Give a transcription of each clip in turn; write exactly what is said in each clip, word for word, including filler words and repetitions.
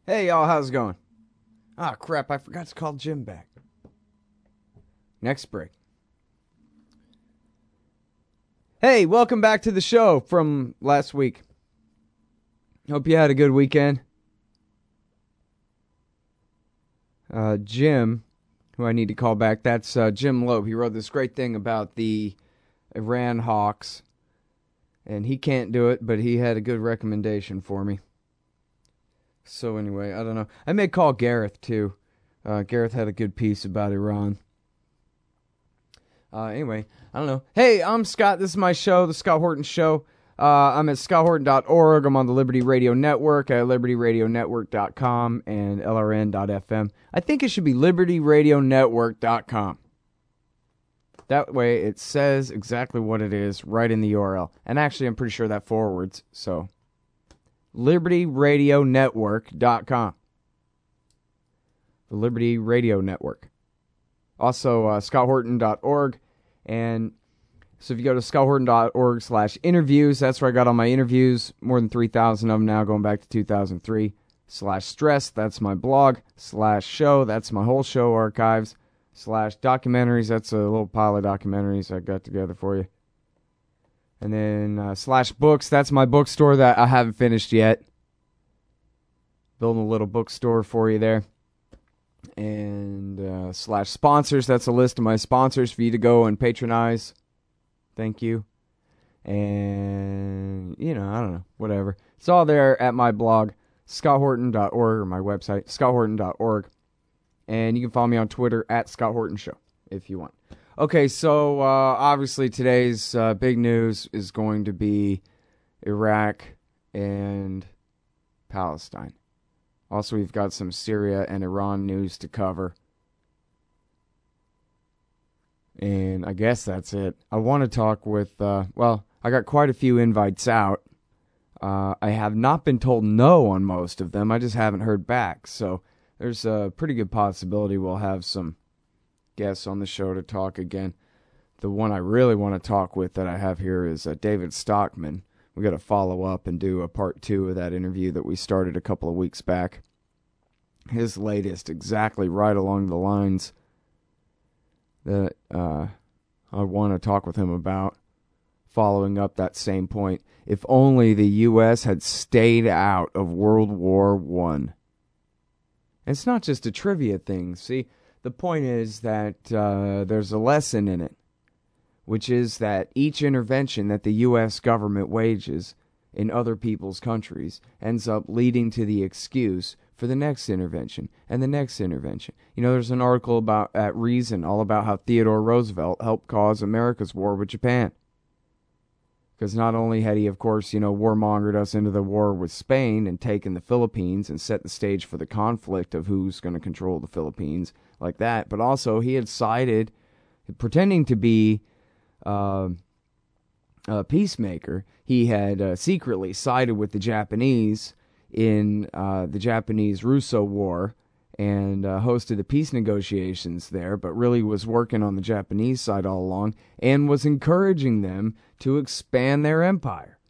Hey, y'all, how's it going? Ah, crap, I forgot to call Jim back. Next break. Hey, welcome back to the show from last week. Hope you had a good weekend. Uh, Jim, who I need to call back, that's uh, Jim Loeb. He wrote this great thing about the Iran Hawks, and he can't do it, but he had a good recommendation for me. So anyway, I don't know. I may call Gareth, too. Uh, Gareth had a good piece about Iran. Uh, anyway, I don't know. Hey, I'm Scott. This is my show, The Scott Horton Show. Uh, I'm at scott horton dot org. I'm on the Liberty Radio Network at liberty radio network dot com and L R N dot F M. I think it should be liberty radio network dot com. That way it says exactly what it is right in the U R L. And actually, I'm pretty sure that forwards, so liberty radio network dot com. The Liberty Radio Network. Also, uh, scott horton dot org. And so if you go to scott horton dot org slash interviews, that's where I got all my interviews. More than three thousand of them now, going back to two thousand three. Slash stress, that's my blog. Slash show, that's my whole show archives. Slash documentaries, that's a little pile of documentaries I got together for you. And then uh, slash books, that's my bookstore that I haven't finished yet. Building a little bookstore for you there. And uh, slash sponsors, that's a list of my sponsors for you to go and patronize. Thank you. And, you know, I don't know, whatever. It's all there at my blog, scott horton dot org, or my website, scott horton dot org. And you can follow me on Twitter at Scott Horton Show if you want. Okay, so uh, obviously today's uh, big news is going to be Iraq and Palestine. Also, we've got some Syria and Iran news to cover. And I guess that's it. I want to talk with, uh, well, I got quite a few invites out. Uh, I have not been told no on most of them. I just haven't heard back. So there's a pretty good possibility we'll have some guests on the show to talk again. The one I really want to talk with that I have here is uh, David Stockman. We got to follow up and do a part two of that interview that we started a couple of weeks back. His latest, exactly right along the lines that uh, I want to talk with him about, following up that same point. If only the U S had stayed out of World War One. It's not just a trivia thing. See, the point is that uh, there's a lesson in it, which is that each intervention that the U S government wages in other people's countries ends up leading to the excuse for the next intervention and the next intervention. You know, there's an article about at Reason all about how Theodore Roosevelt helped cause America's war with Japan. Because not only had he, of course, you know, warmongered us into the war with Spain and taken the Philippines and set the stage for the conflict of who's going to control the Philippines like that, but also he had sided, pretending to be uh, a peacemaker, he had uh, secretly sided with the Japanese in uh, the Japanese-Russo War and uh, hosted the peace negotiations there, but really was working on the Japanese side all along and was encouraging them to expand their empire.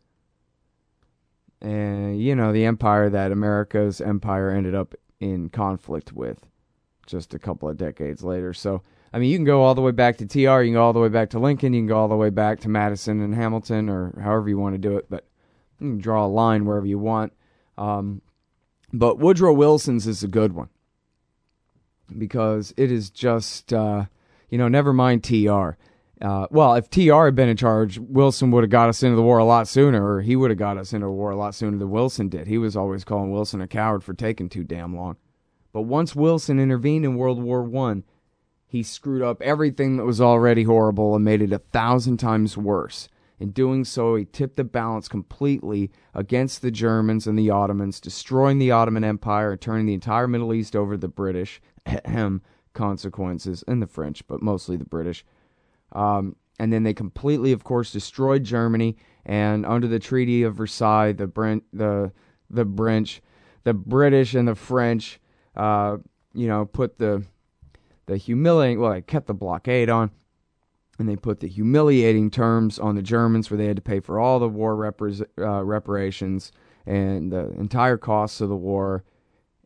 And, you know, the empire that America's empire ended up in conflict with just a couple of decades later. So, I mean, you can go all the way back to T R, you can go all the way back to Lincoln, you can go all the way back to Madison and Hamilton, or however you want to do it, but you can draw a line wherever you want. Um, but Woodrow Wilson's is a good one, because it is just, uh, you know, never mind T R. Uh, well, if T R had been in charge, Wilson would have got us into the war a lot sooner, or he would have got us into a war a lot sooner than Wilson did. He was always calling Wilson a coward for taking too damn long. But once Wilson intervened in World War One, he screwed up everything that was already horrible and made it a thousand times worse. In doing so, he tipped the balance completely against the Germans and the Ottomans, destroying the Ottoman Empire and turning the entire Middle East over to the British. Ahem, consequences, and the French, but mostly the British. Um, and then they completely, of course, destroyed Germany. And under the Treaty of Versailles, the Brent, the the French, the British and the French, uh, you know, put the the humiliating. Well, they kept the blockade on, and they put the humiliating terms on the Germans, where they had to pay for all the war repres, uh, reparations and the entire costs of the war.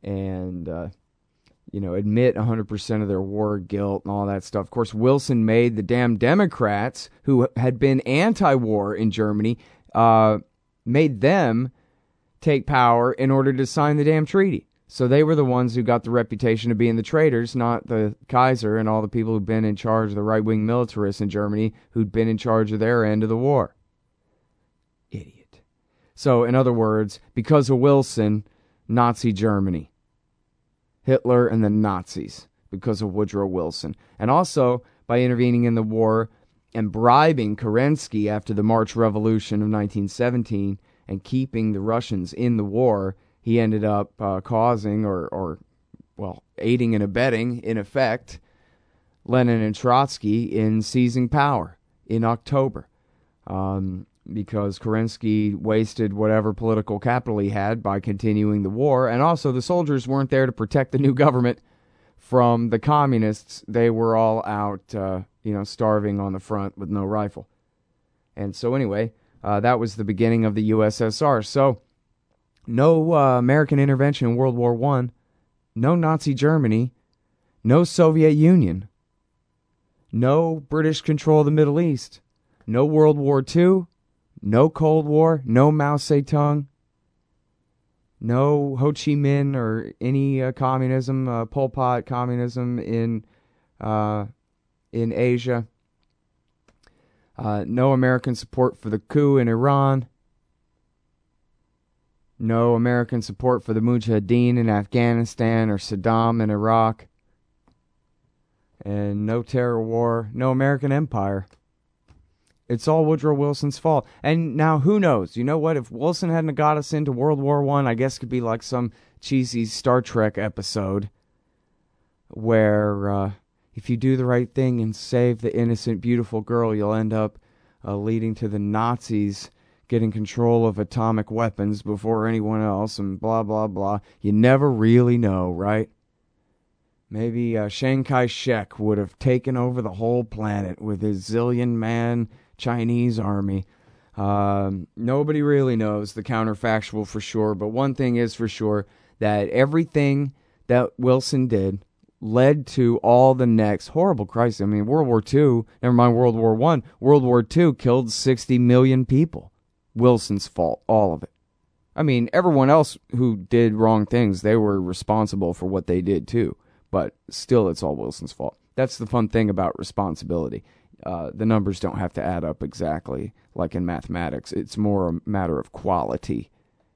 and uh, you know, admit one hundred percent of their war guilt and all that stuff. Of course, Wilson made the damn Democrats, who had been anti-war in Germany, uh, made them take power in order to sign the damn treaty. So they were the ones who got the reputation of being the traitors, not the Kaiser and all the people who'd been in charge of the right-wing militarists in Germany who'd been in charge of their end of the war. Idiot. So, in other words, because of Wilson, Nazi Germany. Hitler and the Nazis, because of Woodrow Wilson. And also, by intervening in the war and bribing Kerensky after the March Revolution of nineteen seventeen and keeping the Russians in the war, he ended up uh, causing, or, or, well, aiding and abetting, in effect, Lenin and Trotsky in seizing power in October. Um, because Kerensky wasted whatever political capital he had by continuing the war, and also the soldiers weren't there to protect the new government from the communists. They were all out, uh, you know, starving on the front with no rifle. And so anyway, uh, that was the beginning of the U S S R. So, no uh, American intervention in World War One, no Nazi Germany, no Soviet Union, no British control of the Middle East, no World War Two, no Cold War, no Mao Zedong, no Ho Chi Minh or any uh, communism, uh, Pol Pot communism in uh, in Asia, uh, no American support for the coup in Iran, no American support for the Mujahideen in Afghanistan or Saddam in Iraq, and no terror war, no American empire. It's all Woodrow Wilson's fault. And now, who knows? You know what? If Wilson hadn't got us into World War One, I guess it could be like some cheesy Star Trek episode where uh, if you do the right thing and save the innocent, beautiful girl, you'll end up uh, leading to the Nazis getting control of atomic weapons before anyone else, and blah, blah, blah. You never really know, right? Maybe uh, Chiang Kai-shek would have taken over the whole planet with his zillion-man Chinese army. Um, nobody really knows the counterfactual for sure, but one thing is for sure, that everything that Wilson did led to all the next horrible crises. I mean, World War Two, never mind World War One, World War Two killed sixty million people. Wilson's fault, all of it. I mean, everyone else who did wrong things, they were responsible for what they did too, but still it's all Wilson's fault. That's the fun thing about responsibility. Uh, the numbers don't have to add up exactly like in mathematics. It's more a matter of quality.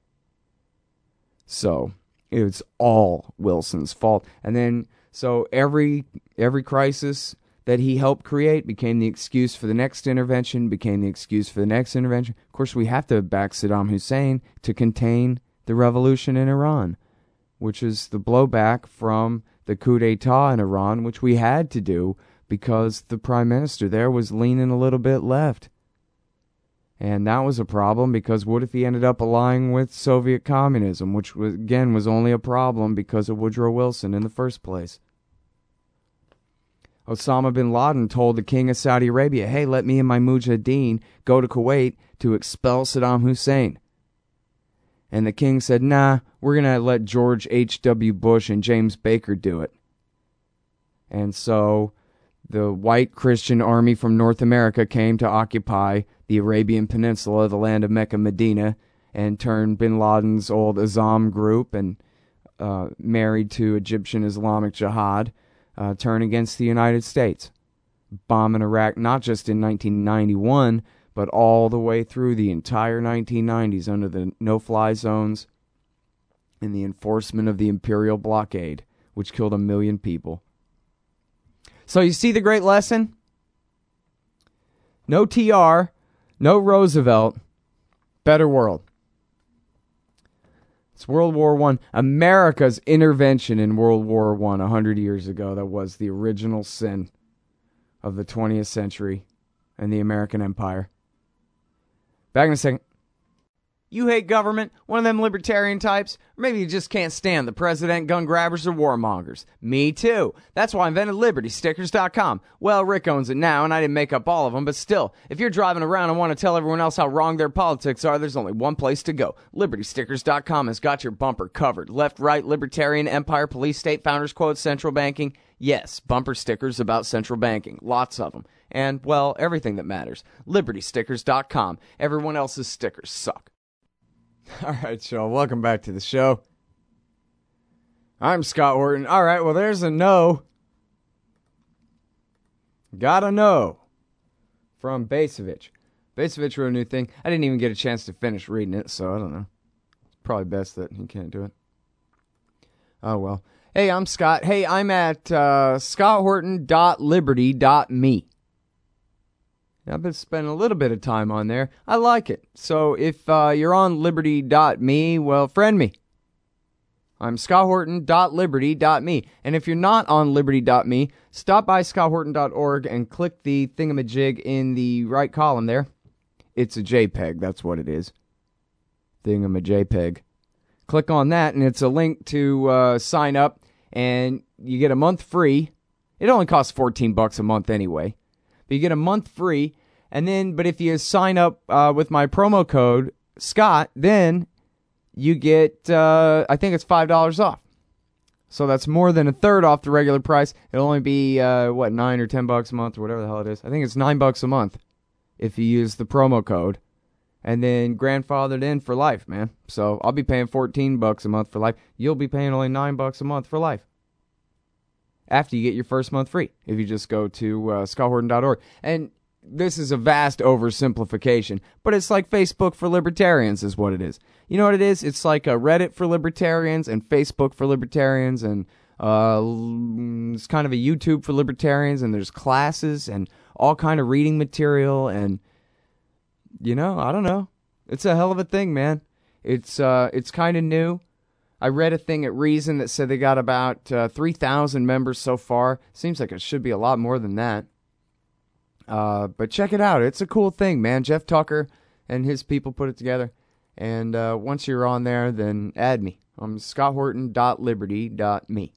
So, it's all Wilson's fault. And then, so every every crisis that he helped create became the excuse for the next intervention, became the excuse for the next intervention. Of course, we have to back Saddam Hussein to contain the revolution in Iran, which is the blowback from the coup d'etat in Iran, which we had to do because the prime minister there was leaning a little bit left. And that was a problem because what if he ended up allying with Soviet communism, which was, again was only a problem because of Woodrow Wilson in the first place. Osama bin Laden told the king of Saudi Arabia, hey, let me and my Mujahideen go to Kuwait to expel Saddam Hussein. And the king said, nah, we're going to let George H W Bush and James Baker do it. And so the white Christian army from North America came to occupy the Arabian Peninsula, the land of Mecca, Medina, and turned bin Laden's old Azam group and uh, married to Egyptian Islamic Jihad, uh, turn against the United States, bombing Iraq not just in nineteen ninety-one, but all the way through the entire nineteen nineties under the no-fly zones and the enforcement of the imperial blockade, which killed a million people. So you see the great lesson? No T R, no Roosevelt, better world. It's World War One. America's intervention in World War One a hundred years ago. That was the original sin of the twentieth century and the American empire. Back in a second. You hate government, one of them libertarian types, or maybe you just can't stand the president, gun grabbers, or warmongers. Me too. That's why I invented Liberty Stickers dot com. Well, Rick owns it now, and I didn't make up all of them, but still, if you're driving around and want to tell everyone else how wrong their politics are, there's only one place to go. Liberty Stickers dot com has got your bumper covered. Left, right, libertarian, empire, police, state, founders quotes, central banking. Yes, bumper stickers about central banking. Lots of them. And, well, everything that matters. Liberty Stickers dot com. Everyone else's stickers suck. All right, so welcome back to the show. I'm Scott Horton. All right, well, there's a no. Gotta know. From Basevich. Basevich wrote a new thing. I didn't even get a chance to finish reading it, so I don't know. It's probably best that he can't do it. Oh, well. Hey, I'm Scott. Hey, I'm at uh, scott horton dot liberty dot me. I've been spending a little bit of time on there. I like it. So if uh, you're on liberty dot me, well, friend me. I'm scott horton dot liberty dot me. And if you're not on liberty dot me, stop by scott horton dot org and click the thingamajig in the right column there. It's a JPEG, that's what it is. Thingamajpeg. Click on that, and it's a link to uh, sign up, and you get a month free. It only costs fourteen bucks a month anyway. But you get a month free, and then, but if you sign up uh, with my promo code, Scott, then you get, uh, I think it's five dollars off. So that's more than a third off the regular price. It'll only be, uh, what, nine or ten bucks a month, or whatever the hell it is. I think it's nine bucks a month if you use the promo code. And then grandfathered in for life, man. So I'll be paying fourteen bucks a month for life. You'll be paying only nine bucks a month for life. After you get your first month free, if you just go to uh, scott horton dot org. And this is a vast oversimplification, but it's like Facebook for libertarians is what it is. You know what it is? It's like a Reddit for libertarians and Facebook for libertarians, and uh, it's kind of a YouTube for libertarians, and there's classes and all kind of reading material, and, you know, I don't know. It's a hell of a thing, man. It's, uh, it's kind of new. I read a thing at Reason that said they got about uh, three thousand members so far. Seems like it should be a lot more than that. Uh, but check it out. It's a cool thing, man. Jeff Tucker and his people put it together. And uh, once you're on there, then add me. I'm scott horton dot liberty dot me.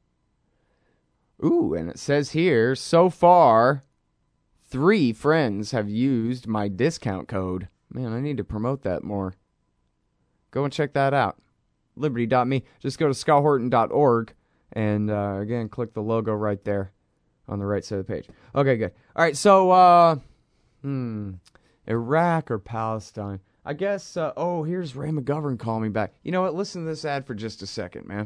Ooh, and it says here, so far, three friends have used my discount code. Man, I need to promote that more. Go and check that out. liberty dot me. Just go to scott horton dot org and uh, again click the logo right there on the right side of the page. Okay, good. All right, so uh, hmm, Iraq or Palestine? I guess. Uh, oh, here's Ray McGovern calling me back. You know what? Listen to this ad for just a second, man.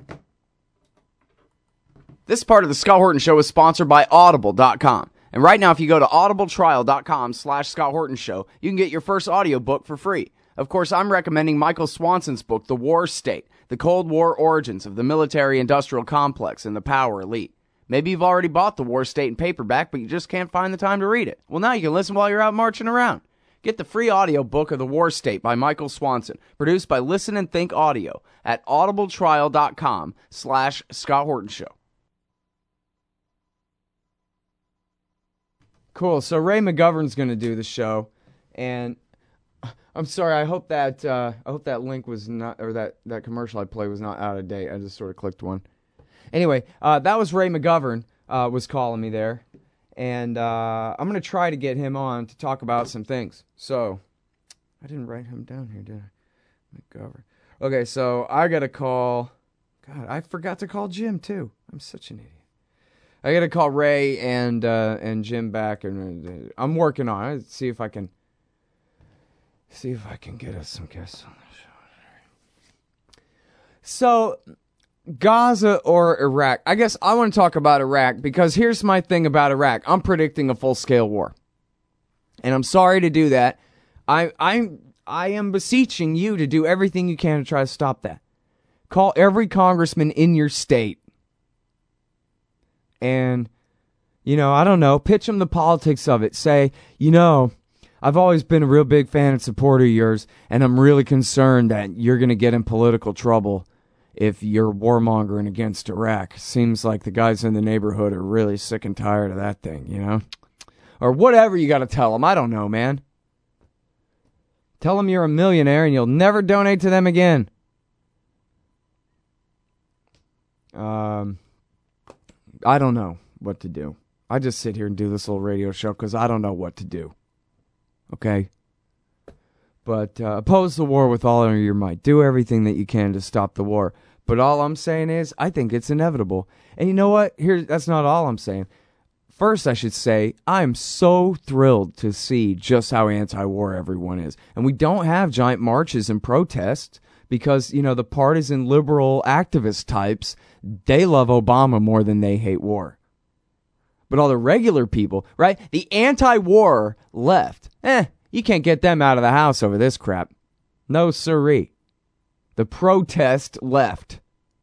This part of the Scott Horton Show is sponsored by audible dot com. And right now, if you go to audible trial dot com slash Scott Horton Show, you can get your first audiobook for free. Of course, I'm recommending Michael Swanson's book, The War State, The Cold War Origins of the Military-Industrial Complex and the Power Elite. Maybe you've already bought The War State in paperback, but you just can't find the time to read it. Well, now you can listen while you're out marching around. Get the free audiobook of The War State by Michael Swanson, produced by Listen and Think Audio at audible trial dot com slash Scott Horton Show. Cool, so Ray McGovern's going to do the show, and I'm sorry. I hope that uh, I hope that link was not, or that, that commercial I played was not out of date. I just sort of clicked one. Anyway, uh, that was Ray McGovern uh, was calling me there, and uh, I'm gonna try to get him on to talk about some things. So I didn't write him down here, did I? McGovern. Okay, so I gotta call. God, I forgot to call Jim too. I'm such an idiot. I gotta call Ray and uh, and Jim back, and uh, I'm working on it. See if I can. See if I can get us some guests on the show. So, Gaza or Iraq? I guess I want to talk about Iraq because here's my thing about Iraq. I'm predicting a full-scale war. And I'm sorry to do that. I I I am beseeching you to do everything you can to try to stop that. Call every congressman in your state. And, you know, I don't know, pitch them the politics of it. Say, you know, I've always been a real big fan and supporter of yours, and I'm really concerned that you're going to get in political trouble if you're warmongering against Iraq. Seems like the guys in the neighborhood are really sick and tired of that thing, you know? Or whatever you got to tell them. I don't know, man. Tell them you're a millionaire and you'll never donate to them again. Um, I don't know what to do. I just sit here and do this little radio show because I don't know what to do. Okay? But uh, oppose the war with all your might. Do everything that you can to stop the war. But all I'm saying is, I think it's inevitable. And you know what? Here, that's not all I'm saying. First, I should say, I'm so thrilled to see just how anti-war everyone is. And we don't have giant marches and protests because, you know, the partisan liberal activist types, they love Obama more than they hate war. But all the regular people, right? The anti-war left, eh, you can't get them out of the house over this crap. No siree. The protest left.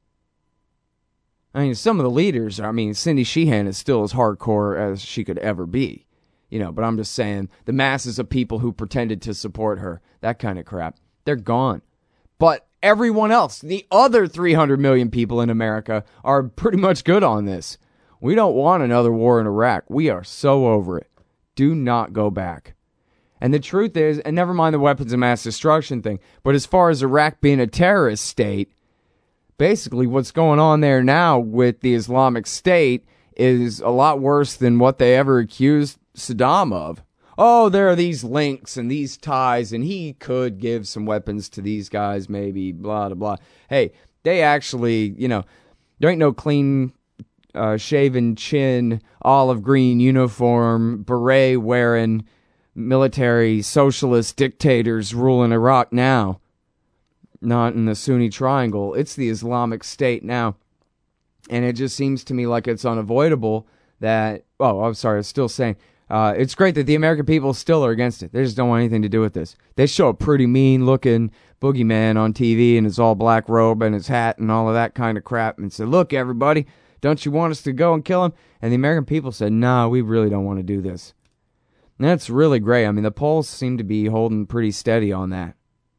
I mean, some of the leaders, I mean, Cindy Sheehan is still as hardcore as she could ever be. You know, but I'm just saying, the masses of people who pretended to support her, that kind of crap, they're gone. But everyone else, the other three hundred million people in America, are pretty much good on this. We don't want another war in Iraq. We are so over it. Do not go back. And the truth is, and never mind the weapons of mass destruction thing, but as far as Iraq being a terrorist state, basically what's going on there now with the Islamic State is a lot worse than what they ever accused Saddam of. Oh, there are these links and these ties, and he could give some weapons to these guys, maybe, blah, blah, blah. Hey, they actually, you know, there ain't no clean uh, shaven chin, olive green uniform, beret wearing military socialist dictators ruling Iraq now. Not in the Sunni Triangle. It's the Islamic State now. And it just seems to me like it's unavoidable that, oh, I'm sorry, I was still saying, uh, it's great that the American people still are against it. They just don't want anything to do with this. They show a pretty mean-looking boogeyman on T V in his all-black robe and his hat and all of that kind of crap and say, look, everybody, don't you want us to go and kill him? And the American people said, no, we really don't want to do this. And that's really great. I mean, the polls seem to be holding pretty steady on that.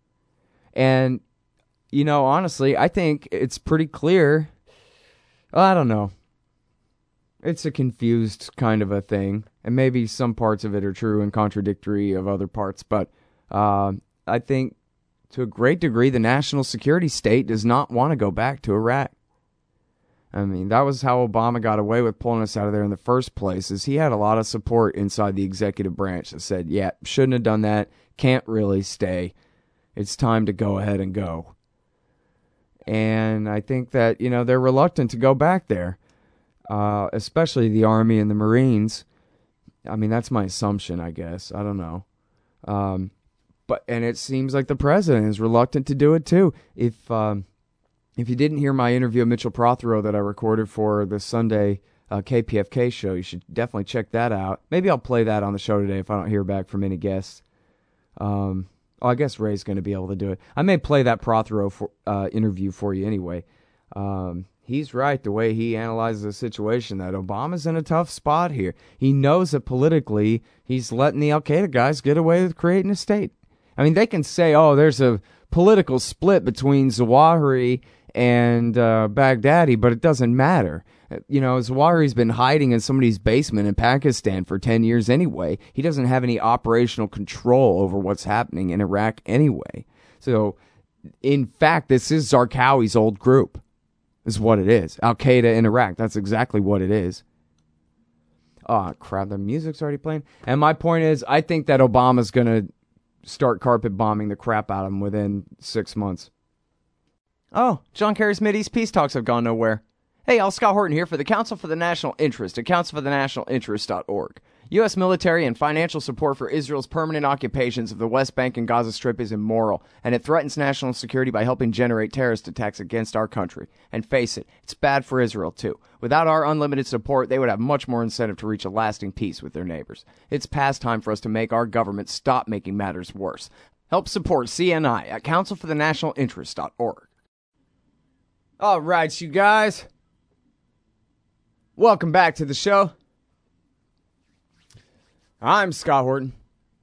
And, you know, honestly, I think it's pretty clear. I don't know. It's a confused kind of a thing. And maybe some parts of it are true and contradictory of other parts. But uh, I think to a great degree, the national security state does not want to go back to Iraq. I mean, that was how Obama got away with pulling us out of there in the first place, is he had a lot of support inside the executive branch that said, yeah, shouldn't have done that, can't really stay. It's time to go ahead and go. And I think that, you know, they're reluctant to go back there, uh, especially the Army and the Marines. I mean, that's my assumption, I guess. I don't know. Um, but and it seems like the president is reluctant to do it, too. If... Um, If you didn't hear my interview with Mitchell Prothero that I recorded for the Sunday uh, K P F K show, you should definitely check that out. Maybe I'll play that on the show today if I don't hear back from any guests. Um, oh, I guess Ray's going to be able to do it. I may play that Prothero for, uh, interview for you anyway. Um, he's right the way he analyzes the situation, that Obama's in a tough spot here. He knows that politically he's letting the Al-Qaeda guys get away with creating a state. I mean, they can say, oh, there's a political split between Zawahiri and uh, Baghdadi, but it doesn't matter. You know, Zawahiri's been hiding in somebody's basement in Pakistan for ten years anyway. He doesn't have any operational control over what's happening in Iraq anyway. So, in fact, this is Zarqawi's old group, is what it is. Al-Qaeda in Iraq, that's exactly what it is. Oh, crap, the music's already playing. And my point is, I think that Obama's going to start carpet bombing the crap out of him within six months. Oh, John Kerry's Mideast peace talks have gone nowhere. Hey, Al Scott Horton here for the Council for the National Interest at council for the national interest dot org. U S military and financial support for Israel's permanent occupations of the West Bank and Gaza Strip is immoral, and it threatens national security by helping generate terrorist attacks against our country. And face it, it's bad for Israel, too. Without our unlimited support, they would have much more incentive to reach a lasting peace with their neighbors. It's past time for us to make our government stop making matters worse. Help support C N I at council for the national interest dot org. All right, you guys. Welcome back to the show. I'm Scott Horton.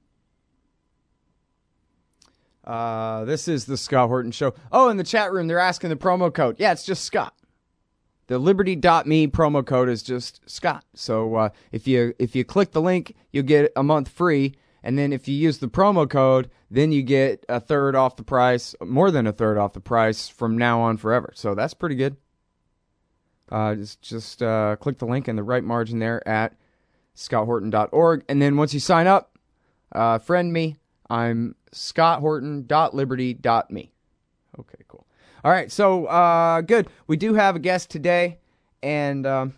Uh, this is the Scott Horton Show. Oh, in the chat room, they're asking the promo code. Yeah, it's just Scott. The liberty dot me promo code is just Scott. So uh, if you if you click the link, you'll get a month free. And then if you use the promo code, then you get a third off the price, more than a third off the price from now on forever. So that's pretty good. Uh, just just uh, click the link in the right margin there at scott horton dot org. And then once you sign up, uh, friend me. I'm scott horton dot liberty dot me. Okay, cool. All right, so uh, good. We do have a guest today, and um,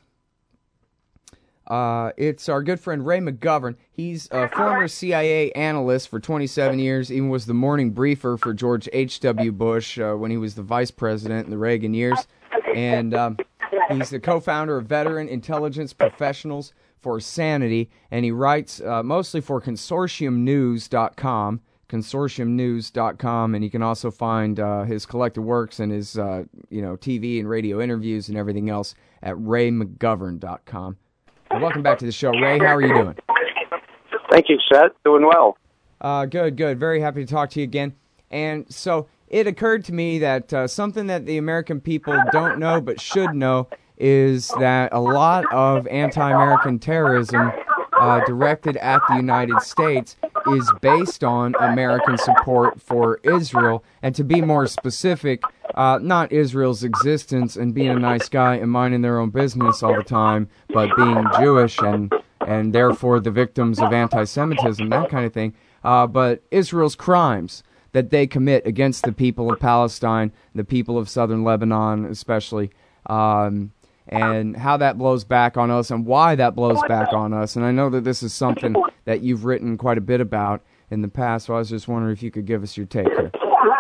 uh, it's our good friend Ray McGovern. He's a former C I A analyst for twenty-seven years, even was the morning briefer for George H W. Bush uh, when he was the vice president in the Reagan years. And um, he's the co-founder of Veteran Intelligence Professionals for Sanity, and he writes uh, mostly for consortium news dot com, consortium news dot com, and you can also find uh, his collected works and his uh, you know T V and radio interviews and everything else at ray mcgovern dot com. Well, welcome back to the show, Ray. How are you doing? Thank you, Seth. Doing well. Uh, good, good. Very happy to talk to you again. And so it occurred to me that uh, something that the American people don't know but should know is that a lot of anti-American terrorism uh, directed at the United States is based on American support for Israel. And to be more specific, uh, not Israel's existence and being a nice guy and minding their own business all the time, but being Jewish and, and therefore the victims of anti-Semitism, that kind of thing. Uh, but Israel's crimes that they commit against the people of Palestine, the people of southern Lebanon especially, um, and how that blows back on us and why that blows back on us. And I know that this is something that you've written quite a bit about in the past, so I was just wondering if you could give us your take here.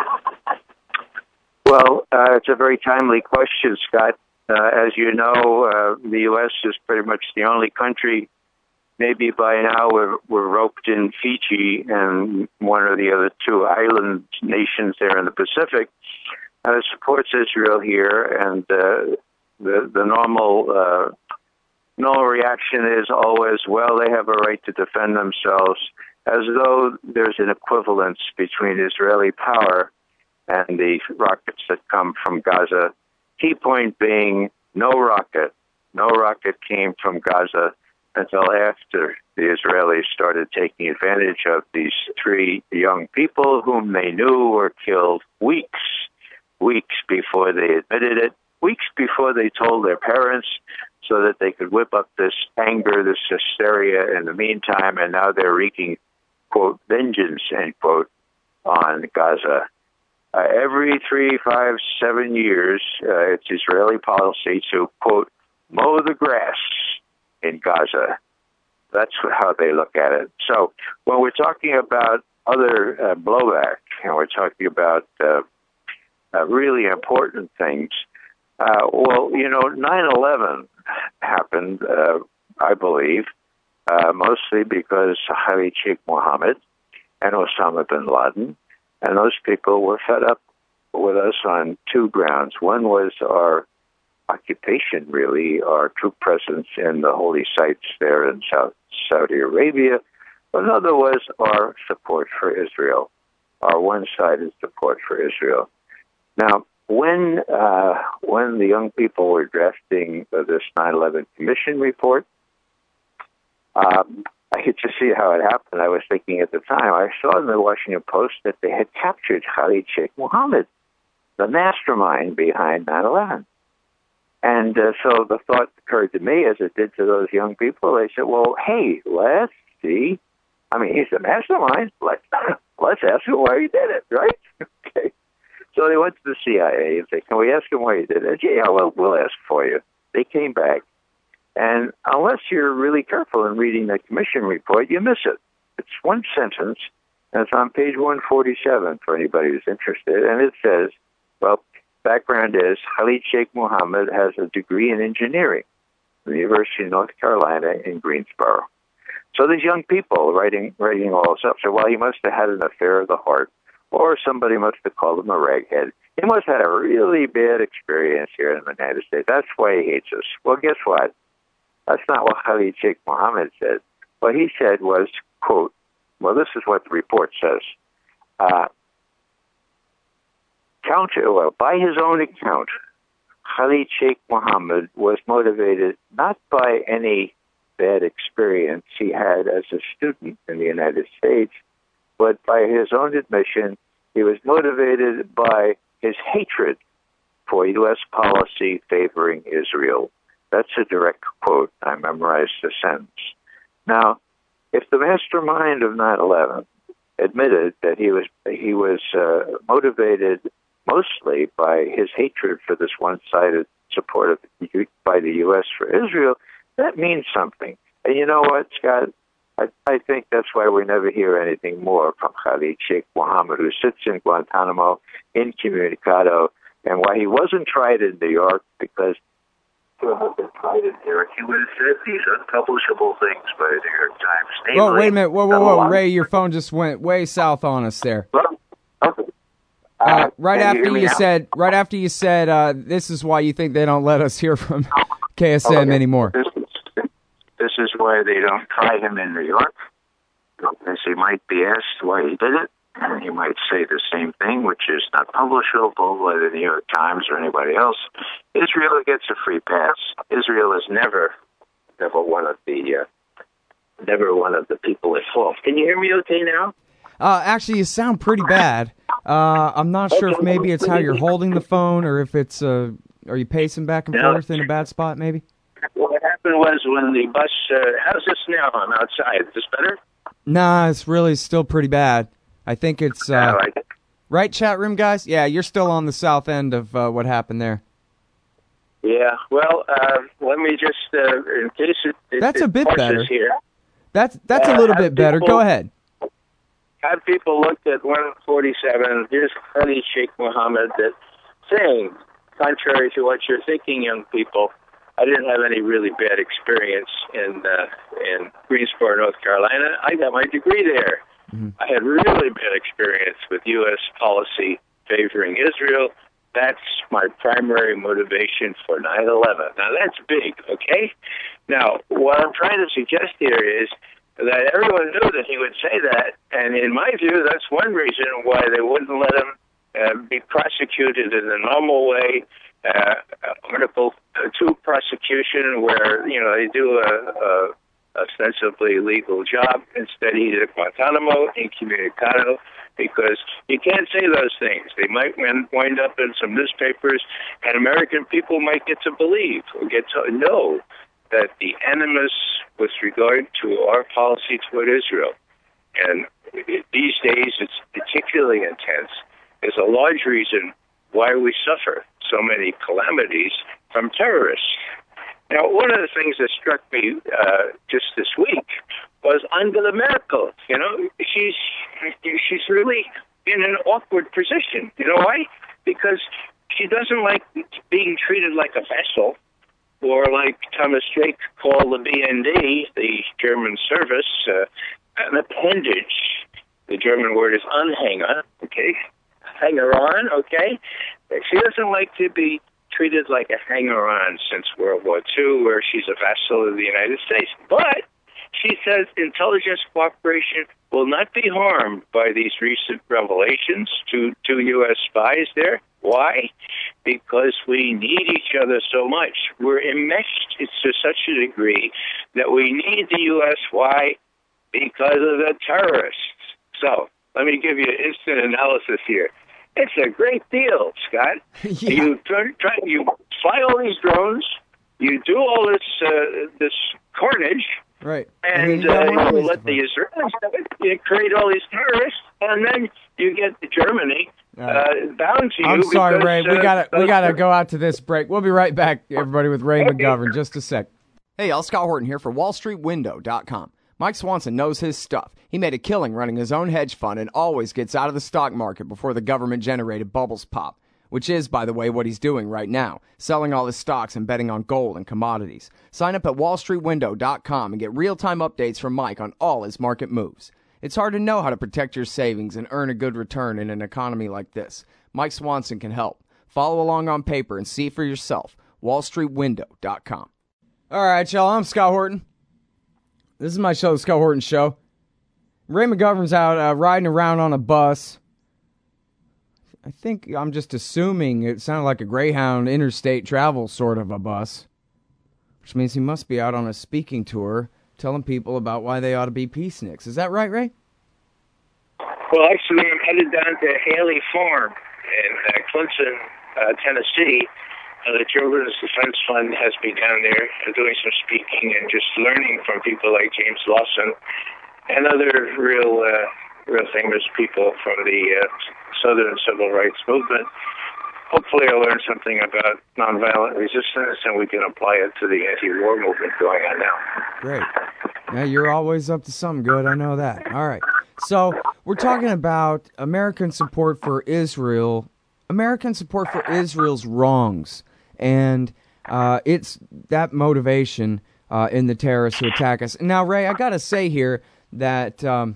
Well, uh, it's a very timely question, Scott. Uh, as you know, uh, the U S is pretty much the only country, maybe by now we're, we're roped in Fiji and one or the other two island nations there in the Pacific, uh, supports Israel here, and uh, the the normal uh, normal reaction is always, well, they have a right to defend themselves, as though there's an equivalence between Israeli power and the rockets that come from Gaza. Key point being, no rocket, no rocket came from Gaza until after the Israelis started taking advantage of these three young people whom they knew were killed weeks, weeks before they admitted it, weeks before they told their parents, so that they could whip up this anger, this hysteria in the meantime, and now they're wreaking, quote, vengeance, end quote, on Gaza. Uh, every three, five, seven years, uh, it's Israeli policy to, quote, mow the grass in Gaza. That's how they look at it. So when we're talking about other uh, blowback, and we're talking about uh, uh, really important things, uh, well, you know, nine eleven happened, uh, I believe, uh, mostly because Khalid Sheikh Mohammed and Osama bin Laden, and those people were fed up with us on two grounds. One was our occupation, really, our troop presence in the holy sites there in South Saudi Arabia. Another was our support for Israel, our one-sided support for Israel. Now, when uh, when the young people were drafting uh, this nine eleven Commission report, um, I could just see how it happened. I was thinking at the time, I saw in the Washington Post that they had captured Khalid Sheikh Mohammed, the mastermind behind nine eleven. And uh, so the thought occurred to me, as it did to those young people. They said, well, hey, let's see. I mean, he's the mastermind. Let's, let's ask him why he did it, right? Okay. So they went to the C I A and said, can we ask him why he did it? Yeah, well, we'll ask for you. They came back. And unless you're really careful in reading the commission report, you miss it. It's one sentence, and it's on page one forty-seven for anybody who's interested. And it says, well, background is Khalid Sheikh Mohammed has a degree in engineering from the University of North Carolina in Greensboro. So these young people writing writing all this up say, well, he must have had an affair of the heart, or somebody must have called him a raghead. He must have had a really bad experience here in the United States. That's why he hates us. Well, guess what? That's not what Khalid Sheikh Mohammed said. What he said was, quote, well, this is what the report says. Uh, counter, well, by his own account, Khalid Sheikh Mohammed was motivated not by any bad experience he had as a student in the United States, but by his own admission, he was motivated by his hatred for U S policy favoring Israel. That's a direct quote. I memorized the sentence. Now, if the mastermind of nine eleven admitted that he was he was uh, motivated mostly by his hatred for this one-sided support of, by the U S for Israel, that means something. And you know what, Scott? I, I think that's why we never hear anything more from Khalid Sheikh Mohammed, who sits in Guantanamo, incommunicado, and why he wasn't tried in New York, because if he had been tried in New York, he would have said these unpublishable things by the New York Times. Namely, whoa, wait a minute. Whoa, whoa, whoa. Ray, your phone just went way south on us there. Well, okay. Uh, Uh, right can after you hear me you now? said, right after you said, uh, this is why you think they don't let us hear from K S M Okay. anymore. This is, this is why they don't try him in New York, because he might be asked why he did it, and he might say the same thing, which is not publishable by the New York Times or anybody else. Israel gets a free pass. Israel is never, never one of the, uh, never one of the people at fault. Can you hear me okay now? Uh, actually, you sound pretty bad. Uh, I'm not sure if maybe it's how you're holding the phone, or if it's, uh, are you pacing back and No. forth in a bad spot, maybe? What happened was when the bus, uh, how's this now? I'm outside. Is this better? Nah, it's really still pretty bad. I think it's, uh, All right. right, chat room guys? Yeah, you're still on the south end of uh, what happened there. Yeah, well, uh, let me just, uh, in case it, it That's a it bit parses better. here, That's that's a Uh, little have bit better. people- Go ahead. had people looked at one forty-seven, here's Khalid Sheikh Mohammed that saying, contrary to what you're thinking, young people, I didn't have any really bad experience in uh, in Greensboro, North Carolina. I got my degree there. Mm-hmm. I had really bad experience with U S policy favoring Israel. That's my primary motivation for nine eleven. Now, that's big, okay? Now, what I'm trying to suggest here is that everyone knew that he would say that, and in my view, that's one reason why they wouldn't let him uh, be prosecuted in the normal way, uh, Article two prosecution, where, you know, they do a, a ostensibly legal job. Instead, he did Guantanamo, incommunicado, because you can't say those things. They might wind up in some newspapers, and American people might get to believe or get to know that the animus with regard to our policy toward Israel, and these days it's particularly intense, is a large reason why we suffer so many calamities from terrorists. Now, one of the things that struck me uh, just this week was Angela Merkel. You know, she's she's really in an awkward position. You know why? Because she doesn't like being treated like a vessel, or like Thomas Drake called the B N D, the German service, uh, an appendage. The German word is Anhänger, okay? Hanger-on, okay? She doesn't like to be treated like a hanger-on since World War Two, where she's a vassal of the United States. But she says intelligence cooperation will not be harmed by these recent revelations to, to U S spies there. Why? Because we need each other so much. We're enmeshed to such a degree that we need the U S. Why? Because of the terrorists. So let me give you an instant analysis here. It's a great deal, Scott. Yeah. You try, try, you fly all these drones, you do all this uh, this carnage, Right. and, then you got uh, more you enemies let to the fight. Israelis have it. You create all these terrorists, and then you get Germany All right. uh, bound to you. I'm sorry, because, Ray. We uh, gotta we those- gotta go out to this break. We'll be right back, everybody, with Ray McGovern. Just a sec. Hey, y'all. Scott Horton here for Wall Street Window dot com. Mike Swanson knows his stuff. He made a killing running his own hedge fund and always gets out of the stock market before the government-generated bubbles pop, which is, by the way, what he's doing right now, selling all his stocks and betting on gold and commodities. Sign up at Wall Street Window dot com and get real-time updates from Mike on all his market moves. It's hard to know how to protect your savings and earn a good return in an economy like this. Mike Swanson can help. Follow along on paper and see for yourself. Wall Street Window dot com. All right, y'all. I'm Scott Horton. This is my show, The Scott Horton Show. Ray McGovern's out uh, riding around on a bus. I think I'm just assuming it sounded like a Greyhound interstate travel sort of a bus. which means he must be out on a speaking tour telling people about why they ought to be peaceniks. Is that right, Ray? Well, actually, I'm headed down to Haley Farm in uh, Clinton, uh, Tennessee. Uh, the Children's Defense Fund has me down there uh, doing some speaking and just learning from people like James Lawson and other real, uh, real famous people from the uh, Southern Civil Rights Movement. Hopefully I'll learn something about nonviolent resistance, and we can apply it to the anti-war movement going on now. Great. Yeah, you're always up to something good. I know that. All right. So we're talking about American support for Israel, American support for Israel's wrongs, and uh, it's that motivation uh, in the terrorists who attack us. Now, Ray, I got to say here that... Um,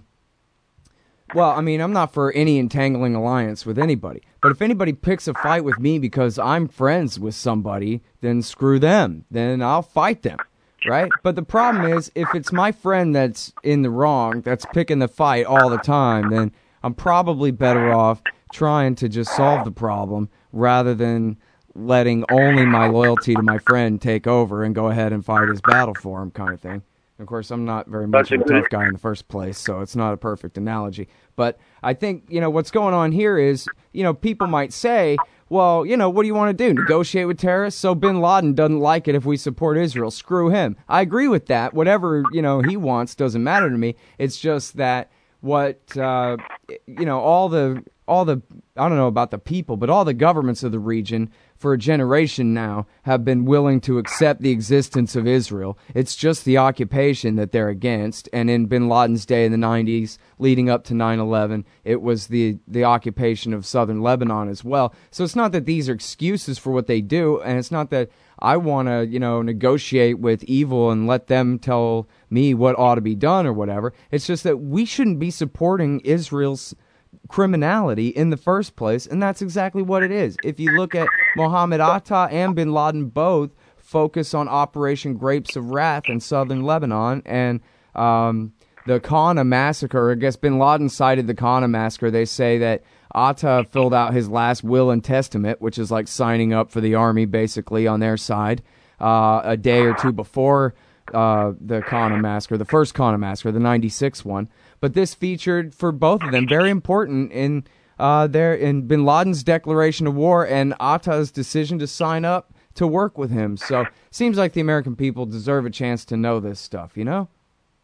Well, I mean, I'm not for any entangling alliance with anybody. But if anybody picks a fight with me because I'm friends with somebody, then screw them. Then I'll fight them, right? But the problem is, if it's my friend that's in the wrong, that's picking the fight all the time, then I'm probably better off trying to just solve the problem rather than letting only my loyalty to my friend take over and go ahead and fight his battle for him kind of thing. Of course, I'm not very much of a tough guy in the first place, so it's not a perfect analogy. But I think, you know, what's going on here is, you know, people might say, well, you know, what do you want to do? Negotiate with terrorists? So Bin Laden doesn't like it if we support Israel. Screw him. I agree with that. Whatever, you know, he wants doesn't matter to me. It's just that what, uh, you know, all the, all the, I don't know about the people, but all the governments of the region for a generation now have been willing to accept the existence of Israel. It's just the occupation that they're against. And in Bin Laden's day in the nineties, leading up to nine eleven, it was the, the occupation of southern Lebanon as well. So it's not that these are excuses for what they do, and it's not that I want to, you know, negotiate with evil and let them tell me what ought to be done or whatever. It's just that we shouldn't be supporting Israel's criminality in the first place, and that's exactly what it is. If you look at Mohammed Atta and Bin Laden, both focus on Operation Grapes of Wrath in southern Lebanon, and um, the Qana massacre. I guess Bin Laden cited the Qana massacre. They say that Atta filled out his last will and testament, which is like signing up for the army basically on their side, uh, a day or two before uh, the Qana massacre, the first Qana massacre, the ninety-six one. But this featured for both of them very important in uh, their in Bin Laden's declaration of war and Atta's decision to sign up to work with him. So seems like the American people deserve a chance to know this stuff, you know?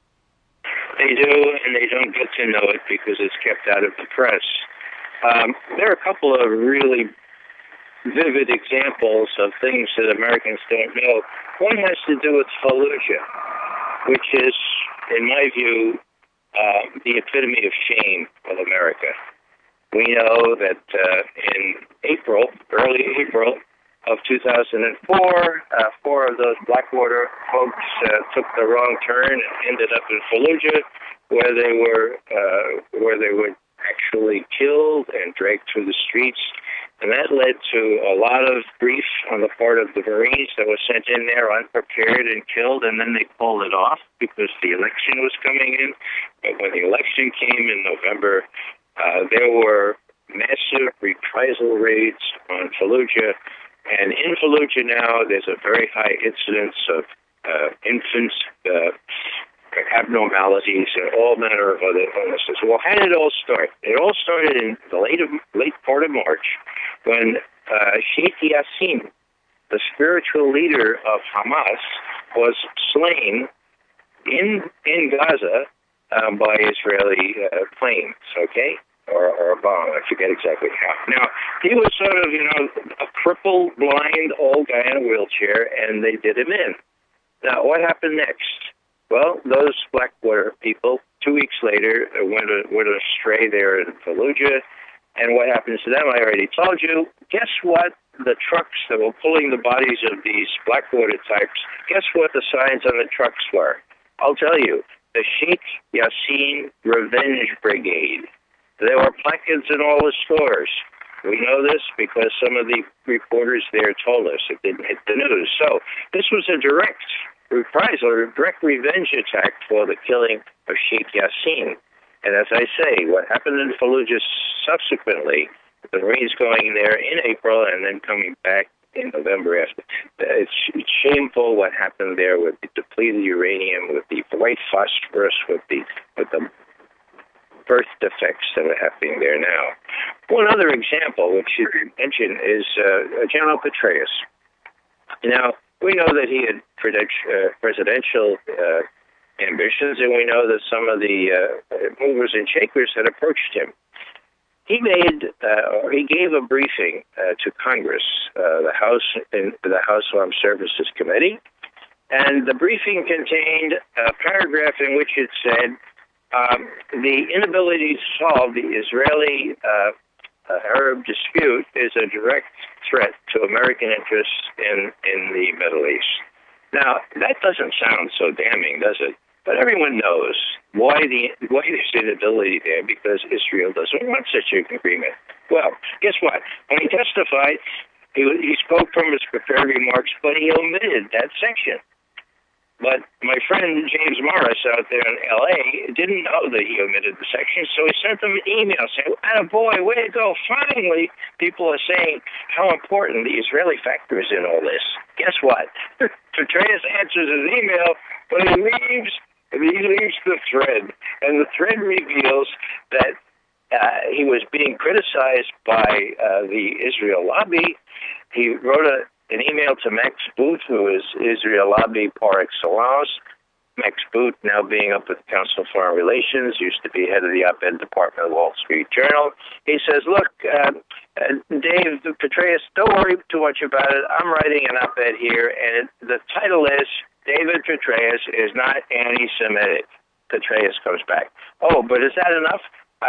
They do, and they don't get to know it because it's kept out of the press. Um, there are a couple of really vivid examples of things that Americans don't know. One has to do with Fallujah, which is, in my view, Uh, the epitome of shame of America. We know that uh, in April, early April of two thousand four, uh, four of those Blackwater folks uh, took the wrong turn and ended up in Fallujah, where they were uh, where they were actually killed and dragged through the streets. And that led to a lot of grief on the part of the Marines that were sent in there unprepared and killed, and then they pulled it off because the election was coming in. But when the election came in November, uh, there were massive reprisal raids on Fallujah. And in Fallujah now, there's a very high incidence of uh, infant uh, abnormalities and all manner of other illnesses. Well, how did it all start? It all started in the late, of, late part of March when uh, Sheikh Yassin, the spiritual leader of Hamas, was slain in in Gaza um, by Israeli uh, planes, okay? Or, or a bomb, I forget exactly how. Now, he was sort of, you know, a crippled, blind, old guy in a wheelchair, and they did him in. Now, what happened next? Well, those Blackwater people, two weeks later, went, went astray there in Fallujah. And what happened to them, I already told you. Guess what? The trucks that were pulling the bodies of these Blackwater types, guess what the signs on the trucks were? I'll tell you. The Sheikh Yassin Revenge Brigade. There were placards in all the stores. We know this because some of the reporters there told us. It didn't hit the news. So this was a direct reprisal, a direct revenge attack for the killing of Sheikh Yassin. And as I say, what happened in Fallujah subsequently, the Marines going there in April and then coming back in November. After it's, it's shameful what happened there with the depleted uranium, with the white phosphorus, with the with the birth defects that are happening there now. One other example, which you mentioned, is uh, General Petraeus. Now, we know that he had uh, presidential uh, ambitions, and we know that some of the uh, movers and shakers had approached him. He made, uh, or he gave a briefing uh, to Congress, uh, the House, in the House Armed Services Committee, and the briefing contained a paragraph in which it said, Um, the inability to solve the Israeli uh, uh, Arab dispute is a direct threat to American interests in, in the Middle East. Now, that doesn't sound so damning, does it? But everyone knows why the why there's inability there, because Israel doesn't want such an agreement. Well, guess what? When he testified, he, he spoke from his prepared remarks, but he omitted that section. But my friend James Morris out there in L A didn't know that he omitted the section, so he sent them an email saying, "Attaboy, way to go. Finally, people are saying how important the Israeli factor is in all this." Guess what? Petraeus answers his email, but he leaves, he leaves the thread. And the thread reveals that uh, he was being criticized by uh, the Israel lobby. He wrote a an email to Max Boot, who is Israel lobby par excellence. Max Boot, now being up with the Council of Foreign Relations, used to be head of the op-ed department of the Wall Street Journal. He says, look, uh, uh, Dave Petraeus, don't worry too much about it. I'm writing an op-ed here, and it, the title is, David Petraeus is not anti-Semitic. Petraeus comes back. Oh, but is that enough?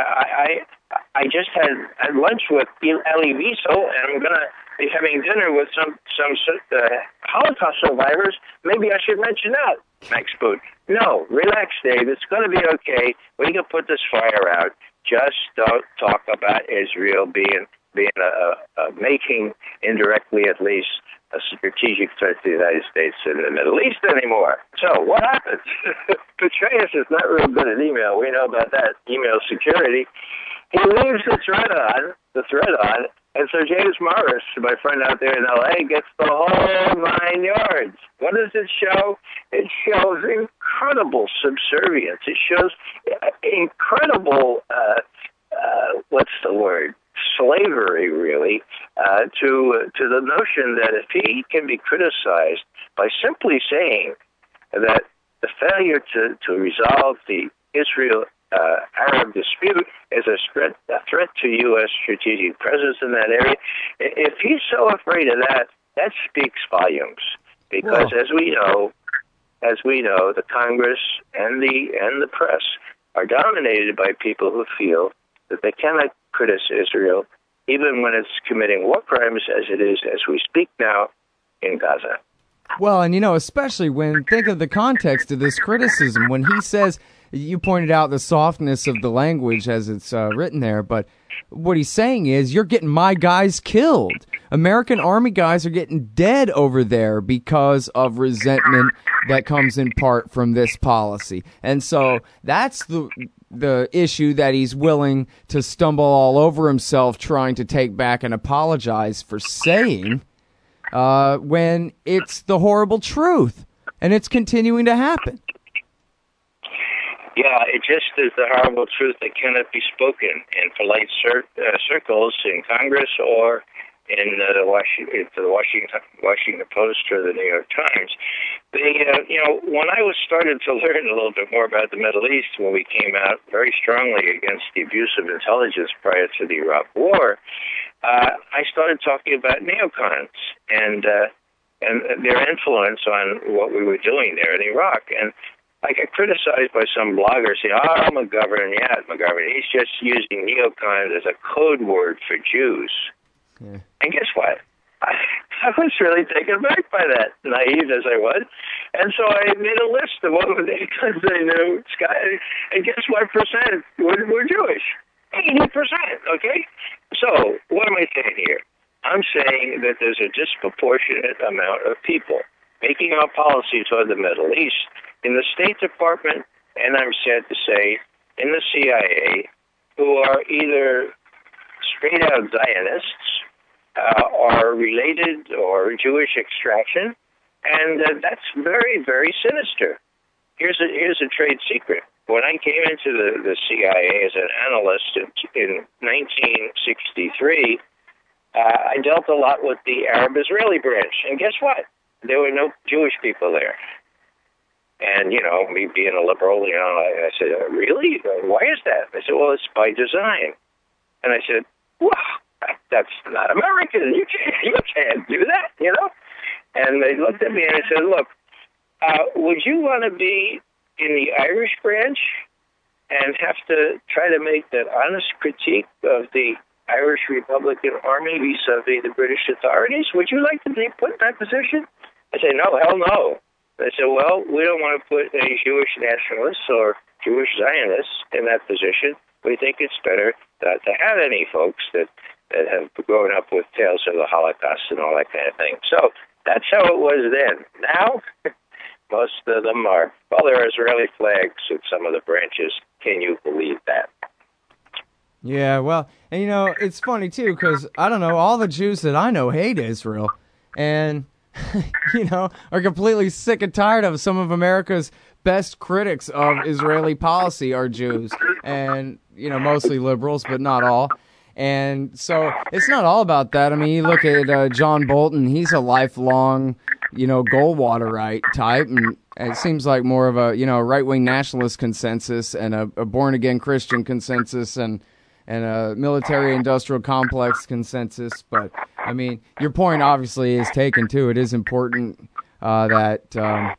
I I, I just had, had lunch with Elie Wiesel, and I'm going to be having dinner with some some uh, Holocaust survivors. Maybe I should mention that, Max Boot. No, relax, Dave. It's going to be okay. We can put this fire out. Just don't talk about Israel being being a, a, a making, indirectly at least, a strategic threat to the United States in the Middle East anymore. So what happens? Petraeus is not real good at email. We know about that, email security. He leaves the thread on, the thread on, and so James Morris, my friend out there in L A, gets the whole nine yards. What does it show? It shows incredible subservience. It shows incredible, uh, uh, what's the word? Slavery, really, uh, to to the notion that if he can be criticized by simply saying that the failure to, to resolve the Israel Uh, Arab dispute is a threat, a threat to U S strategic presence in that area. If he's so afraid of that, that speaks volumes. Because Whoa. as we know, as we know, the Congress and the and the press are dominated by people who feel that they cannot criticize Israel, even when it's committing war crimes, as it is as we speak now in Gaza. Well, and you know, especially when think of the context of this criticism, when he says. You pointed out the softness of the language as it's uh, written there, but what he's saying is you're getting my guys killed. American Army guys are getting dead over there because of resentment that comes in part from this policy. And so that's the the issue that he's willing to stumble all over himself trying to take back and apologize for saying uh, when it's the horrible truth. And it's continuing to happen. Yeah, it just is the horrible truth that cannot be spoken in polite cir- uh, circles in Congress or in uh, the Washington, the Washington Washington Post or the New York Times. They, uh, you know, when I was started to learn a little bit more about the Middle East, when we came out very strongly against the abuse of intelligence prior to the Iraq War, uh, I started talking about neocons and uh, and their influence on what we were doing there in Iraq. And I get criticized by some bloggers saying, oh, McGovern, yeah, McGovern, he's just using neocons as a code word for Jews. Yeah. And guess what? I, I was really taken aback by that, naive as I was. And so I made a list of what were the neocons I knew, and guess what percent were, were Jewish? eighty percent, okay? So what am I saying here? I'm saying that there's a disproportionate amount of people making our policy toward the Middle East in the State Department, and I'm sad to say, in the C I A, who are either straight-out Zionists uh, or are related or Jewish extraction, and uh, that's very, very sinister. Here's a here's a trade secret. When I came into the, the C I A as an analyst in, in nineteen sixty-three, uh, I dealt a lot with the Arab-Israeli branch. And guess what? There were no Jewish people there. And, you know, me being a liberal, you know, I, I said, uh, really? Why is that? They said, well, it's by design. And I said, well, that's not American. You can't, you can't do that, you know? And they looked at me and I said, look, uh, would you want to be in the Irish branch and have to try to make that honest critique of the Irish Republican Army vis-a-vis the British authorities? Would you like to be put in that position? I said, no, hell no. They said, well, we don't want to put any Jewish nationalists or Jewish Zionists in that position. We think it's better not to have any folks that, that have grown up with tales of the Holocaust and all that kind of thing. So that's how it was then. Now, most of them are, well, there are Israeli flags in some of the branches. Can you believe that? Yeah, well, and you know, it's funny too, because I don't know, all the Jews that I know hate Israel. And you know, are completely sick and tired of some of America's best critics of Israeli policy are Jews, and, you know, mostly liberals, but not all. And so it's not all about that. I mean, you look at uh, John Bolton, he's a lifelong, you know, Goldwaterite type, and it seems like more of a, you know, right-wing nationalist consensus and a, a born-again Christian consensus and and a military-industrial complex consensus. But, I mean, your point obviously is taken, too. It is important uh, that, um,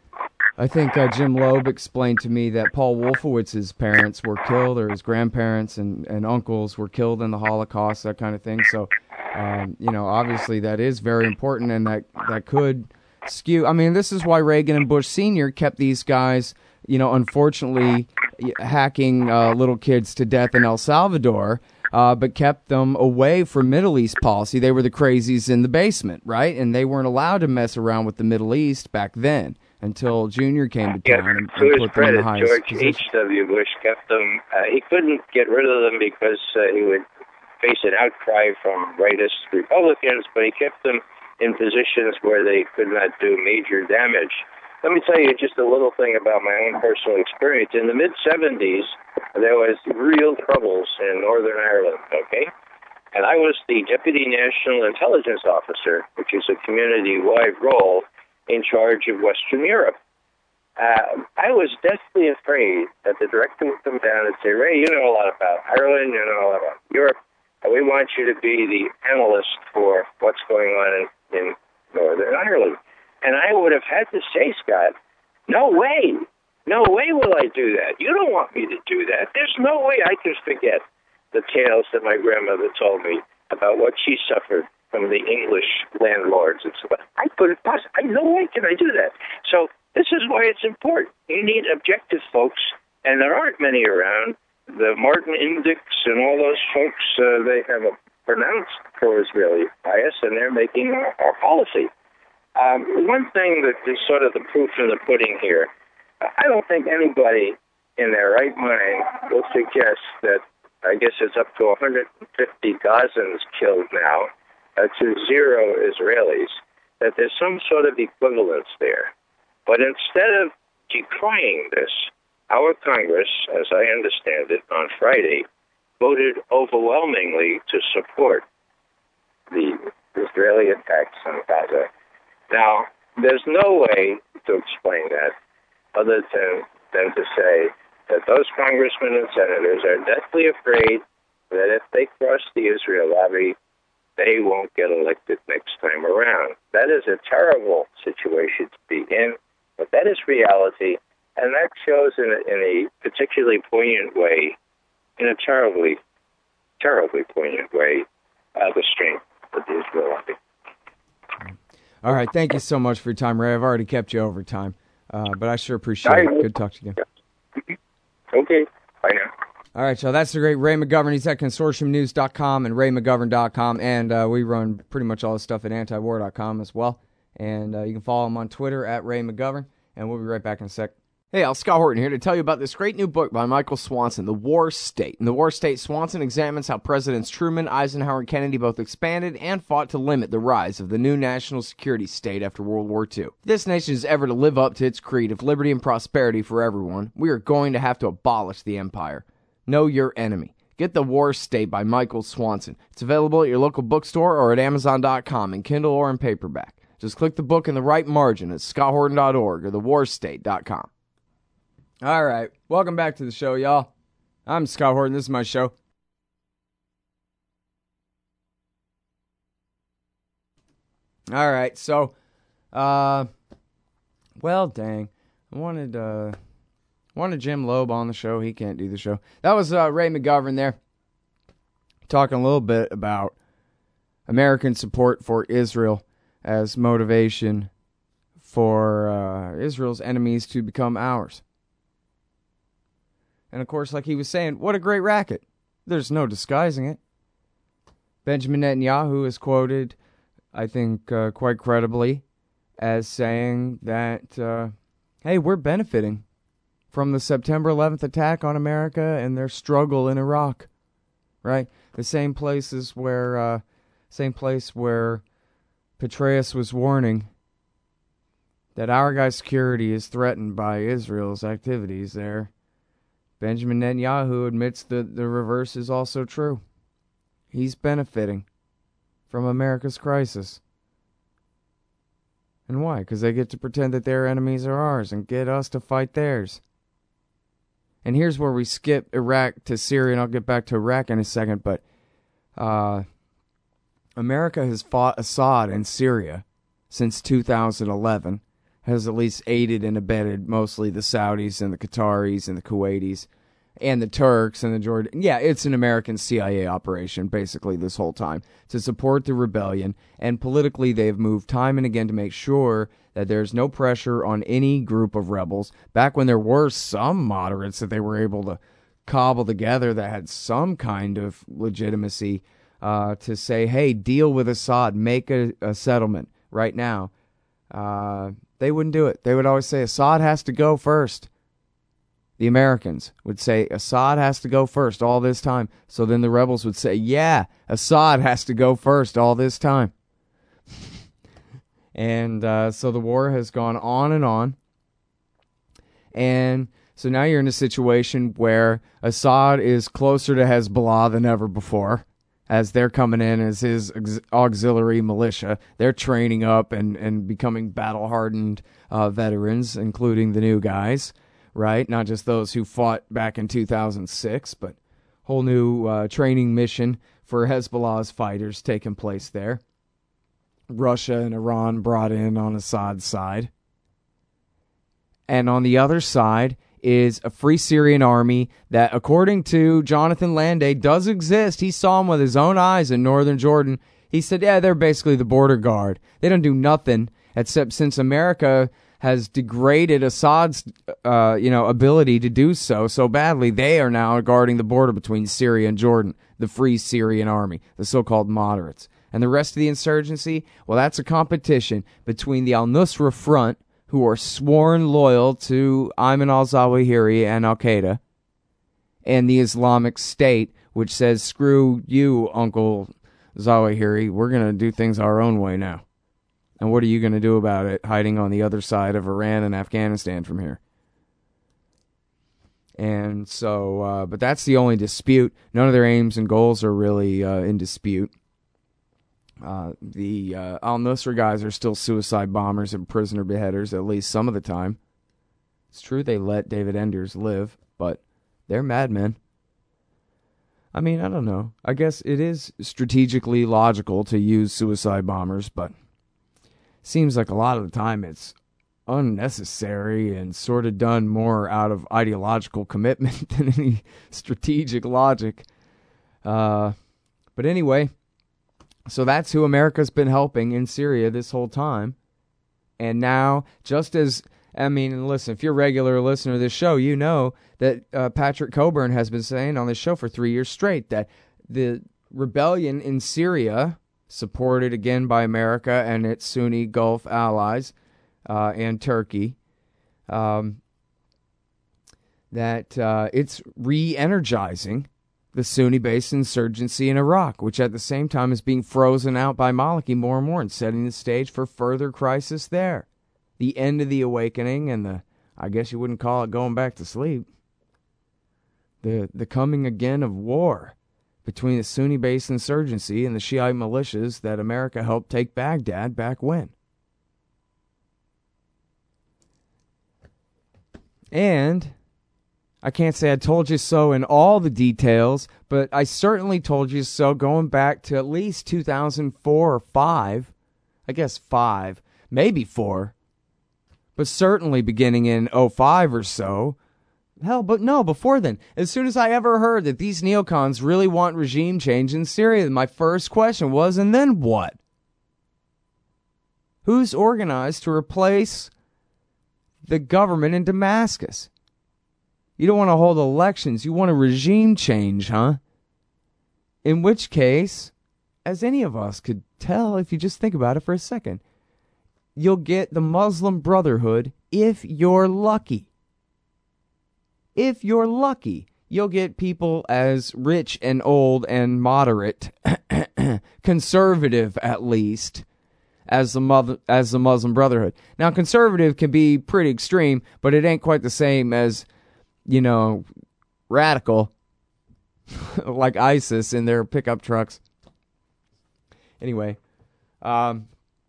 I think uh, Jim Loeb explained to me that Paul Wolfowitz's parents were killed, or his grandparents and, and uncles were killed in the Holocaust, that kind of thing. So, um, you know, obviously that is very important, and that, that could skew. I mean, this is why Reagan and Bush Senior kept these guys, you know, unfortunately hacking uh, little kids to death in El Salvador, uh, but kept them away from Middle East policy. They were the crazies in the basement, right? And they weren't allowed to mess around with the Middle East back then until Junior came to town. Yeah, and, to and his put them in the credit, highest George position. H W. Bush kept them. Uh, he couldn't get rid of them because uh, he would face an outcry from rightist Republicans, but he kept them in positions where they could not do major damage. Let me tell you just a little thing about my own personal experience. In the mid-seventies, there was real troubles in Northern Ireland, okay? And I was the Deputy National Intelligence Officer, which is a community-wide role in charge of Western Europe. Uh, I was deathly afraid that the director would come down and say, Ray, you know a lot about Ireland, you know a lot about Europe, and we want you to be the analyst for what's going on in, in Northern Ireland. And I would have had to say, Scott, no way. No way will I do that. You don't want me to do that. There's no way I can forget the tales that my grandmother told me about what she suffered from the English landlords and so on. I couldn't possibly, I no way can I do that. So this is why it's important. You need objective folks, and there aren't many around. The Martin Indyk and all those folks, uh, they have a pronounced pro-Israeli bias, and they're making our, our policy. Um, one thing that is sort of the proof in the pudding here, I don't think anybody in their right mind will suggest that, I guess it's up to one hundred fifty Gazans killed now, uh, to zero Israelis, that there's some sort of equivalence there. But instead of decrying this, our Congress, as I understand it, on Friday, voted overwhelmingly to support the Israeli attacks on Gaza. Now, there's no way to explain that other than, than to say that those congressmen and senators are deathly afraid that if they cross the Israel levee, they won't get elected next time around. That is a terrible situation to be in, but that is reality, and that shows in a, in a particularly poignant way, in a terribly, terribly poignant way, uh, the strength of the Israel levee. All right, thank you so much for your time, Ray. I've already kept you over time, uh, but I sure appreciate it. Good to talk to you again. Okay, bye now. All right, so that's the great Ray McGovern. He's at consortium news dot com and ray mcgovern dot com, and uh, we run pretty much all the stuff at anti war dot com as well. And uh, you can follow him on Twitter at Ray McGovern, and we'll be right back in a sec. Hey, Al Scott Horton here to tell you about this great new book by Michael Swanson, The War State. In The War State, Swanson examines how Presidents Truman, Eisenhower, and Kennedy both expanded and fought to limit the rise of the new national security state after World War Two. If this nation is ever to live up to its creed of liberty and prosperity for everyone, we are going to have to abolish the empire. Know your enemy. Get The War State by Michael Swanson. It's available at your local bookstore or at amazon dot com in Kindle or in paperback. Just click the book in the right margin at scott horton dot org or the war state dot com. All right, welcome back to the show, y'all. I'm Scott Horton. This is my show. All right, so, uh, well, dang, I wanted, uh, wanted Jim Loeb on the show. He can't do the show. That was uh, Ray McGovern there, talking a little bit about American support for Israel as motivation for uh, Israel's enemies to become ours. And, of course, like he was saying, what a great racket. There's no disguising it. Benjamin Netanyahu is quoted, I think, uh, quite credibly, as saying that, uh, hey, we're benefiting from the September eleventh attack on America and their struggle in Iraq. Right? The same places where, uh, same place where Petraeus was warning that our guy's security is threatened by Israel's activities there. Benjamin Netanyahu admits that the reverse is also true. He's benefiting from America's crisis. And why? Because they get to pretend that their enemies are ours and get us to fight theirs. And here's where we skip Iraq to Syria, and I'll get back to Iraq in a second, but uh, America has fought Assad in Syria since two thousand eleven. Has at least aided and abetted mostly the Saudis and the Qataris and the Kuwaitis and the Turks and the Jordan. Yeah, it's an American C I A operation, basically, this whole time, to support the rebellion. And politically, they've moved time and again to make sure that there's no pressure on any group of rebels. Back when there were some moderates that they were able to cobble together that had some kind of legitimacy uh, to say, hey, deal with Assad, make a, a settlement right now. Uh... They wouldn't do it. They would always say, Assad has to go first. The Americans would say, Assad has to go first all this time. So then the rebels would say, yeah, Assad has to go first all this time. and uh, so the war has gone on and on. And so now you're in a situation where Assad is closer to Hezbollah than ever before, as they're coming in as his auxiliary militia. They're training up and, and becoming battle-hardened uh, veterans, including the new guys, right? Not just those who fought back in two thousand six, but whole new uh, training mission for Hezbollah's fighters taking place there. Russia and Iran brought in on Assad's side. And on the other side is a Free Syrian Army that, according to Jonathan Landay, does exist. He saw them with his own eyes in northern Jordan. He said, yeah, they're basically the border guard. They don't do nothing, except since America has degraded Assad's uh, you know, ability to do so so badly, they are now guarding the border between Syria and Jordan, the Free Syrian Army, the so-called moderates. And the rest of the insurgency, well, that's a competition between the al-Nusra Front, who are sworn loyal to Ayman al-Zawahiri and Al-Qaeda, and the Islamic State, which says, screw you, Uncle Zawahiri, we're going to do things our own way now. And what are you going to do about it, hiding on the other side of Iran and Afghanistan from here? And so, uh, but that's the only dispute. None of their aims and goals are really uh, in dispute. Uh, the uh, al-Nusra guys are still suicide bombers and prisoner beheaders, at least some of the time. It's true they let David Enders live, but they're madmen. I mean, I don't know. I guess it is strategically logical to use suicide bombers, but seems like a lot of the time it's unnecessary and sort of done more out of ideological commitment than any strategic logic. Uh, but anyway... So that's who America's been helping in Syria this whole time. And now, just as, I mean, listen, if you're a regular listener to this show, you know that uh, Patrick Coburn has been saying on this show for three years straight that the rebellion in Syria, supported again by America and its Sunni Gulf allies uh, and Turkey, um, that uh, it's re-energizing the Sunni-based insurgency in Iraq, which at the same time is being frozen out by Maliki more and more and setting the stage for further crisis there. The end of the awakening and the, I guess you wouldn't call it going back to sleep, the, the coming again of war between the Sunni-based insurgency and the Shiite militias that America helped take Baghdad back when. And I can't say I told you so in all the details, but I certainly told you so going back to at least two thousand four or five. I guess five, maybe four. But certainly beginning in oh five or so. Hell, but no, before then. As soon as I ever heard that these neocons really want regime change in Syria, my first question was, and then what? Who's organized to replace the government in Damascus? You don't want to hold elections. You want a regime change, huh? In which case, as any of us could tell if you just think about it for a second, you'll get the Muslim Brotherhood if you're lucky. If you're lucky, you'll get people as rich and old and moderate, conservative at least, as the mother, as the Muslim Brotherhood. Now, conservative can be pretty extreme, but it ain't quite the same as, you know, radical, like ISIS in their pickup trucks. Anyway, um,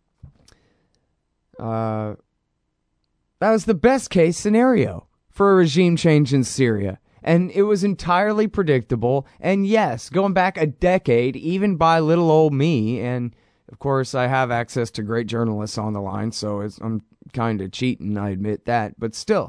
uh, that was the best case scenario for a regime change in Syria. And it was entirely predictable. And yes, going back a decade, even by little old me, and of course I have access to great journalists on the line, so it's, I'm kind of cheating, I admit that, but still.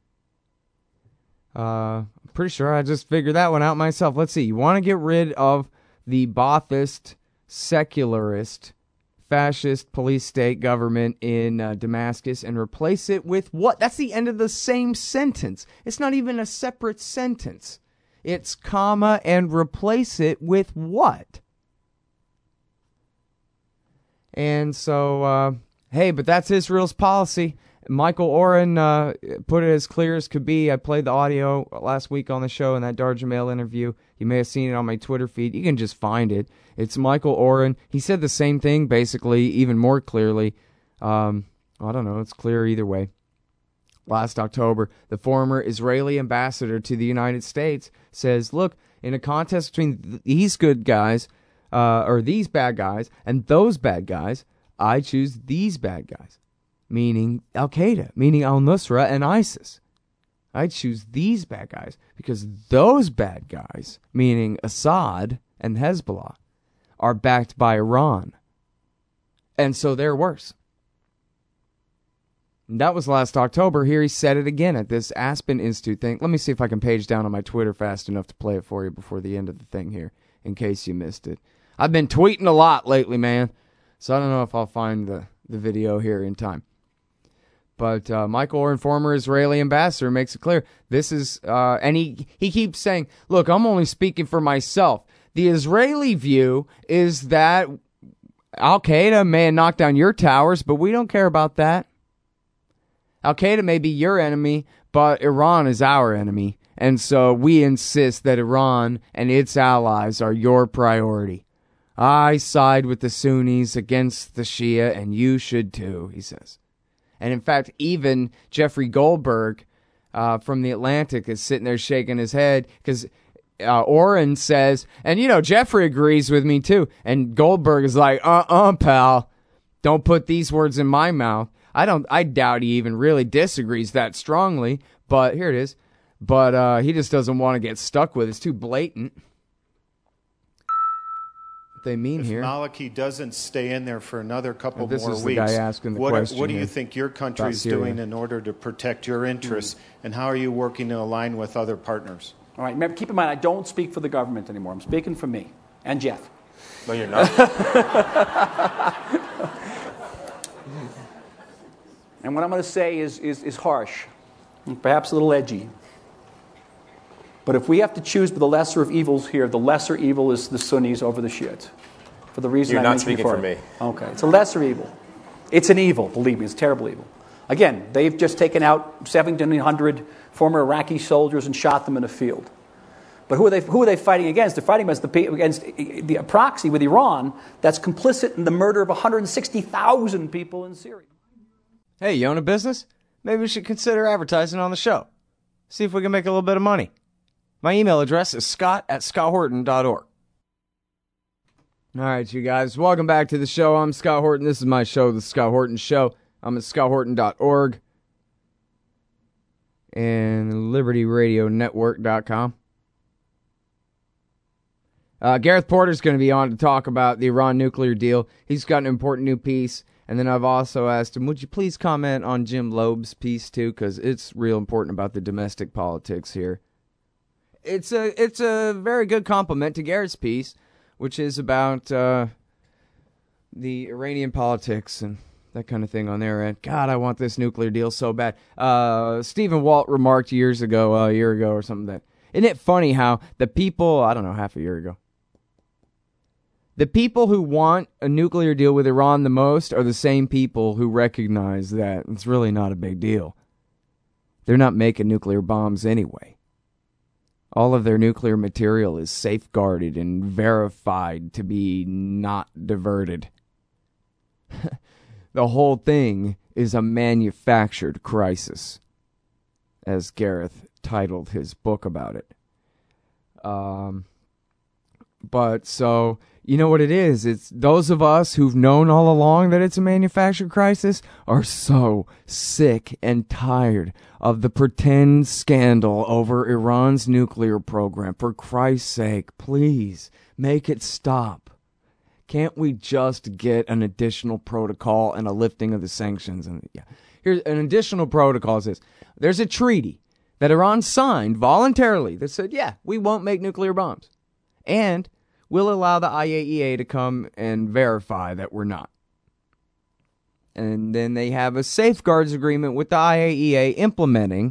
Uh, I'm pretty sure I just figured that one out myself. Let's see. You want to get rid of the Ba'athist, secularist, fascist police state government in uh, Damascus and replace it with what? That's the end of the same sentence. It's not even a separate sentence. It's comma and replace it with what? And so, uh, hey, but that's Israel's policy. Michael Oren uh, put it as clear as could be. I played the audio last week on the show in that Dar Jamail interview. You may have seen it on my Twitter feed. You can just find it. It's Michael Oren. He said the same thing, basically, even more clearly. Um, I don't know. It's clear either way. Last October, the former Israeli ambassador to the United States says, look, in a contest between these good guys, uh, or these bad guys, and those bad guys, I choose these bad guys. Meaning Al-Qaeda, meaning al-Nusra and ISIS. I choose these bad guys because those bad guys, meaning Assad and Hezbollah, are backed by Iran. And so they're worse. And that was last October. Here he said it again at this Aspen Institute thing. Let me see if I can page down on my Twitter fast enough to play it for you before the end of the thing here, in case you missed it. I've been tweeting a lot lately, man. So I don't know if I'll find the, the video here in time. But uh, Michael Oren, former Israeli ambassador, makes it clear. This is, uh, and he, he keeps saying, look, I'm only speaking for myself. The Israeli view is that Al-Qaeda may have knocked down your towers, but we don't care about that. Al-Qaeda may be your enemy, but Iran is our enemy. And so we insist that Iran and its allies are your priority. I side with the Sunnis against the Shia, and you should too, he says. And in fact, even Jeffrey Goldberg uh, from The Atlantic is sitting there shaking his head because uh, Oren says, and you know, Jeffrey agrees with me too. And Goldberg is like, uh-uh, pal, don't put these words in my mouth. I don't. I doubt he even really disagrees that strongly. But here it is. But uh, he just doesn't want to get stuck with it. It's too blatant. They mean if here. Maliki doesn't stay in there for another couple this more is weeks, the guy asking the what, question what do you here think your country's doing in order to protect your interests, mm. and how are you working to align with other partners? All right, remember, keep in mind, I don't speak for the government anymore. I'm speaking for me and Jeff. No, you're not. And what I'm going to say is, is, is harsh, and perhaps a little edgy. But if we have to choose the lesser of evils here, the lesser evil is the Sunnis over the Shiites. For the reason You're I not mentioned speaking before. for me. Okay, it's a lesser evil. It's an evil, believe me, it's a terrible evil. Again, they've just taken out seventeen hundred former Iraqi soldiers and shot them in a field. But who are they, who are they fighting against? They're fighting against, the, against the a proxy with Iran that's complicit in the murder of one hundred sixty thousand people in Syria. Hey, you own a business? Maybe we should consider advertising on the show. See if we can make a little bit of money. My email address is scott at scott horton dot org. All right, you guys, welcome back to the show. I'm Scott Horton. This is my show, The Scott Horton Show. I'm at scott horton dot org and liberty radio network dot com. Uh, Gareth Porter's going to be on to talk about the Iran nuclear deal. He's got an important new piece. And then I've also asked him, would you please comment on Jim Loeb's piece too? Because it's real important about the domestic politics here. It's a it's a very good compliment to Garrett's piece, which is about uh, the Iranian politics and that kind of thing on their end. God, I want this nuclear deal so bad. Uh, Stephen Walt remarked years ago, uh, a year ago or something, that, isn't it funny how the people, I don't know, half a year ago, the people who want a nuclear deal with Iran the most are the same people who recognize that it's really not a big deal. They're not making nuclear bombs anyway. All of their nuclear material is safeguarded and verified to be not diverted. The whole thing is a manufactured crisis, as Gareth titled his book about it. Um, but so, you know what it is? It's those of us who've known all along that it's a manufactured crisis are so sick and tired of the pretend scandal over Iran's nuclear program. For Christ's sake, please make it stop. Can't we just get an additional protocol and a lifting of the sanctions? And yeah, here's an additional protocol. Is this. There's a treaty that Iran signed voluntarily that said, yeah, we won't make nuclear bombs. And we'll allow the I A E A to come and verify that we're not. And then they have a safeguards agreement with the I A E A implementing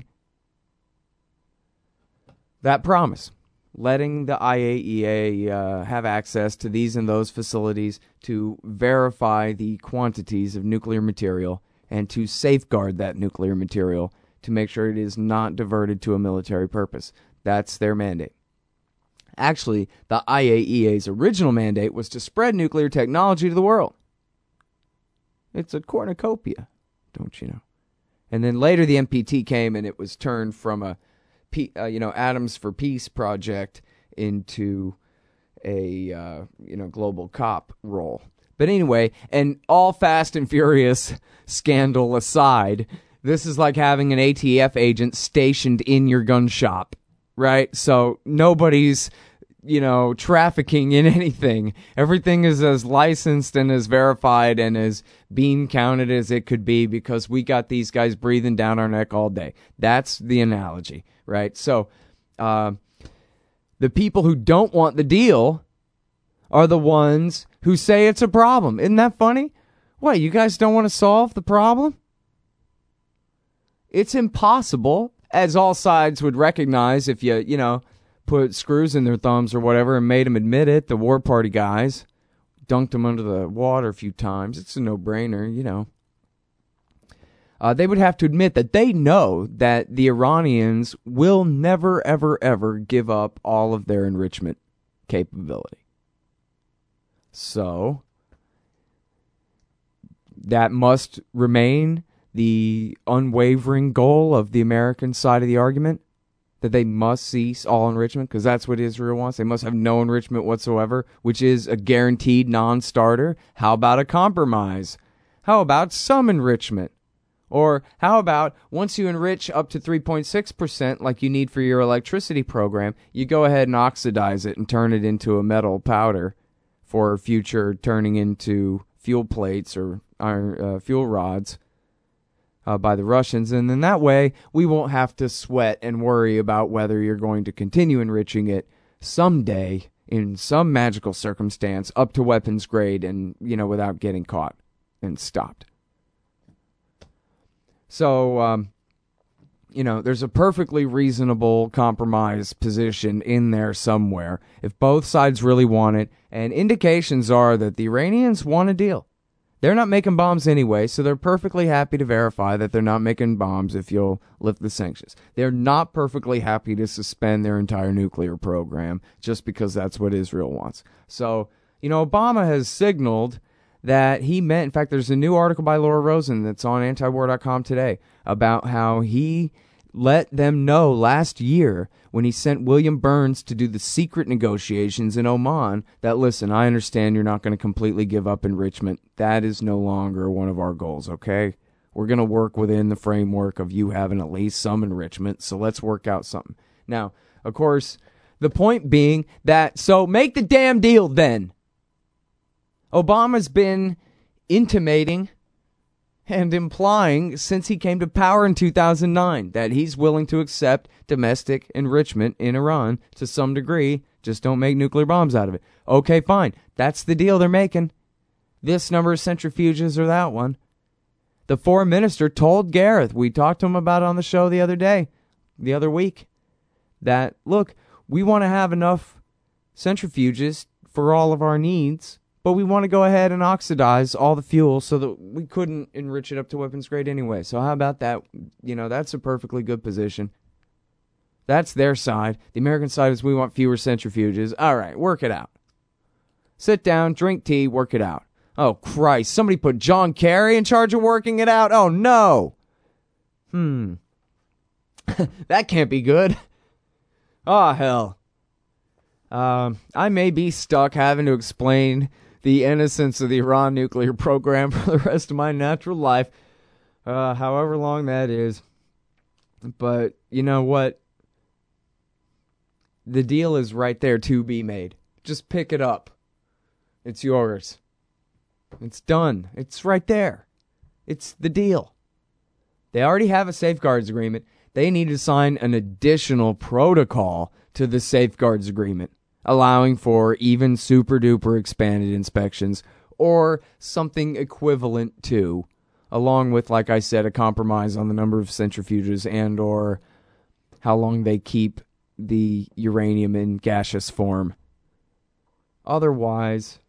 that promise, letting the I A E A uh, have access to these and those facilities to verify the quantities of nuclear material and to safeguard that nuclear material to make sure it is not diverted to a military purpose. That's their mandate. Actually, the I A E A's original mandate was to spread nuclear technology to the world. It's a cornucopia, don't you know? And then later the N P T came and it was turned from a, uh, you know, Atoms for Peace project into a, uh, you know, global cop role. But anyway, and all Fast and Furious scandal aside, this is like having an A T F agent stationed in your gun shop, right? So nobody's, you know, trafficking in anything. Everything is as licensed and as verified and as bean counted as it could be because we got these guys breathing down our neck all day. That's the analogy, right? So uh, the people who don't want the deal are the ones who say it's a problem. Isn't that funny? What, you guys don't want to solve the problem? It's impossible, as all sides would recognize if you, you know, put screws in their thumbs or whatever and made them admit it. The war party guys dunked them under the water a few times. It's a no-brainer, you know. Uh, they would have to admit that they know that the Iranians will never, ever, ever give up all of their enrichment capability. So that must remain the unwavering goal of the American side of the argument, that they must cease all enrichment, because that's what Israel wants. They must have no enrichment whatsoever, which is a guaranteed non-starter. How about a compromise? How about some enrichment? Or how about once you enrich up to three point six percent like you need for your electricity program, you go ahead and oxidize it and turn it into a metal powder for future turning into fuel plates or iron, uh, fuel rods uh, by the Russians. And then that way we won't have to sweat and worry about whether you're going to continue enriching it someday in some magical circumstance up to weapons grade and, you know, without getting caught and stopped. So, um, you know, there's a perfectly reasonable compromise position in there somewhere if both sides really want it. And indications are that the Iranians want a deal. They're not making bombs anyway, so they're perfectly happy to verify that they're not making bombs if you'll lift the sanctions. They're not perfectly happy to suspend their entire nuclear program just because that's what Israel wants. So, you know, Obama has signaled that he meant, in fact, there's a new article by Laura Rosen that's on anti war dot com today about how he let them know last year when he sent William Burns to do the secret negotiations in Oman that, listen, I understand you're not going to completely give up enrichment. That is no longer one of our goals, okay? We're going to work within the framework of you having at least some enrichment, so let's work out something. Now, of course, the point being that, so make the damn deal then. Obama's been intimating and implying since he came to power in two thousand nine that he's willing to accept domestic enrichment in Iran to some degree, just don't make nuclear bombs out of it. Okay, fine. That's the deal they're making. This number of centrifuges or that one. The foreign minister told Gareth, we talked to him about it on the show the other day, the other week, that, look, we want to have enough centrifuges for all of our needs, but we want to go ahead and oxidize all the fuel so that we couldn't enrich it up to weapons grade anyway. So how about that? You know, that's a perfectly good position. That's their side. The American side is we want fewer centrifuges. All right, work it out. Sit down, drink tea, work it out. Oh, Christ, somebody put John Kerry in charge of working it out? Oh, no. Hmm. That can't be good. Oh, hell. Um, I may be stuck having to explain the innocence of the Iran nuclear program for the rest of my natural life, uh, however long that is. But you know what? The deal is right there to be made. Just pick it up. It's yours. It's done. It's right there. It's the deal. They already have a safeguards agreement. They need to sign an additional protocol to the safeguards agreement, allowing for even super-duper expanded inspections or something equivalent to, along with, like I said, a compromise on the number of centrifuges and or how long they keep the uranium in gaseous form. Otherwise,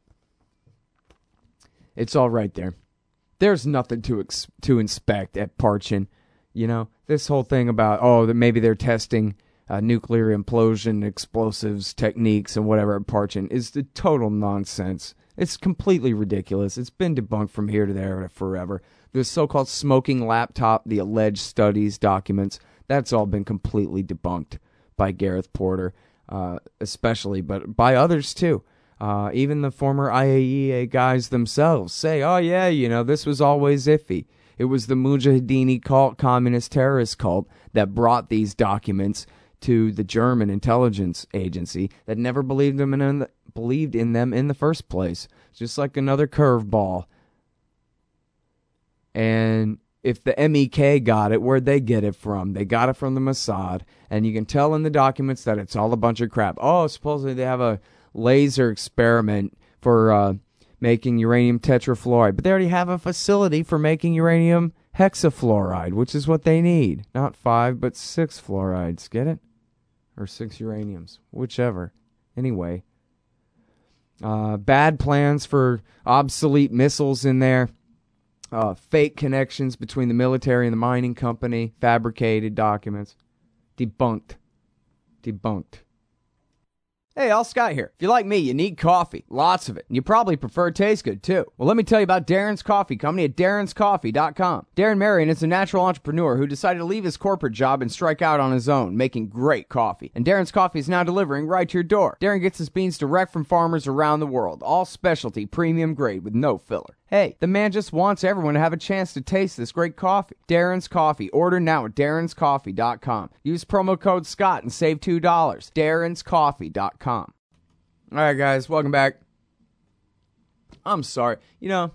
it's all right there. There's nothing to ex- to inspect at Parchin. You know, this whole thing about, oh, that maybe they're testing Uh, nuclear implosion explosives techniques and whatever at Parchin is the total nonsense. It's completely ridiculous. It's been debunked from here to there forever. The so-called smoking laptop, the alleged studies, documents, that's all been completely debunked by Gareth Porter, uh, especially, but by others too. Uh, even the former I A E A guys themselves say, oh yeah, you know, this was always iffy. It was the Mujahideen cult, communist terrorist cult, that brought these documents to the German intelligence agency that never believed them in the, believed in them in the first place. Just like another curveball. And if the M E K got it, where'd they get it from? They got it from the Mossad. And you can tell in the documents that it's all a bunch of crap. Oh, supposedly they have a laser experiment for uh, making uranium tetrafluoride. But they already have a facility for making uranium hexafluoride, which is what they need. Not five, but six fluorides. Get it? Or six uraniums. Whichever. Anyway. Uh, bad plans for obsolete missiles in there. Uh, fake connections between the military and the mining company. Fabricated documents. Debunked. Debunked. Hey, Al Scott here. If you're like me, you need coffee. Lots of it. And you probably prefer it tastes good, too. Well, let me tell you about Darren's Coffee Company at darrens coffee dot com. Darren Marion is a natural entrepreneur who decided to leave his corporate job and strike out on his own, making great coffee. And Darren's Coffee is now delivering right to your door. Darren gets his beans direct from farmers around the world. All specialty, premium grade with no filler. Hey, the man just wants everyone to have a chance to taste this great coffee. Darren's Coffee. Order now at darrens coffee dot com. Use promo code Scott and save two dollars. darrens coffee dot com. All right, guys, welcome back. I'm sorry. You know,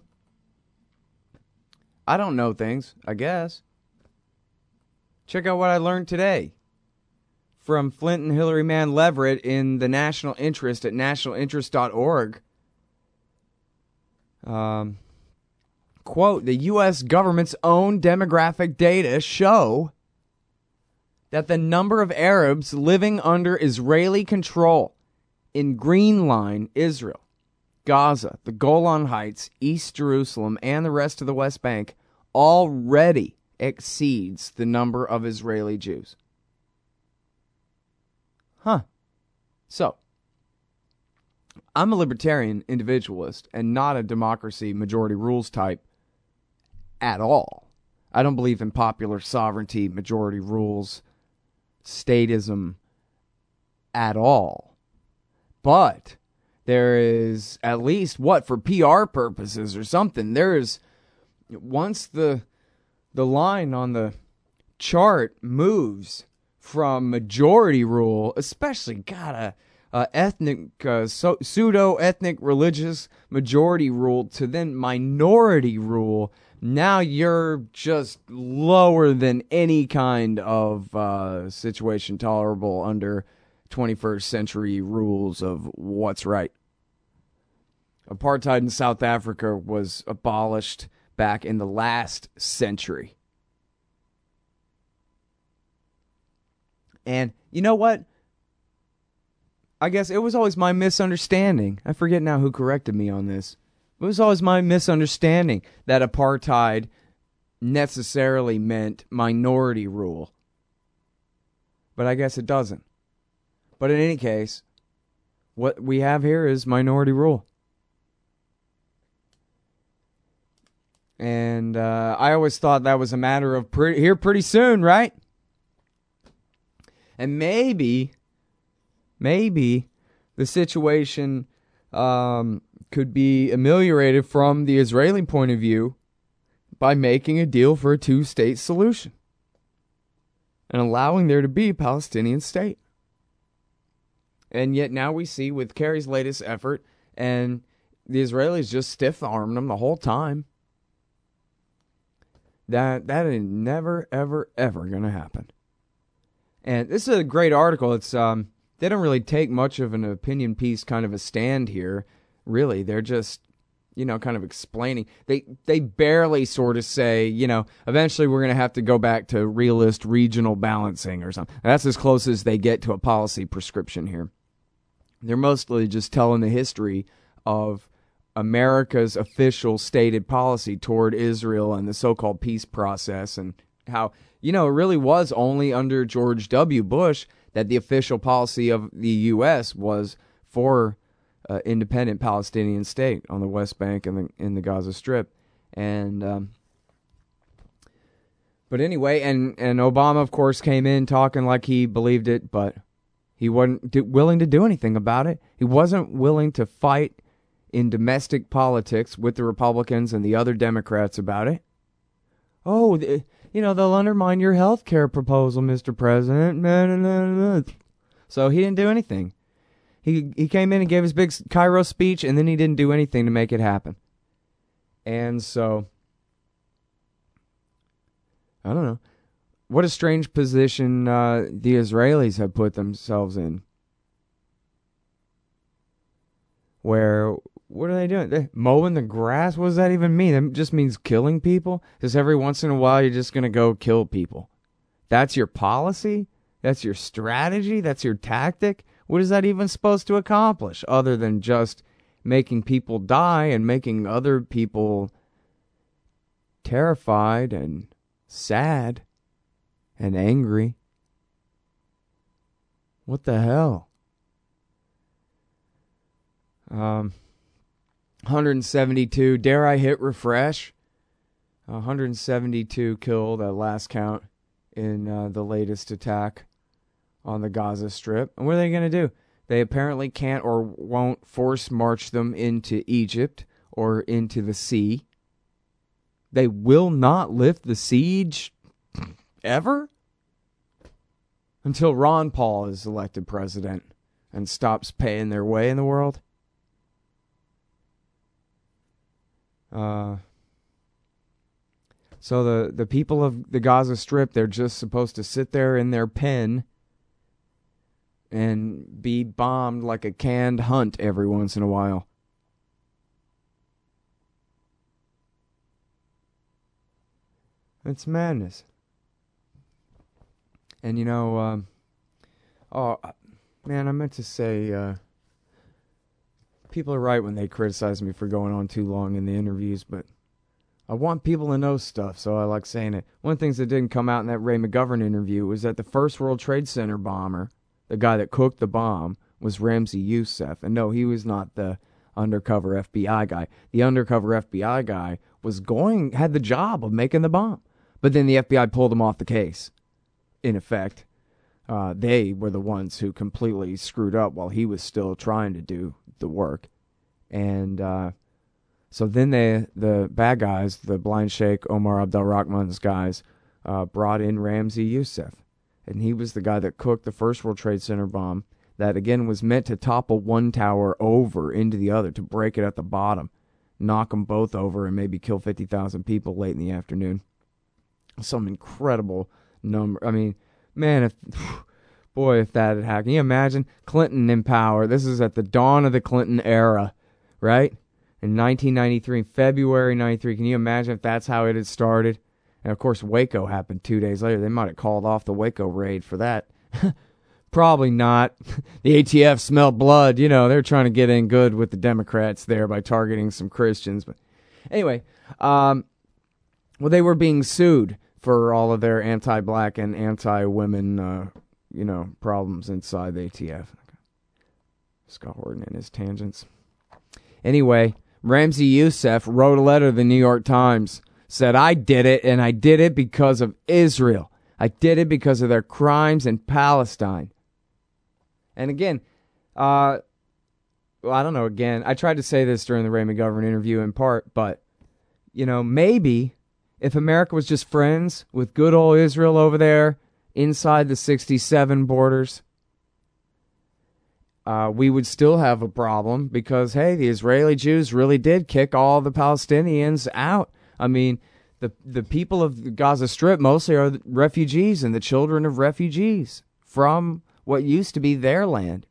I don't know things, I guess. Check out what I learned today from Flint and Hillary Mann Leverett in the National Interest at national interest dot org. Um, quote, the U S government's own demographic data show that the number of Arabs living under Israeli control in Green Line, Israel, Gaza, the Golan Heights, East Jerusalem, and the rest of the West Bank already exceeds the number of Israeli Jews. Huh. So, I'm a libertarian individualist and not a democracy majority rules type at all. I don't believe in popular sovereignty, majority rules, statism at all. But there is at least, what, for P R purposes or something, there is, once the the line on the chart moves from majority rule, especially, God, a, a ethnic, uh, so, pseudo-ethnic religious majority rule to then minority rule, now you're just lower than any kind of uh, situation tolerable under twenty-first century rules of what's right. Apartheid in South Africa was abolished back in the last century. And you know what? I guess it was always my misunderstanding. I forget now who corrected me on this. It was always my misunderstanding that apartheid necessarily meant minority rule. But I guess it doesn't. But in any case, what we have here is minority rule. And uh, I always thought that was a matter of pre- here pretty soon, right? And maybe, maybe the situation um, could be ameliorated from the Israeli point of view by making a deal for a two-state solution and allowing there to be a Palestinian state. And yet now we see with Kerry's latest effort, and the Israelis just stiff-armed them the whole time, that that is never, ever, ever going to happen. And this is a great article. It's um, they don't really take much of an opinion piece kind of a stand here. Really, they're just, you know, kind of explaining. They they barely sort of say, you know, eventually we're going to have to go back to realist regional balancing or something. That's as close as they get to a policy prescription here. They're mostly just telling the history of America's official stated policy toward Israel and the so-called peace process, and how, you know, it really was only under George W. Bush that the official policy of the U S was for uh, independent Palestinian state on the West Bank and the, in the Gaza Strip. And um, but anyway, and, and Obama, of course, came in talking like he believed it, but he wasn't do, willing to do anything about it. He wasn't willing to fight in domestic politics with the Republicans and the other Democrats about it. Oh, the, you know, they'll undermine your health care proposal, Mister President. So he didn't do anything. He he came in and gave his big Cairo speech, and then he didn't do anything to make it happen. And so, I don't know. What a strange position uh, the Israelis have put themselves in. Where, what are they doing? They mowing the grass? What does that even mean? That just means killing people? Because every once in a while you're just going to go kill people. That's your policy? That's your strategy? That's your tactic? What is that even supposed to accomplish? Other than just making people die and making other people terrified and sad and angry. What the hell? Um, one hundred seventy-two, dare I hit refresh? one hundred seventy-two killed at last count in uh, the latest attack on the Gaza Strip. And what are they going to do? They apparently can't or won't force march them into Egypt or into the sea. They will not lift the siege ever until Ron Paul is elected president and stops paying their way in the world. Uh, so the, the people of the Gaza Strip, they're just supposed to sit there in their pen and be bombed like a canned hunt every once in a while. It's madness. And you know, um, oh man, I meant to say, uh, people are right when they criticize me for going on too long in the interviews, but I want people to know stuff, so I like saying it. One of the things that didn't come out in that Ray McGovern interview was that the first World Trade Center bomber, the guy that cooked the bomb, was Ramzi Youssef. And no, he was not the undercover F B I guy. The undercover F B I guy was going, had the job of making the bomb. But then the F B I pulled him off the case, in effect. Uh, they were the ones who completely screwed up while he was still trying to do the work. And uh, so then they, the bad guys, the Blind Sheikh, Omar Abdel Rahman's guys, uh, brought in Ramzi Youssef. And he was the guy that cooked the first World Trade Center bomb that, again, was meant to topple one tower over into the other, to break it at the bottom, knock them both over, and maybe kill fifty thousand people late in the afternoon. Some incredible number. I mean, man, if boy, if that had happened. Can you imagine Clinton in power? This is at the dawn of the Clinton era, right? In nineteen ninety-three, February ninety-three. Can you imagine if that's how it had started? And, of course, Waco happened two days later. They might have called off the Waco raid for that. Probably not. The A T F smelled blood. You know, they're trying to get in good with the Democrats there by targeting some Christians. But anyway, um, well, they were being sued for all of their anti-black and anti-women, uh, you know, problems inside the A T F. Scott Horton and his tangents. Anyway, Ramzi Youssef wrote a letter to the New York Times, said, I did it, and I did it because of Israel. I did it because of their crimes in Palestine. And again, uh, well, I don't know, again, I tried to say this during the Ray McGovern interview in part, but, you know, maybe if America was just friends with good old Israel over there inside the sixty-seven borders, uh, we would still have a problem because, hey, the Israeli Jews really did kick all the Palestinians out. I mean, the the people of the Gaza Strip mostly are refugees and the children of refugees from what used to be their land.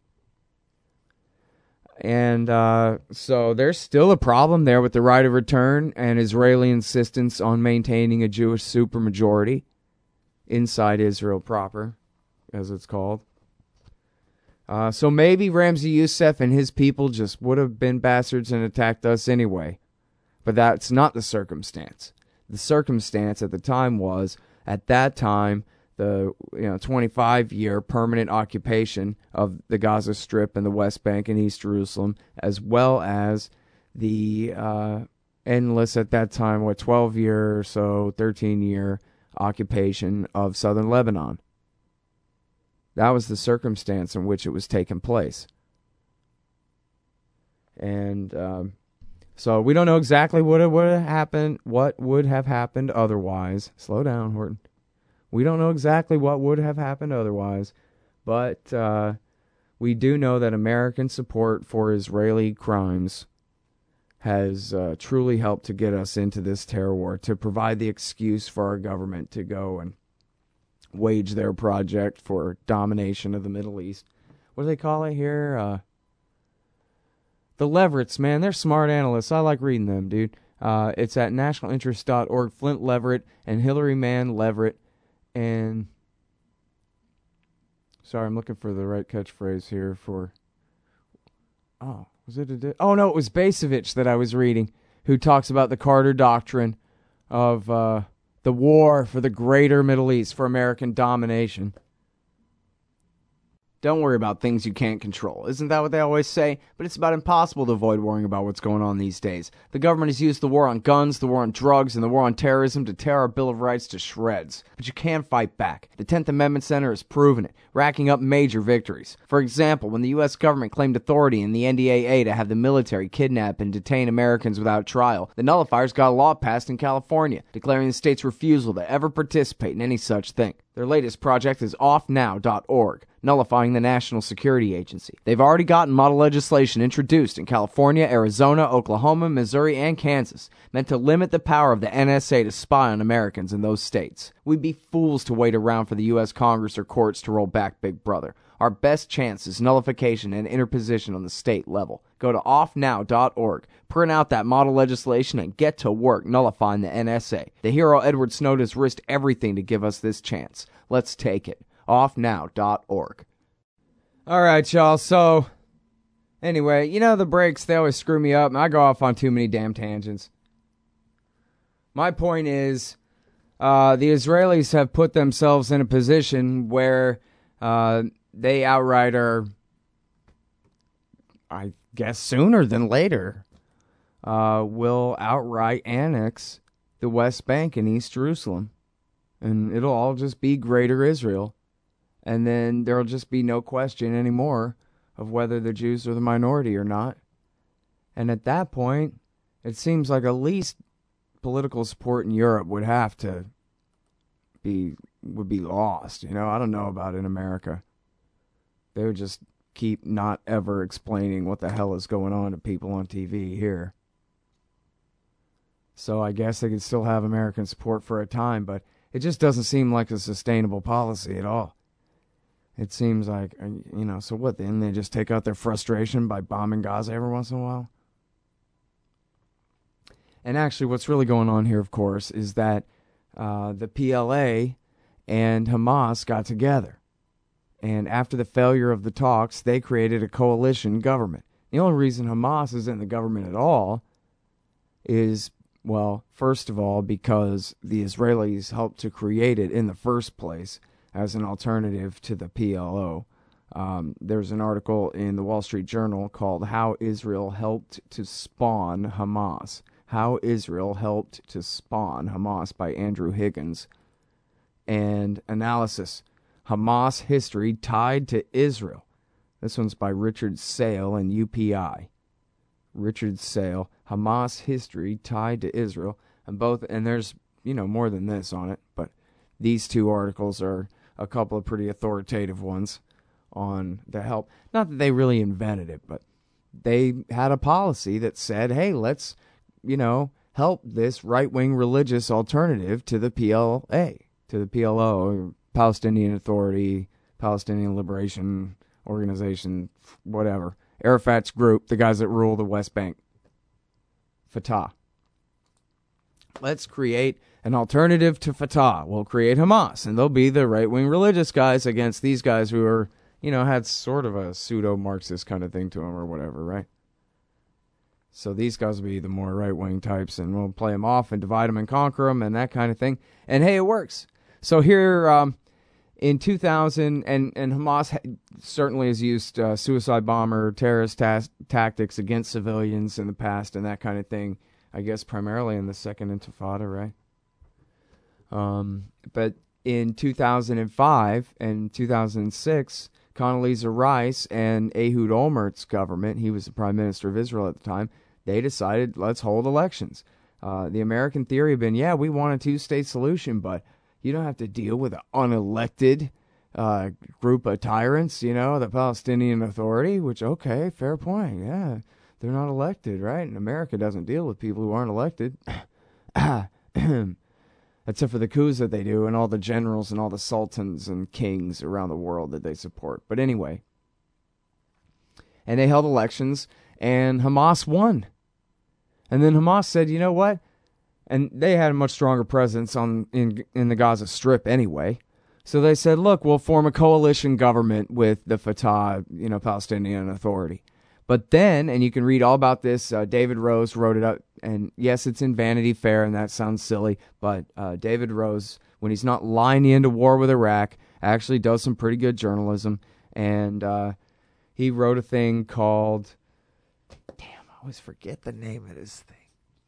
And uh, so there's still a problem there with the right of return and Israeli insistence on maintaining a Jewish supermajority inside Israel proper, as it's called. Uh, so maybe Ramzi Youssef and his people just would have been bastards and attacked us anyway. But that's not the circumstance. The circumstance at the time was, at that time, the you know twenty-five year permanent occupation of the Gaza Strip and the West Bank and East Jerusalem, as well as the uh, endless, at that time, what, twelve year or so, thirteen year occupation of southern Lebanon. That was the circumstance in which it was taking place. And um, so we don't know exactly what would have happened, what would have happened otherwise. Slow down, Horton. We don't know exactly what would have happened otherwise, but uh, we do know that American support for Israeli crimes has uh, truly helped to get us into this terror war, to provide the excuse for our government to go and wage their project for domination of the Middle East. What do they call it here? Uh, the Leverets, man, they're smart analysts. I like reading them, dude. Uh, it's at national interest dot org. Flint Leverett and Hillary Mann Leverett. And, sorry, I'm looking for the right catchphrase here for, oh, was it a, di- oh, no, it was Basevich that I was reading, who talks about the Carter Doctrine of uh, the war for the greater Middle East, for American domination. Don't worry about things you can't control. Isn't that what they always say? But it's about impossible to avoid worrying about what's going on these days. The government has used the war on guns, the war on drugs, and the war on terrorism to tear our Bill of Rights to shreds. But you can fight back. The tenth Amendment Center has proven it, racking up major victories. For example, when the U S government claimed authority in the N D A A to have the military kidnap and detain Americans without trial, the nullifiers got a law passed in California, declaring the state's refusal to ever participate in any such thing. Their latest project is off now dot org, nullifying the National Security Agency. They've already gotten model legislation introduced in California, Arizona, Oklahoma, Missouri, and Kansas, meant to limit the power of the N S A to spy on Americans in those states. We'd be fools to wait around for the U S Congress or courts to roll back Big Brother. Our best chance is nullification and interposition on the state level. Go to off now dot org, print out that model legislation, and get to work nullifying the N S A. The hero Edward Snowden has risked everything to give us this chance. Let's take it. off now dot org. All right, y'all. So, Anyway, you know the breaks, they always screw me up, and I go off on too many damn tangents. My point is, uh, the Israelis have put themselves in a position where uh, they outright are, I guess sooner than later, uh, will outright annex the West Bank and East Jerusalem. And it'll all just be Greater Israel. And then there'll just be no question anymore of whether the Jews are the minority or not. And at that point, it seems like at least political support in Europe would have to be would be lost. You know, I don't know about in America. They would just keep not ever explaining what the hell is going on to people on T V here. So I guess they could still have American support for a time, but it just doesn't seem like a sustainable policy at all. It seems like, you know, so what then? They just take out their frustration by bombing Gaza every once in a while? And actually what's really going on here, of course, is that uh, the P L A and Hamas got together. And after the failure of the talks, they created a coalition government. The only reason Hamas is in the government at all is, well, first of all, because the Israelis helped to create it in the first place as an alternative to the P L O. Um, there's an article in the Wall Street Journal called How Israel Helped to Spawn Hamas. How Israel Helped to Spawn Hamas by Andrew Higgins. And analysis, Hamas history tied to Israel. This one's by Richard Sale and U P I. Richard Sale, Hamas history tied to Israel. And both, and there's, you know, more than this on it, but these two articles are a couple of pretty authoritative ones on the help. Not that they really invented it, but they had a policy that said, hey, let's, you know, help this right-wing religious alternative to the P L A, to the P L O, Palestinian Authority, Palestinian Liberation Organization, whatever. Arafat's group, the guys that rule the West Bank. Fatah. Let's create an alternative to Fatah. We'll create Hamas, and they'll be the right-wing religious guys against these guys who are, you know, had sort of a pseudo-Marxist kind of thing to them or whatever, right? So these guys will be the more right-wing types, and we'll play them off and divide them and conquer them and that kind of thing. And hey, it works. So here um, in two thousand, and, and Hamas ha- certainly has used uh, suicide bomber, terrorist ta- tactics against civilians in the past and that kind of thing, I guess primarily in the Second Intifada, right? Um, but in two thousand five and two thousand six, Condoleezza Rice and Ehud Olmert's government, he was the prime minister of Israel at the time, they decided, let's hold elections. Uh, the American theory had been, yeah, we want a two-state solution, but you don't have to deal with an unelected uh, group of tyrants, you know, the Palestinian Authority, which, okay, fair point, yeah, they're not elected, right? And America doesn't deal with people who aren't elected. Except for the coups that they do and all the generals and all the sultans and kings around the world that they support. But anyway. And they held elections, and Hamas won. And then Hamas said, you know what? And they had a much stronger presence on in in the Gaza Strip anyway. So they said, look, we'll form a coalition government with the Fatah, you know, Palestinian Authority. But then, and you can read all about this, uh, David Rose wrote it up, and yes, it's in Vanity Fair, and that sounds silly, but uh, David Rose, when he's not lying into war with Iraq, actually does some pretty good journalism, and uh, he wrote a thing called, damn, I always forget the name of this thing.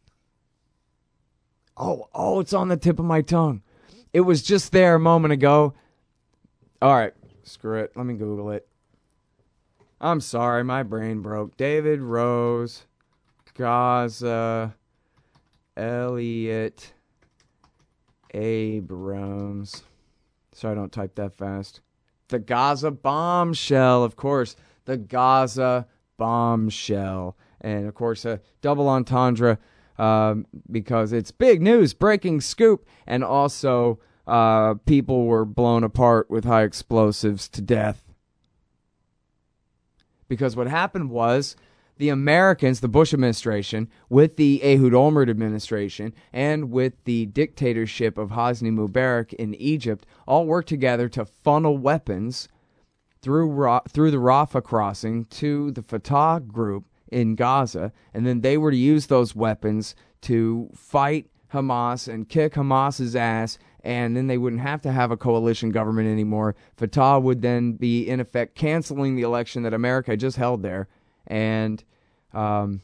Oh, oh, it's on the tip of my tongue. It was just there a moment ago. All right, screw it, let me Google it. I'm sorry, my brain broke. David Rose, Gaza, Elliot Abrams. Sorry I don't type that fast. The Gaza bombshell, of course. The Gaza bombshell. And, of course, a double entendre um, because it's big news, breaking scoop. And also, uh, people were blown apart with high explosives to death. Because what happened was the Americans, the Bush administration, with the Ehud Olmert administration, and with the dictatorship of Hosni Mubarak in Egypt, all worked together to funnel weapons through Ra- through the Rafah crossing to the Fatah group in Gaza, and then they were to use those weapons to fight Hamas and kick Hamas's ass, and then they wouldn't have to have a coalition government anymore. Fatah would then be, in effect, canceling the election that America just held there, and um,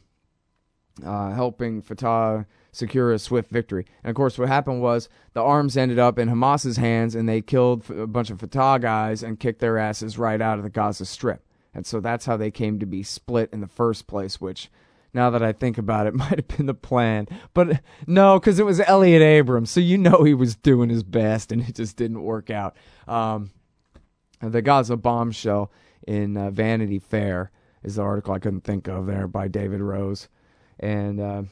uh, helping Fatah secure a swift victory. And, of course, what happened was the arms ended up in Hamas's hands, and they killed a bunch of Fatah guys and kicked their asses right out of the Gaza Strip. And so that's how they came to be split in the first place, which, now that I think about it, might have been the plan. But no, because it was Elliot Abrams, so you know he was doing his best, and it just didn't work out. Um, the Gaza bombshell in uh, Vanity Fair is the article I couldn't think of there by David Rose. And uh,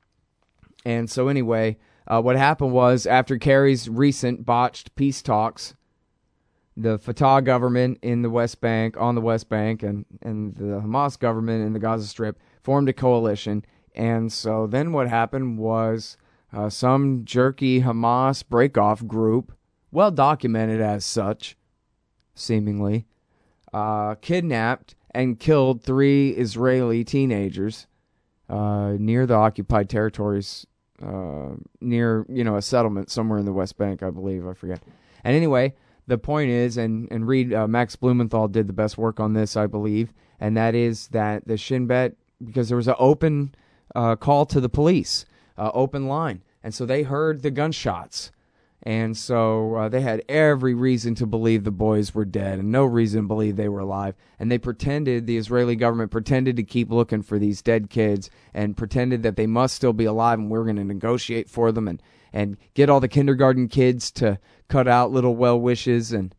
and so anyway, uh, what happened was, after Kerry's recent botched peace talks, the Fatah government in the West Bank, on the West Bank, and, and the Hamas government in the Gaza Strip formed a coalition. And so then what happened was uh, some jerky Hamas breakoff group, well documented as such, seemingly, uh, kidnapped and killed three Israeli teenagers uh, near the occupied territories, uh, near, you know, a settlement somewhere in the West Bank, I believe. I forget. And anyway, the point is, and, and Reed, uh, Max Blumenthal did the best work on this, I believe, and that is that the Shin Bet, because there was an open uh, call to the police, uh, open line, and so they heard the gunshots, and so uh, they had every reason to believe the boys were dead and no reason to believe they were alive, and they pretended, the Israeli government pretended to keep looking for these dead kids and pretended that they must still be alive and we we're going to negotiate for them and, and get all the kindergarten kids to cut out little well wishes and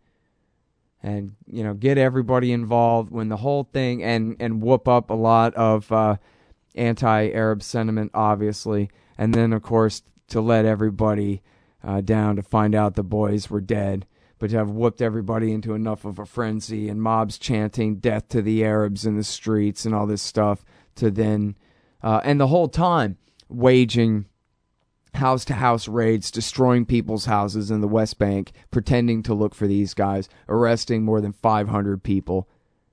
and you know get everybody involved, when the whole thing and and whoop up a lot of uh, anti-Arab sentiment, obviously, and then of course to let everybody uh, down to find out the boys were dead, but to have whooped everybody into enough of a frenzy and mobs chanting "death to the Arabs" in the streets and all this stuff, to then uh, and the whole time waging house-to-house raids, destroying people's houses in the West Bank, pretending to look for these guys, arresting more than five hundred people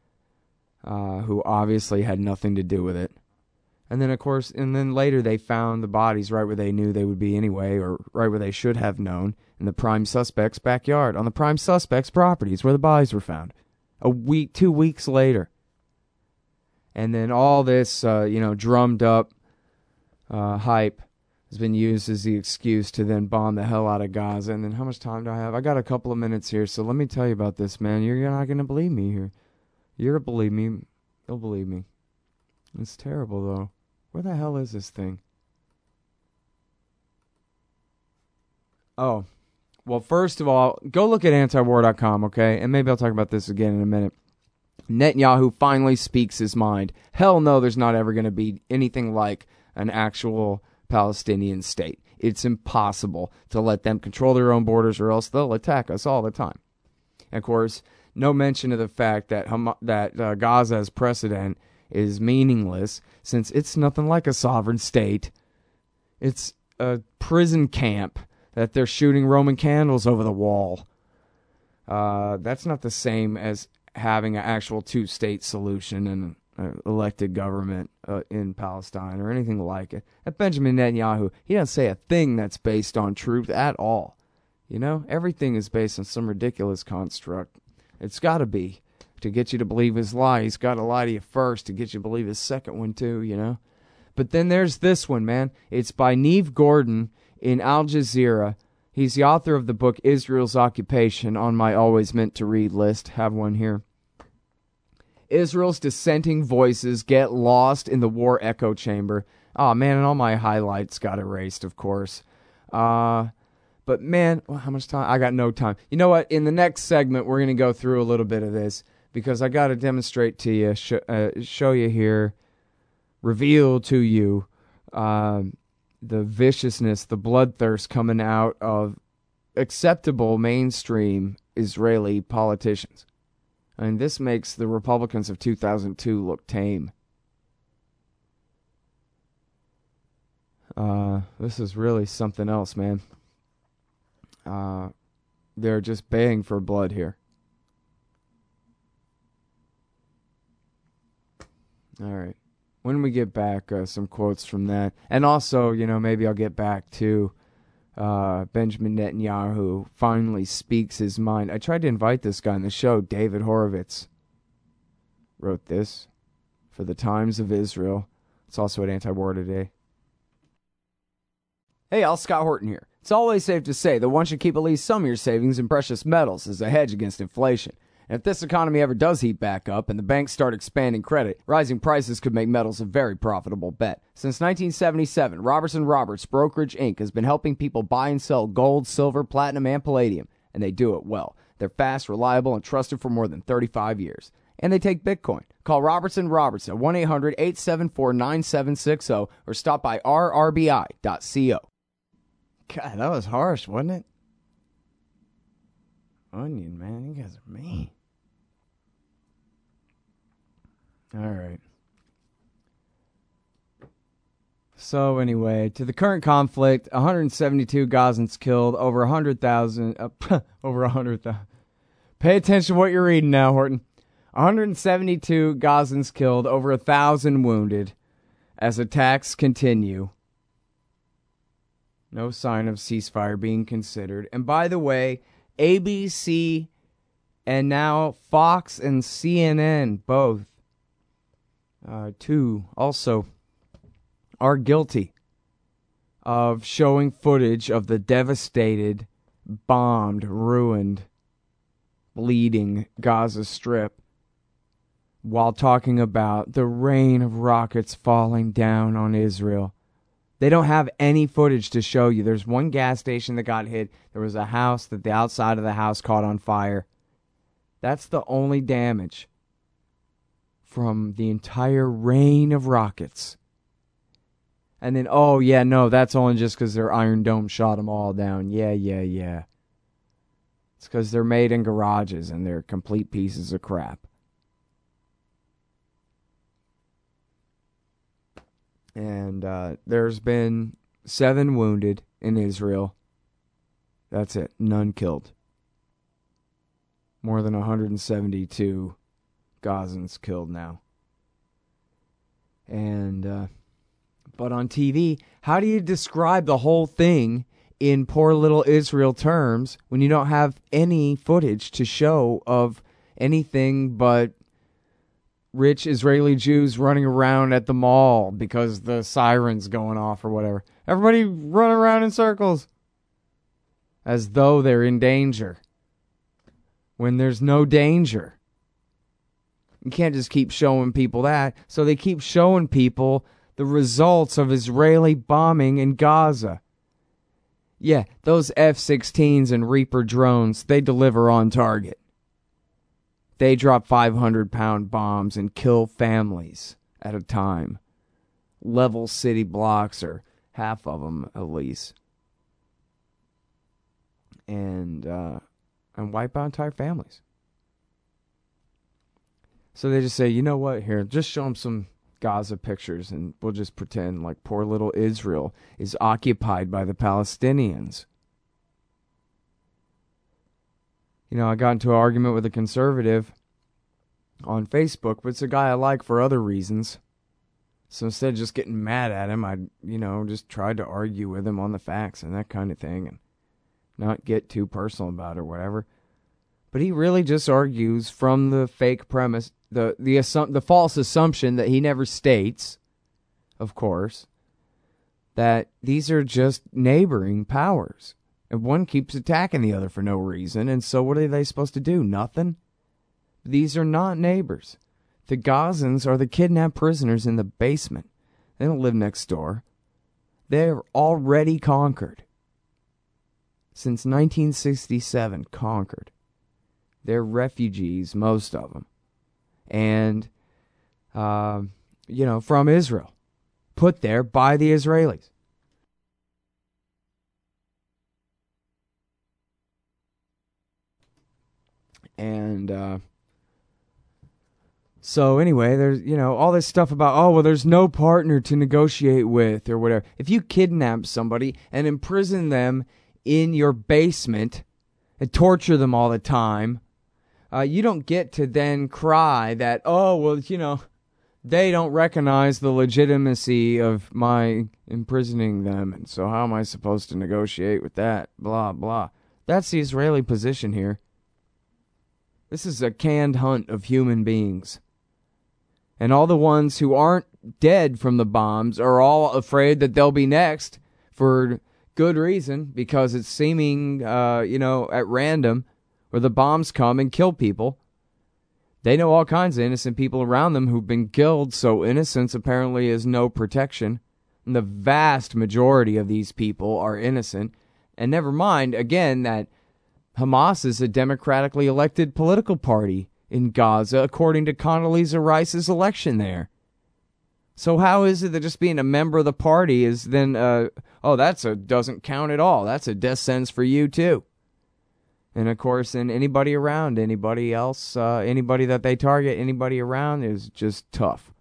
uh, who obviously had nothing to do with it. And then, of course, and then later they found the bodies right where they knew they would be anyway, or right where they should have known, in the prime suspect's backyard, on the prime suspect's properties where the bodies were found. A week, two weeks later. And then all this, uh, you know, drummed up uh, hype has been used as the excuse to then bomb the hell out of Gaza. And then how much time do I have? I got a couple of minutes here, so let me tell you about this, man. You're not going to believe me here. You're going to believe me. You'll believe me. It's terrible, though. Where the hell is this thing? Oh. Well, first of all, go look at anti war dot com, okay? And maybe I'll talk about this again in a minute. Netanyahu finally speaks his mind. Hell no, there's not ever going to be anything like an actual Palestinian state. It's impossible to let them control their own borders, or else they'll attack us all the time. And of course, no mention of the fact that Ham- that uh, Gaza's precedent is meaningless, since it's nothing like a sovereign state. It's a prison camp that they're shooting Roman candles over the wall. Uh, that's not the same as having an actual two-state solution and Uh, elected government uh, in Palestine or anything like it. At Benjamin Netanyahu, he doesn't say a thing that's based on truth at all. You know, everything is based on some ridiculous construct. It's got to be to get you to believe his lie. He's got to lie to you first to get you to believe his second one too, you know. But then there's this one, man. It's by Neve Gordon in Al Jazeera. He's the author of the book Israel's Occupation, on my always meant to read list. Have one here. Israel's dissenting voices get lost in the war echo chamber. Oh, man, and all my highlights got erased, of course. Uh, but, man, well, how much time? I got no time. You know what? In the next segment, we're going to go through a little bit of this, because I got to demonstrate to you, sh- uh, show you here, reveal to you uh, the viciousness, the bloodthirst coming out of acceptable mainstream Israeli politicians. And this makes the Republicans of two thousand two look tame. Uh, this is really something else, man. Uh, they're just baying for blood here. All right. When we get back, uh, some quotes from that. And also, you know, maybe I'll get back to uh, Benjamin Netanyahu finally speaks his mind. I tried to invite this guy on the show, David Horowitz. Wrote this for the Times of Israel. It's also at Anti-War Today. Hey, Al Scott Horton here. It's always safe to say that one should keep at least some of your savings in precious metals as a hedge against inflation. And if this economy ever does heat back up and the banks start expanding credit, rising prices could make metals a very profitable bet. Since nineteen seventy-seven, Robertson Roberts Brokerage Incorporated has been helping people buy and sell gold, silver, platinum, and palladium, and they do it well. They're fast, reliable, and trusted for more than thirty-five years. And they take Bitcoin. Call Robertson Roberts at one eight hundred eight seven four nine seven six zero or stop by r r b i dot co. God, that was harsh, wasn't it? Onion, man, you guys are mean. All right. So anyway, to the current conflict, one hundred seventy-two Gazans killed, over one hundred thousand, uh, over one hundred thousand. Pay attention to what you're reading now, Horton. one hundred seventy-two Gazans killed, over one thousand wounded, as attacks continue. No sign of ceasefire being considered. And by the way, A B C and now Fox and C N N, both, uh, too, also are guilty of showing footage of the devastated, bombed, ruined, bleeding Gaza Strip while talking about the rain of rockets falling down on Israel. They don't have any footage to show you. There's one gas station that got hit. There was a house that the outside of the house caught on fire. That's the only damage from the entire rain of rockets. And then, oh, yeah, no, that's only just because their Iron Dome shot them all down. Yeah, yeah, yeah. It's because they're made in garages and they're complete pieces of crap. And uh, there's been seven wounded in Israel. That's it. None killed. More than one hundred seventy-two Gazans killed now. And, uh, but on T V, how do you describe the whole thing in poor little Israel terms when you don't have any footage to show of anything but rich Israeli Jews running around at the mall because the siren's going off or whatever? Everybody running around in circles as though they're in danger when there's no danger. You can't just keep showing people that. So they keep showing people the results of Israeli bombing in Gaza. Yeah, those F sixteens and Reaper drones, they deliver on target. They drop five hundred pound bombs and kill families at a time. Level city blocks, or half of them at least. And, uh, and wipe out entire families. So they just say, you know what, here, just show them some Gaza pictures and we'll just pretend like poor little Israel is occupied by the Palestinians. You know, I got into an argument with a conservative on Facebook, but it's a guy I like for other reasons. So instead of just getting mad at him, I, you know, just tried to argue with him on the facts and that kind of thing and not get too personal about it or whatever. But he really just argues from the fake premise, the the assum- the false assumption that he never states, of course, that these are just neighboring powers. And one keeps attacking the other for no reason. And so what are they supposed to do? Nothing? These are not neighbors. The Gazans are the kidnapped prisoners in the basement. They don't live next door. They're already conquered. Since nineteen sixty-seven, conquered. They're refugees, most of them. And, uh, you know, from Israel. Put there by the Israelis. And, uh, so anyway, there's, you know, all this stuff about, oh, well, there's no partner to negotiate with or whatever. If you kidnap somebody and imprison them in your basement and torture them all the time, uh, you don't get to then cry that, oh, well, you know, they don't recognize the legitimacy of my imprisoning them, and so how am I supposed to negotiate with that? Blah, blah. That's the Israeli position here. This is a canned hunt of human beings. And all the ones who aren't dead from the bombs are all afraid that they'll be next for good reason, because it's seeming, uh, you know, at random where the bombs come and kill people. They know all kinds of innocent people around them who've been killed, so innocence apparently is no protection. And the vast majority of these people are innocent. And never mind, again, that Hamas is a democratically elected political party in Gaza, according to Condoleezza Rice's election there. So how is it that just being a member of the party is then, uh, oh, that's a doesn't count at all. That's a death sentence for you, too. And, of course, and anybody around, anybody else, uh, anybody that they target, anybody around is just tough.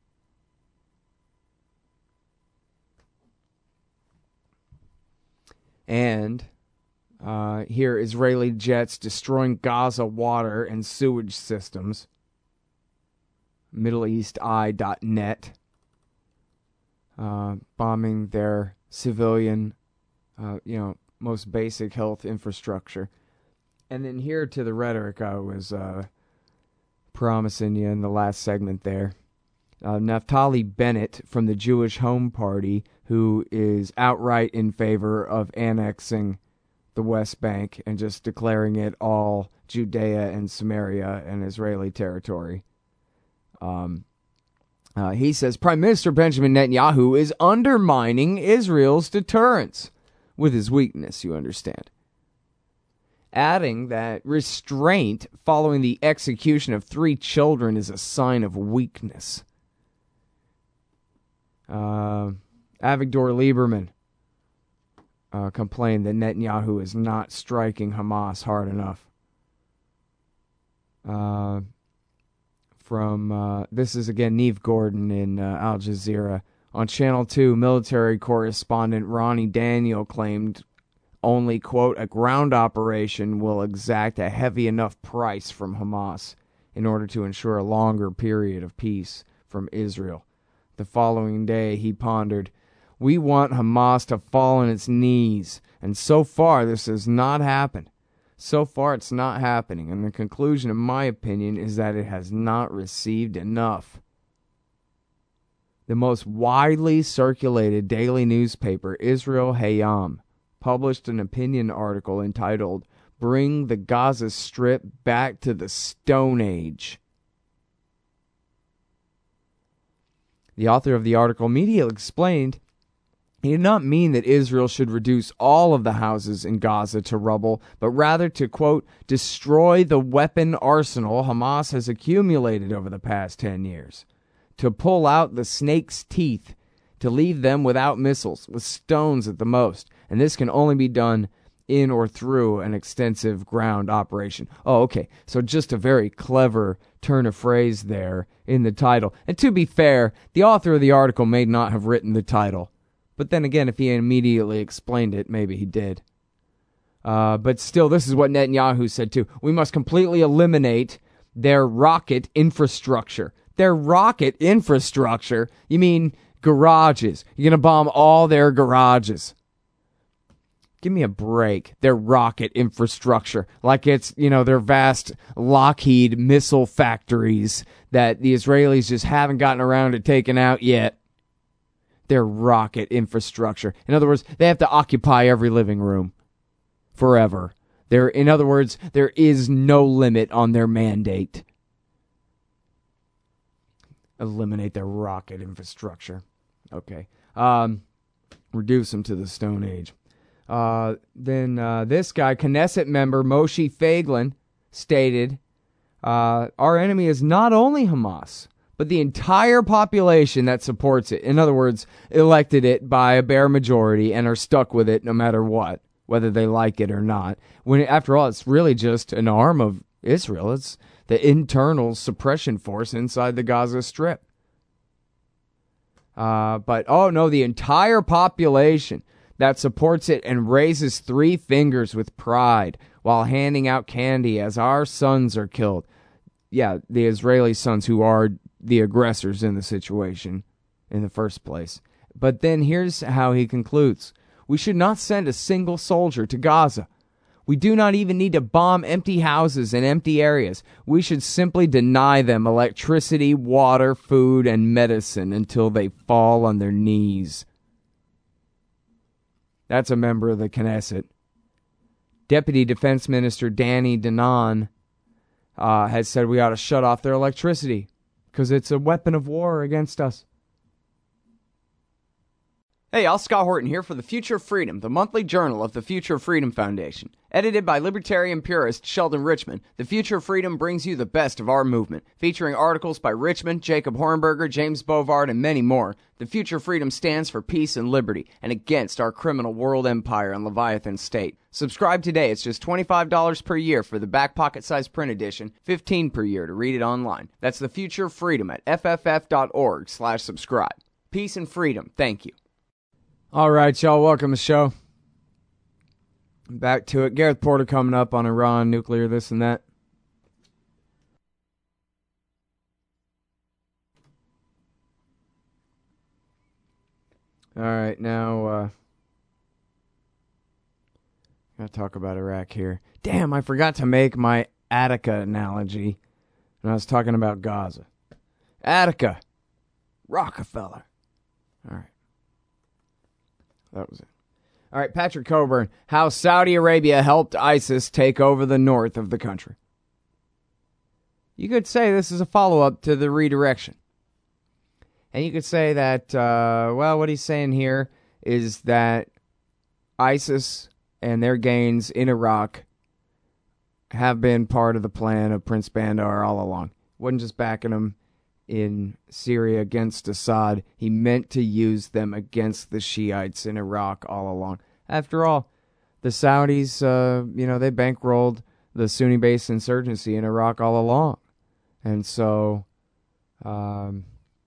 And uh, here, Israeli jets destroying Gaza water and sewage systems. Middle East Eye dot net. Uh, bombing their civilian, uh, you know, most basic health infrastructure. And then here to the rhetoric I was uh, promising you in the last segment there. Uh, Naftali Bennett from the Jewish Home Party, who is outright in favor of annexing the West Bank and just declaring it all Judea and Samaria and Israeli territory. Um, uh, he says Prime Minister Benjamin Netanyahu is undermining Israel's deterrence with his weakness, you understand. Adding that restraint following the execution of three children is a sign of weakness. Uh, Avigdor Lieberman uh, complained that Netanyahu is not striking Hamas hard enough. Uh, from, uh, this is again Neve Gordon in uh, Al Jazeera. On Channel two, military correspondent Ronnie Daniel claimed only, quote, a ground operation will exact a heavy enough price from Hamas in order to ensure a longer period of peace from Israel. The following day, he pondered, we want Hamas to fall on its knees, and so far this has not happened. So far it's not happening, and the conclusion, in my opinion, is that it has not received enough. The most widely circulated daily newspaper, Israel Hayom, published an opinion article entitled, Bring the Gaza Strip Back to the Stone Age. The author of the article immediately explained he did not mean that Israel should reduce all of the houses in Gaza to rubble, but rather to, quote, destroy the weapon arsenal Hamas has accumulated over the past ten years, to pull out the snake's teeth, to leave them without missiles, with stones at the most, and this can only be done in or through an extensive ground operation. Oh, okay, so just a very clever turn of phrase there in the title. And to be fair, the author of the article may not have written the title. But then again, if he immediately explained it, maybe he did. Uh, but still, this is what Netanyahu said too. We must completely eliminate their rocket infrastructure. Their rocket infrastructure? You mean garages. You're going to bomb all their garages. Give me a break. Their rocket infrastructure. Like it's, you know, their vast Lockheed missile factories that the Israelis just haven't gotten around to taking out yet. Their rocket infrastructure. In other words, they have to occupy every living room. Forever. There, in other words, there is no limit on their mandate. Eliminate their rocket infrastructure. Okay. Um, reduce them to the Stone Age. Uh, then uh, this guy, Knesset member Moshe Feiglin, stated, uh, our enemy is not only Hamas, but the entire population that supports it. In other words, elected it by a bare majority and are stuck with it no matter what, whether they like it or not. When, after all, it's really just an arm of Israel. It's the internal suppression force inside the Gaza Strip. Uh, but, oh no, the entire population that supports it and raises three fingers with pride while handing out candy as our sons are killed. Yeah, the Israeli sons who are the aggressors in the situation in the first place. But then here's how he concludes. We should not send a single soldier to Gaza. We do not even need to bomb empty houses and empty areas. We should simply deny them electricity, water, food, and medicine until they fall on their knees. That's a member of the Knesset. Deputy Defense Minister Danny Danon uh, has said we ought to shut off their electricity because it's a weapon of war against us. Hey, y'all, Scott Horton here for The Future of Freedom, the monthly journal of the Future of Freedom Foundation. Edited by libertarian purist Sheldon Richman, The Future of Freedom brings you the best of our movement, featuring articles by Richman, Jacob Hornberger, James Bovard, and many more. The Future of Freedom stands for peace and liberty, and against our criminal world empire and Leviathan state. Subscribe today. It's just twenty-five dollars per year for the back pocket size print edition, fifteen dollars per year to read it online. That's The Future of Freedom at f f f dot org slash subscribe. Peace and freedom. Thank you. All right, y'all, welcome to the show. Back to it. Gareth Porter coming up on Iran, nuclear, this and that. All right, now, uh, gotta talk about Iraq here. Damn, I forgot to make my Attica analogy when I was talking about Gaza. Attica. Rockefeller. All right. That was it. All right, Patrick Coburn. How Saudi Arabia helped ISIS take over the north of the country. You could say this is a follow-up to the redirection. And you could say that, uh, well, what he's saying here is that ISIS and their gains in Iraq have been part of the plan of Prince Bandar all along. Wasn't just backing them in Syria against Assad. He meant to use them against the Shiites in Iraq all along. After all, the Saudis, uh, you know, they bankrolled the Sunni-based insurgency in Iraq all along. And so, um,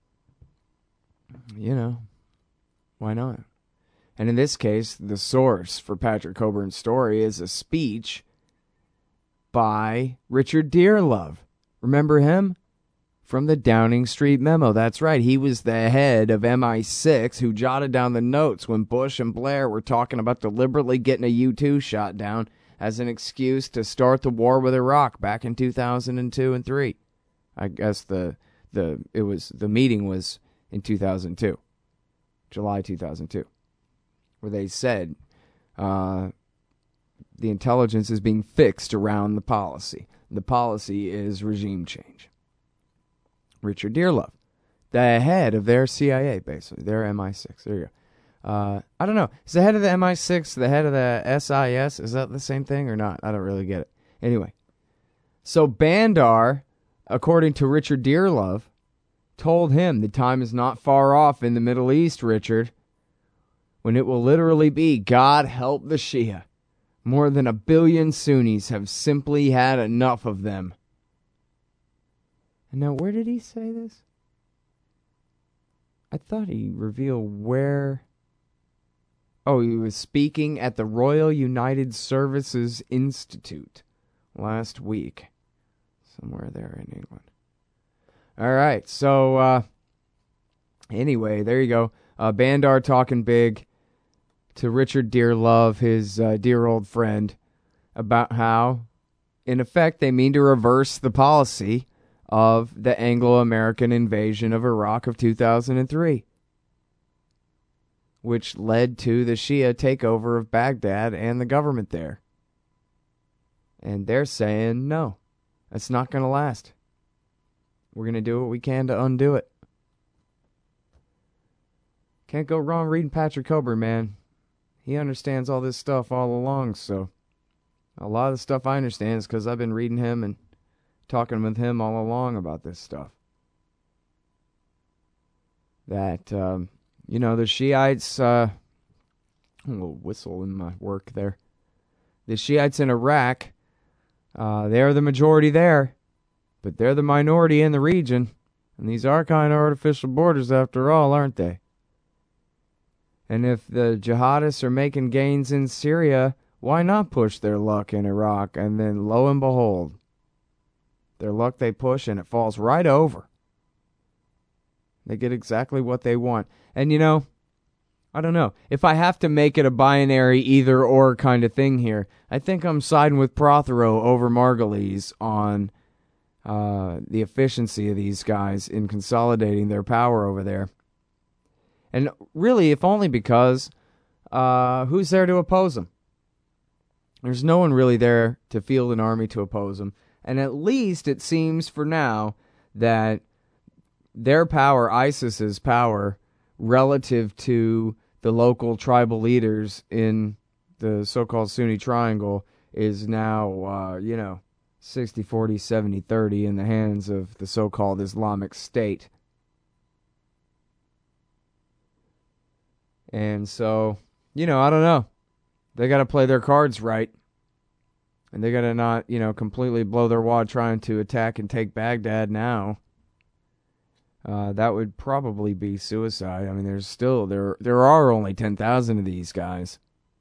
you know, why not? And in this case, the source for Patrick Coburn's story is a speech by Richard Dearlove. Remember him? From the Downing Street Memo. That's right. He was the head of M I six who jotted down the notes when Bush and Blair were talking about deliberately getting a U two shot down as an excuse to start the war with Iraq back in two thousand two and three. I guess the the it was the meeting was in two thousand two, July two thousand two, where they said uh, the intelligence is being fixed around the policy. The policy is regime change. Richard Dearlove, the head of their C I A, basically, their M I six. There you go. Uh, I don't know. Is the head of the M I six the head of the S I S? Is that the same thing or not? I don't really get it. Anyway, so Bandar, according to Richard Dearlove, told him the time is not far off in the Middle East, Richard, when it will literally be God help the Shia. More than a billion Sunnis have simply had enough of them. And now, where did he say this? I thought he revealed where... Oh, he was speaking at the Royal United Services Institute last week. Somewhere there in England. All right, so, uh... anyway, there you go. Uh, Bandar talking big to Richard Dearlove, his uh, dear old friend, about how, in effect, they mean to reverse the policy of the Anglo-American invasion of Iraq of two thousand three, which led to the Shia takeover of Baghdad and the government there. And they're saying, no, that's not going to last. We're going to do what we can to undo it. Can't go wrong reading Patrick Coburn, man. He understands all this stuff all along, so a lot of the stuff I understand is because I've been reading him and talking with him all along about this stuff. That, um, you know, the Shiites, uh, a little whistle in my work there. The Shiites in Iraq, uh, they're the majority there, but they're the minority in the region. And these are kind of artificial borders after all, aren't they? And if the jihadists are making gains in Syria, why not push their luck in Iraq? And then, lo and behold, their luck they push and it falls right over. They get exactly what they want. And, you know, I don't know. If I have to make it a binary either-or kind of thing here, I think I'm siding with Prothero over Margulies on uh, the efficiency of these guys in consolidating their power over there. And really, if only because uh, who's there to oppose them? There's no one really there to field an army to oppose them. And at least it seems for now that their power, ISIS's power, relative to the local tribal leaders in the so-called Sunni Triangle is now, uh, you know, sixty forty, seventy thirty in the hands of the so-called Islamic State. And so, you know, I don't know. They got to play their cards right. And they got to not, you know, completely blow their wad trying to attack and take Baghdad now. Uh, that would probably be suicide. I mean, there's still, there there are only ten thousand of these guys.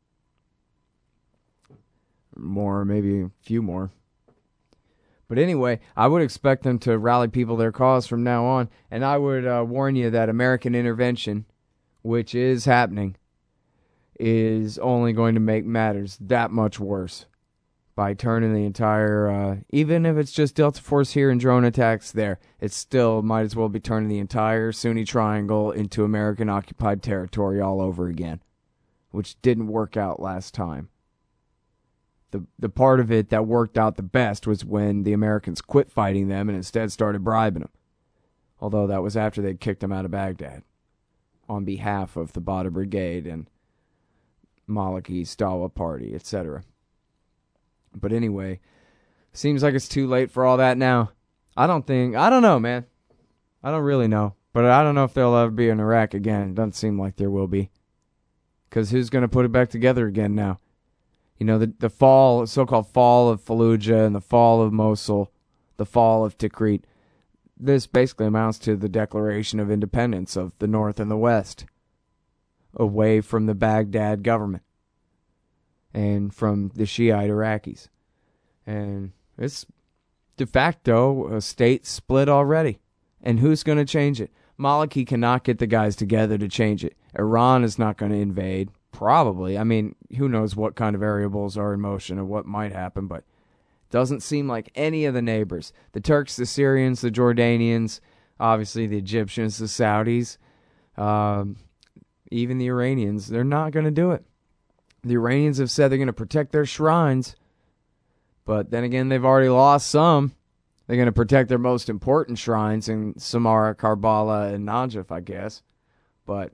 More, maybe a few more. But anyway, I would expect them to rally people to their cause from now on. And I would uh, warn you that American intervention, which is happening, is only going to make matters that much worse by turning the entire, uh, even if it's just Delta Force here and drone attacks there, it still might as well be turning the entire Sunni Triangle into American-occupied territory all over again, which didn't work out last time. The the part of it that worked out the best was when the Americans quit fighting them and instead started bribing them, although that was after they'd kicked them out of Baghdad on behalf of the Badr Brigade and Maliki's Dawa Party, et cetera. But anyway, seems like it's too late for all that now. I don't think, I don't know, man. I don't really know. But I don't know if there'll ever be in Iraq again. It doesn't seem like there will be. Because who's going to put it back together again now? You know, the, the fall, so-called fall of Fallujah and the fall of Mosul, the fall of Tikrit, this basically amounts to the declaration of independence of the North and the West, away from the Baghdad government and from the Shiite Iraqis. And it's de facto a state split already. And who's going to change it? Maliki cannot get the guys together to change it. Iran is not going to invade. Probably. I mean, who knows what kind of variables are in motion or what might happen, but doesn't seem like any of the neighbors. The Turks, the Syrians, the Jordanians, obviously the Egyptians, the Saudis, um, even the Iranians, they're not going to do it. The Iranians have said they're going to protect their shrines, but then again, they've already lost some. They're going to protect their most important shrines in Samarra, Karbala, and Najaf, I guess. But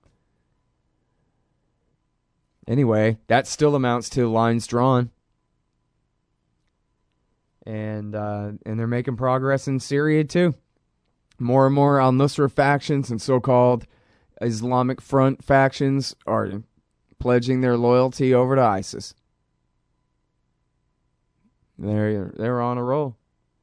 anyway, that still amounts to lines drawn. And uh, and they're making progress in Syria, too. More and more al-Nusra factions and so-called Islamic Front factions are pledging their loyalty over to ISIS. They're, they're on a roll.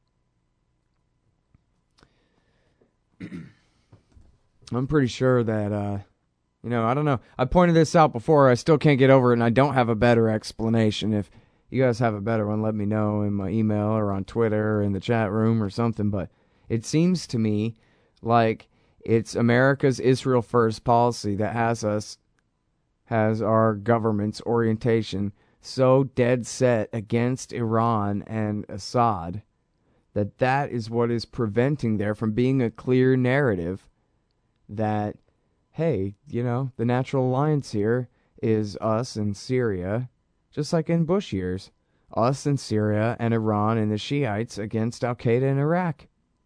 I'm pretty sure that, uh, you know, I don't know. I pointed this out before. I still can't get over it, and I don't have a better explanation. If you guys have a better one, let me know in my email or on Twitter or in the chat room or something. But it seems to me like it's America's Israel First policy that has us, has our government's orientation so dead set against Iran and Assad that that is what is preventing there from being a clear narrative that, hey, you know, the natural alliance here is us and Syria, just like in Bush years, us and Syria and Iran and the Shiites against Al-Qaeda in Iraq.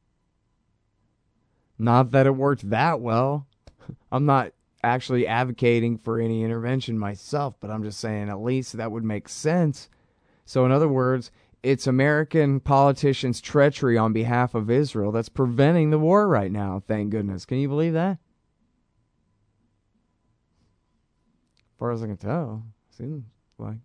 Not that it worked that well. I'm not actually advocating for any intervention myself, but I'm just saying at least that would make sense. So in other words, it's American politicians' treachery on behalf of Israel that's preventing the war right now, thank goodness. Can you believe that? As far as I can tell, seems like.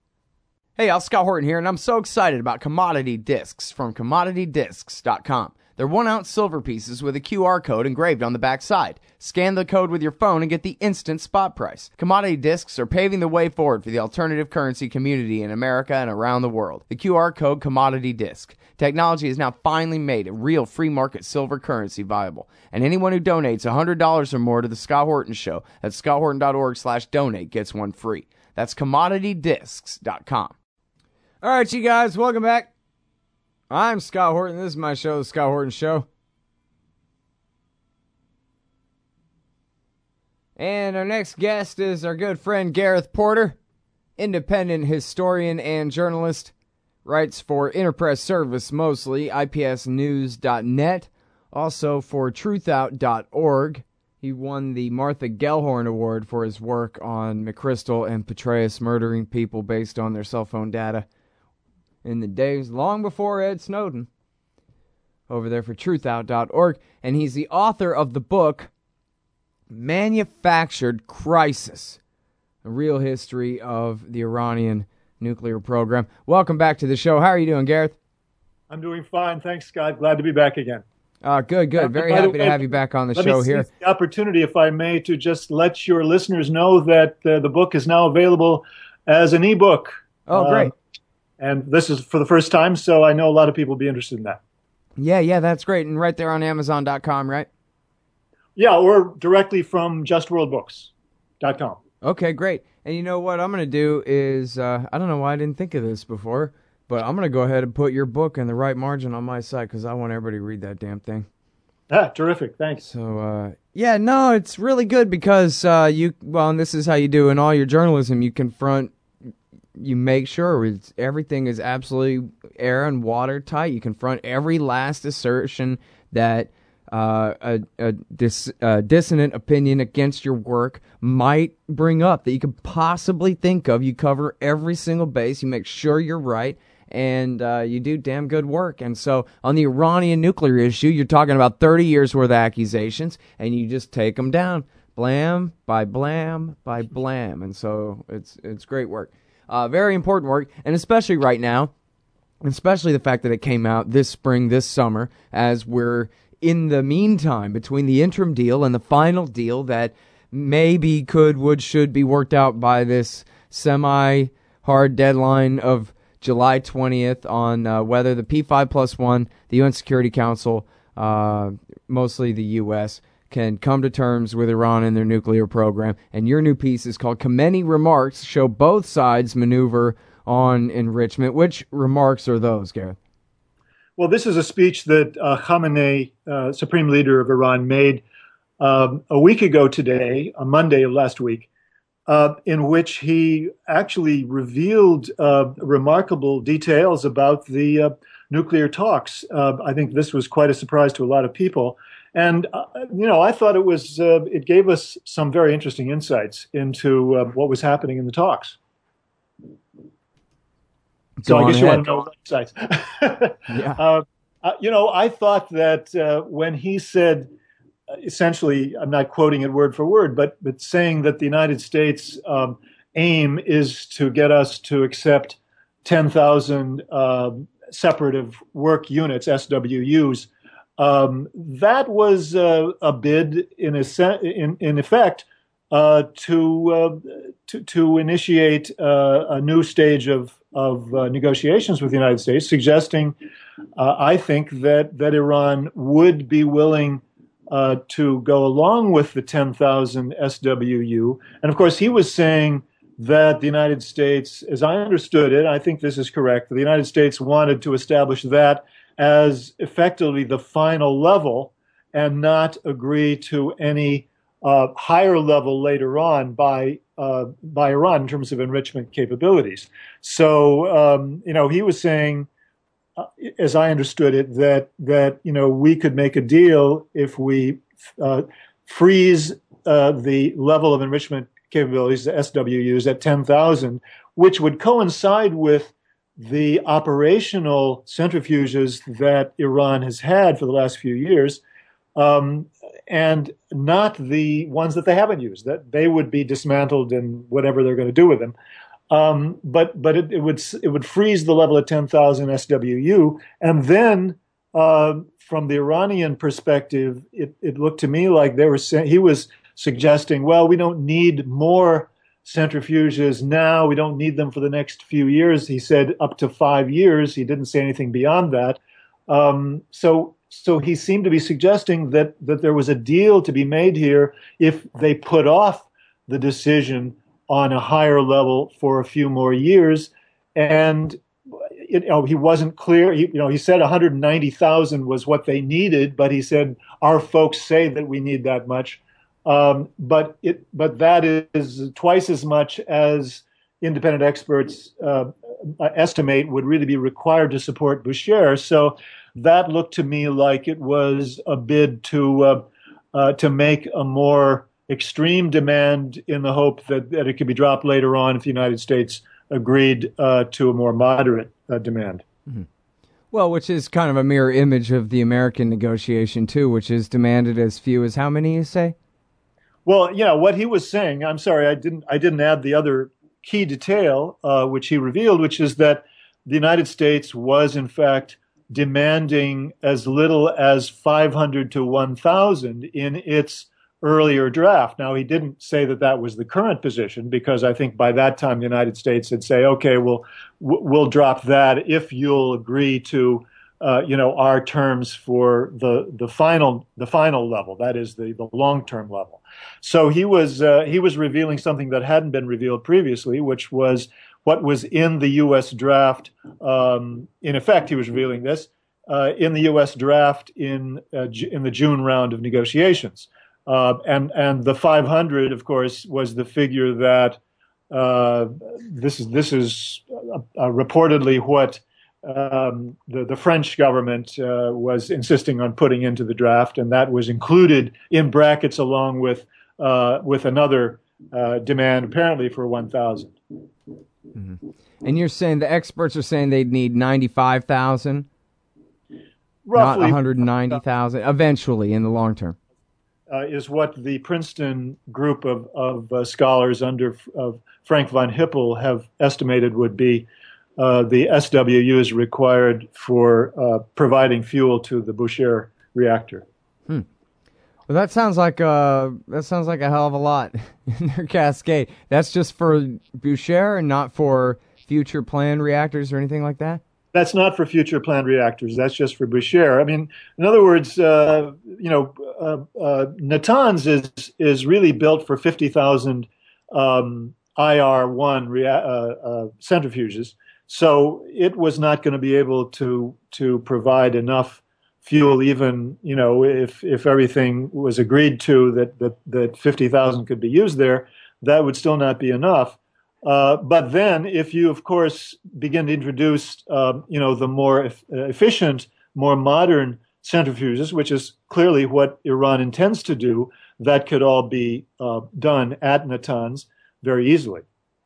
Hey, Al Scott Horton here, and I'm so excited about commodity discs from commodity discs dot com. They're one-ounce silver pieces with a Q R code engraved on the back side. Scan the code with your phone and get the instant spot price. Commodity discs are paving the way forward for the alternative currency community in America and around the world. The Q R code Commodity Disc. Technology has now finally made a real free market silver currency viable. And anyone who donates one hundred dollars or more to the Scott Horton Show at scotthorton.org slash donate gets one free. That's commodity discs dot com. All right, you guys, welcome back. I'm Scott Horton. This is my show, The Scott Horton Show. And our next guest is our good friend Gareth Porter, independent historian and journalist, writes for Interpress Service mostly, I P S news dot net, also for truth out dot org. He won the Martha Gellhorn Award for his work on McChrystal and Petraeus murdering people based on their cell phone data in the days long before Ed Snowden, over there for truth out dot org. And he's the author of the book Manufactured Crisis, a real history of the Iranian nuclear program. Welcome back to the show. How are you doing, Gareth? I'm doing fine. Thanks, Scott. Glad to be back again. Uh, good, good. Very uh, happy way, to have you back on the let show me here. The opportunity, if I may, to just let your listeners know that uh, the book is now available as an ebook. Oh, great. Uh, and this is for the first time, so I know a lot of people will be interested in that. Yeah, yeah, that's great. And right there on amazon dot com, right? Yeah, or directly from just world books dot com. Okay, great. And you know what I'm going to do is, uh, I don't know why I didn't think of this before, but I'm going to go ahead and put your book in the right margin on my site because I want everybody to read that damn thing. Ah, terrific. Thanks. So, uh, yeah, no, it's really good because uh, you, well, and this is how you do in all your journalism, you confront, you make sure it's, everything is absolutely air and watertight. You confront every last assertion that uh, a, a dis, uh, dissonant opinion against your work might bring up that you could possibly think of. You cover every single base. You make sure you're right. And uh, you do damn good work. And so on the Iranian nuclear issue, you're talking about thirty years worth of accusations, and you just take them down, blam by blam by blam. And so it's it's great work, uh, very important work, and especially right now, especially the fact that it came out this spring, this summer, as we're in the meantime between the interim deal and the final deal that maybe could, would, should be worked out by this semi-hard deadline of July twentieth on uh, whether the P five plus one, the U N Security Council, uh, mostly the U S, can come to terms with Iran and their nuclear program. And your new piece is called Khamenei Remarks, show both sides maneuver on enrichment. Which remarks are those, Gareth? Well, this is a speech that uh, Khamenei, uh, Supreme Leader of Iran, made um, a week ago today, on Monday of last week, Uh, in which he actually revealed uh, remarkable details about the uh, nuclear talks. Uh, I think this was quite a surprise to a lot of people. And, uh, you know, I thought it was, uh, it gave us some very interesting insights into uh, what was happening in the talks. So Go I guess ahead. you want to know the insights. Yeah. uh, uh, you know, I thought that uh, when he said, essentially, I'm not quoting it word for word, but but saying that the United States um, aim is to get us to accept ten thousand uh, separative work units, S W Us. Um, that was uh, a bid in a se- in, in effect uh, to, uh, to to initiate uh, a new stage of of uh, negotiations with the United States, suggesting, uh, I think that that Iran would be willing Uh, to go along with the ten thousand S W U. And of course, he was saying that the United States, as I understood it, I think this is correct, the United States wanted to establish that as effectively the final level and not agree to any uh, higher level later on by uh, by Iran in terms of enrichment capabilities. So, um, you know, he was saying, Uh, as I understood it, that that you know we could make a deal if we uh, freeze uh, the level of enrichment capabilities, the S W Us, at ten thousand, which would coincide with the operational centrifuges that Iran has had for the last few years, um, and not the ones that they haven't used. That they would be dismantled and whatever they're going to do with them. Um, but but it, it would it would freeze the level at ten thousand S W U, and then Uh, from the Iranian perspective, it, it looked to me like they were saying, he was suggesting, well, we don't need more centrifuges now. We don't need them for the next few years. He said up to five years. He didn't say anything beyond that. Um, so, so he seemed to be suggesting that that there was a deal to be made here if they put off the decision on a higher level for a few more years. And it, you know, he wasn't clear. He, you know, he said one hundred ninety thousand was what they needed, but he said our folks say that we need that much. Um, but it, but that is twice as much as independent experts uh, estimate would really be required to support Bushehr. So that looked to me like it was a bid to uh, uh, to make a more extreme demand in the hope that, that it could be dropped later on if the United States agreed uh, to a more moderate uh, demand. Mm-hmm. Well, which is kind of a mirror image of the American negotiation too, which is demanded as few as how many, you say? Well, yeah, what he was saying, I'm sorry, I didn't I didn't add the other key detail, uh, which he revealed, which is that the United States was, in fact, demanding as little as five hundred to one thousand in its earlier draft. Now, he didn't say that that was the current position, because I think by that time the United States would say, okay, well, we'll drop that if you'll agree to Uh, you know, our terms for the the final the final level, that is the the long term level. So he was uh, he was revealing something that hadn't been revealed previously, which was what was in the U S draft. Um, in effect, he was revealing this uh, in the U S draft in uh, in the June round of negotiations, uh, and and the five hundred, of course, was the figure that uh, this is this is uh, uh, reportedly what. Um, the, the French government uh, was insisting on putting into the draft, and that was included in brackets along with uh, with another uh, demand, apparently for one thousand. Mm-hmm. And you're saying the experts are saying they'd need ninety-five thousand, not one hundred ninety thousand, eventually in the long term. Uh, is what the Princeton group of, of uh, scholars under of Frank von Hippel have estimated would be Uh, the S W Us required for uh, providing fuel to the Bushehr reactor. Hmm. Well, that sounds like a that sounds like a hell of a lot in their cascade. That's just for Bushehr and not for future planned reactors or anything like that? That's not for future planned reactors. That's just for Bushehr. I mean, in other words, uh, you know, uh, uh, Natanz is is really built for fifty thousand um, I R one rea- uh, uh, centrifuges. So it was not going to be able to to provide enough fuel, even you know if if everything was agreed to that that that fifty thousand could be used there, that would still not be enough. Uh, but then, if you of course begin to introduce uh, you know the more e- efficient, more modern centrifuges, which is clearly what Iran intends to do, that could all be uh, done at Natanz very easily.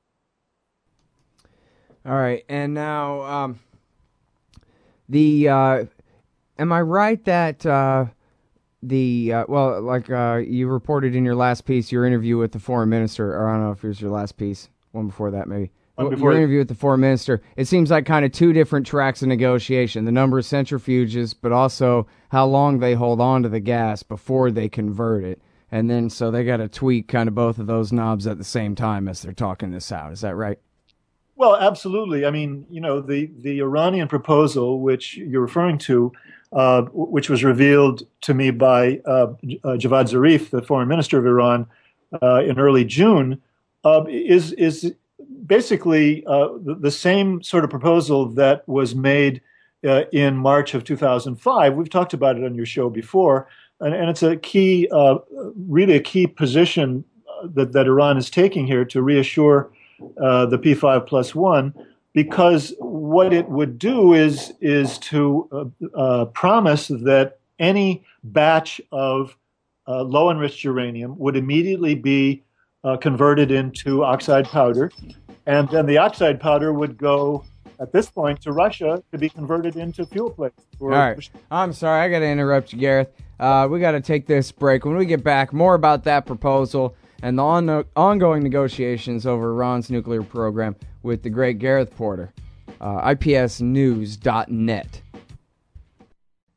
All right, and now um, the uh, am I right that uh, the uh, well, like uh, you reported in your last piece, your interview with the foreign minister, or I don't know if it was your last piece, one before that maybe. One before your interview with the foreign minister. It seems like kind of two different tracks of negotiation: the number of centrifuges, but also how long they hold on to the gas before they convert it, and then so they got to tweak kind of both of those knobs at the same time as they're talking this out. Is that right? Well, absolutely. I mean, you know, the, the Iranian proposal, which you're referring to, uh, which was revealed to me by uh, uh, Javad Zarif, the foreign minister of Iran, uh, in early June, uh, is is basically uh, the, the same sort of proposal that was made uh, in March of two thousand five. We've talked about it on your show before, and, and it's a key, uh, really a key position that, that Iran is taking here to reassure Uh, the P five plus one, because what it would do is is to uh, uh, promise that any batch of uh, low enriched uranium would immediately be uh, converted into oxide powder, and then the oxide powder would go at this point to Russia to be converted into fuel plates. All right, I'm sorry, I got to interrupt you, Gareth. Uh, we got to take this break. When we get back, more about that proposal and the on- ongoing negotiations over Iran's nuclear program with the great Gareth Porter, uh, I P S news dot net.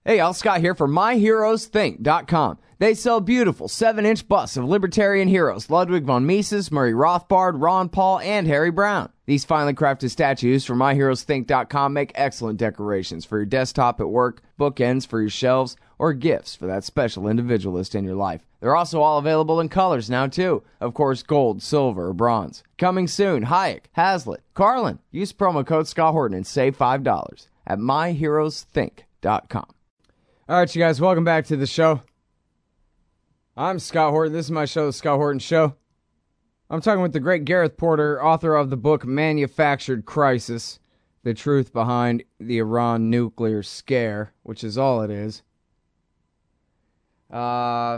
Hey, y'all, Scott here for my heroes think dot com. They sell beautiful seven inch busts of libertarian heroes Ludwig von Mises, Murray Rothbard, Ron Paul, and Harry Brown. These finely crafted statues from my heroes think dot com make excellent decorations for your desktop at work, bookends for your shelves, or gifts for that special individualist in your life. They're also all available in colors now, too. Of course, gold, silver, or bronze. Coming soon, Hayek, Hazlitt, Carlin. Use promo code Scott Horton and save five dollars at my heroes think dot com. All right, you guys, welcome back to the show. I'm Scott Horton. This is my show, The Scott Horton Show. I'm talking with the great Gareth Porter, author of the book Manufactured Crisis, The Truth Behind the Iran Nuclear Scare, which is all it is. Uh,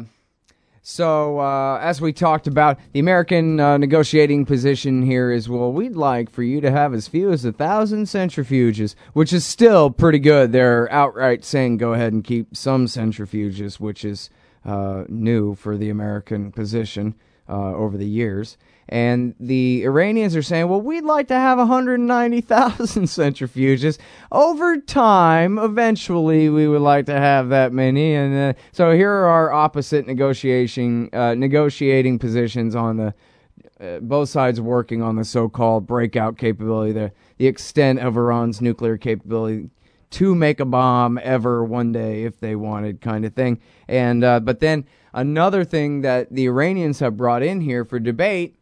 so, uh, as we talked about, the American uh, negotiating position here is, well, we'd like for you to have as few as a thousand centrifuges, which is still pretty good. They're outright saying go ahead and keep some centrifuges, which is uh, new for the American position uh, over the years. And the Iranians are saying, well, we'd like to have one hundred ninety thousand centrifuges. Over time, eventually, we would like to have that many. And uh, so here are our opposite negotiating, uh, negotiating positions on the uh, both sides working on the so-called breakout capability, the, the extent of Iran's nuclear capability to make a bomb ever one day if they wanted, kind of thing. And uh, but then another thing that the Iranians have brought in here for debate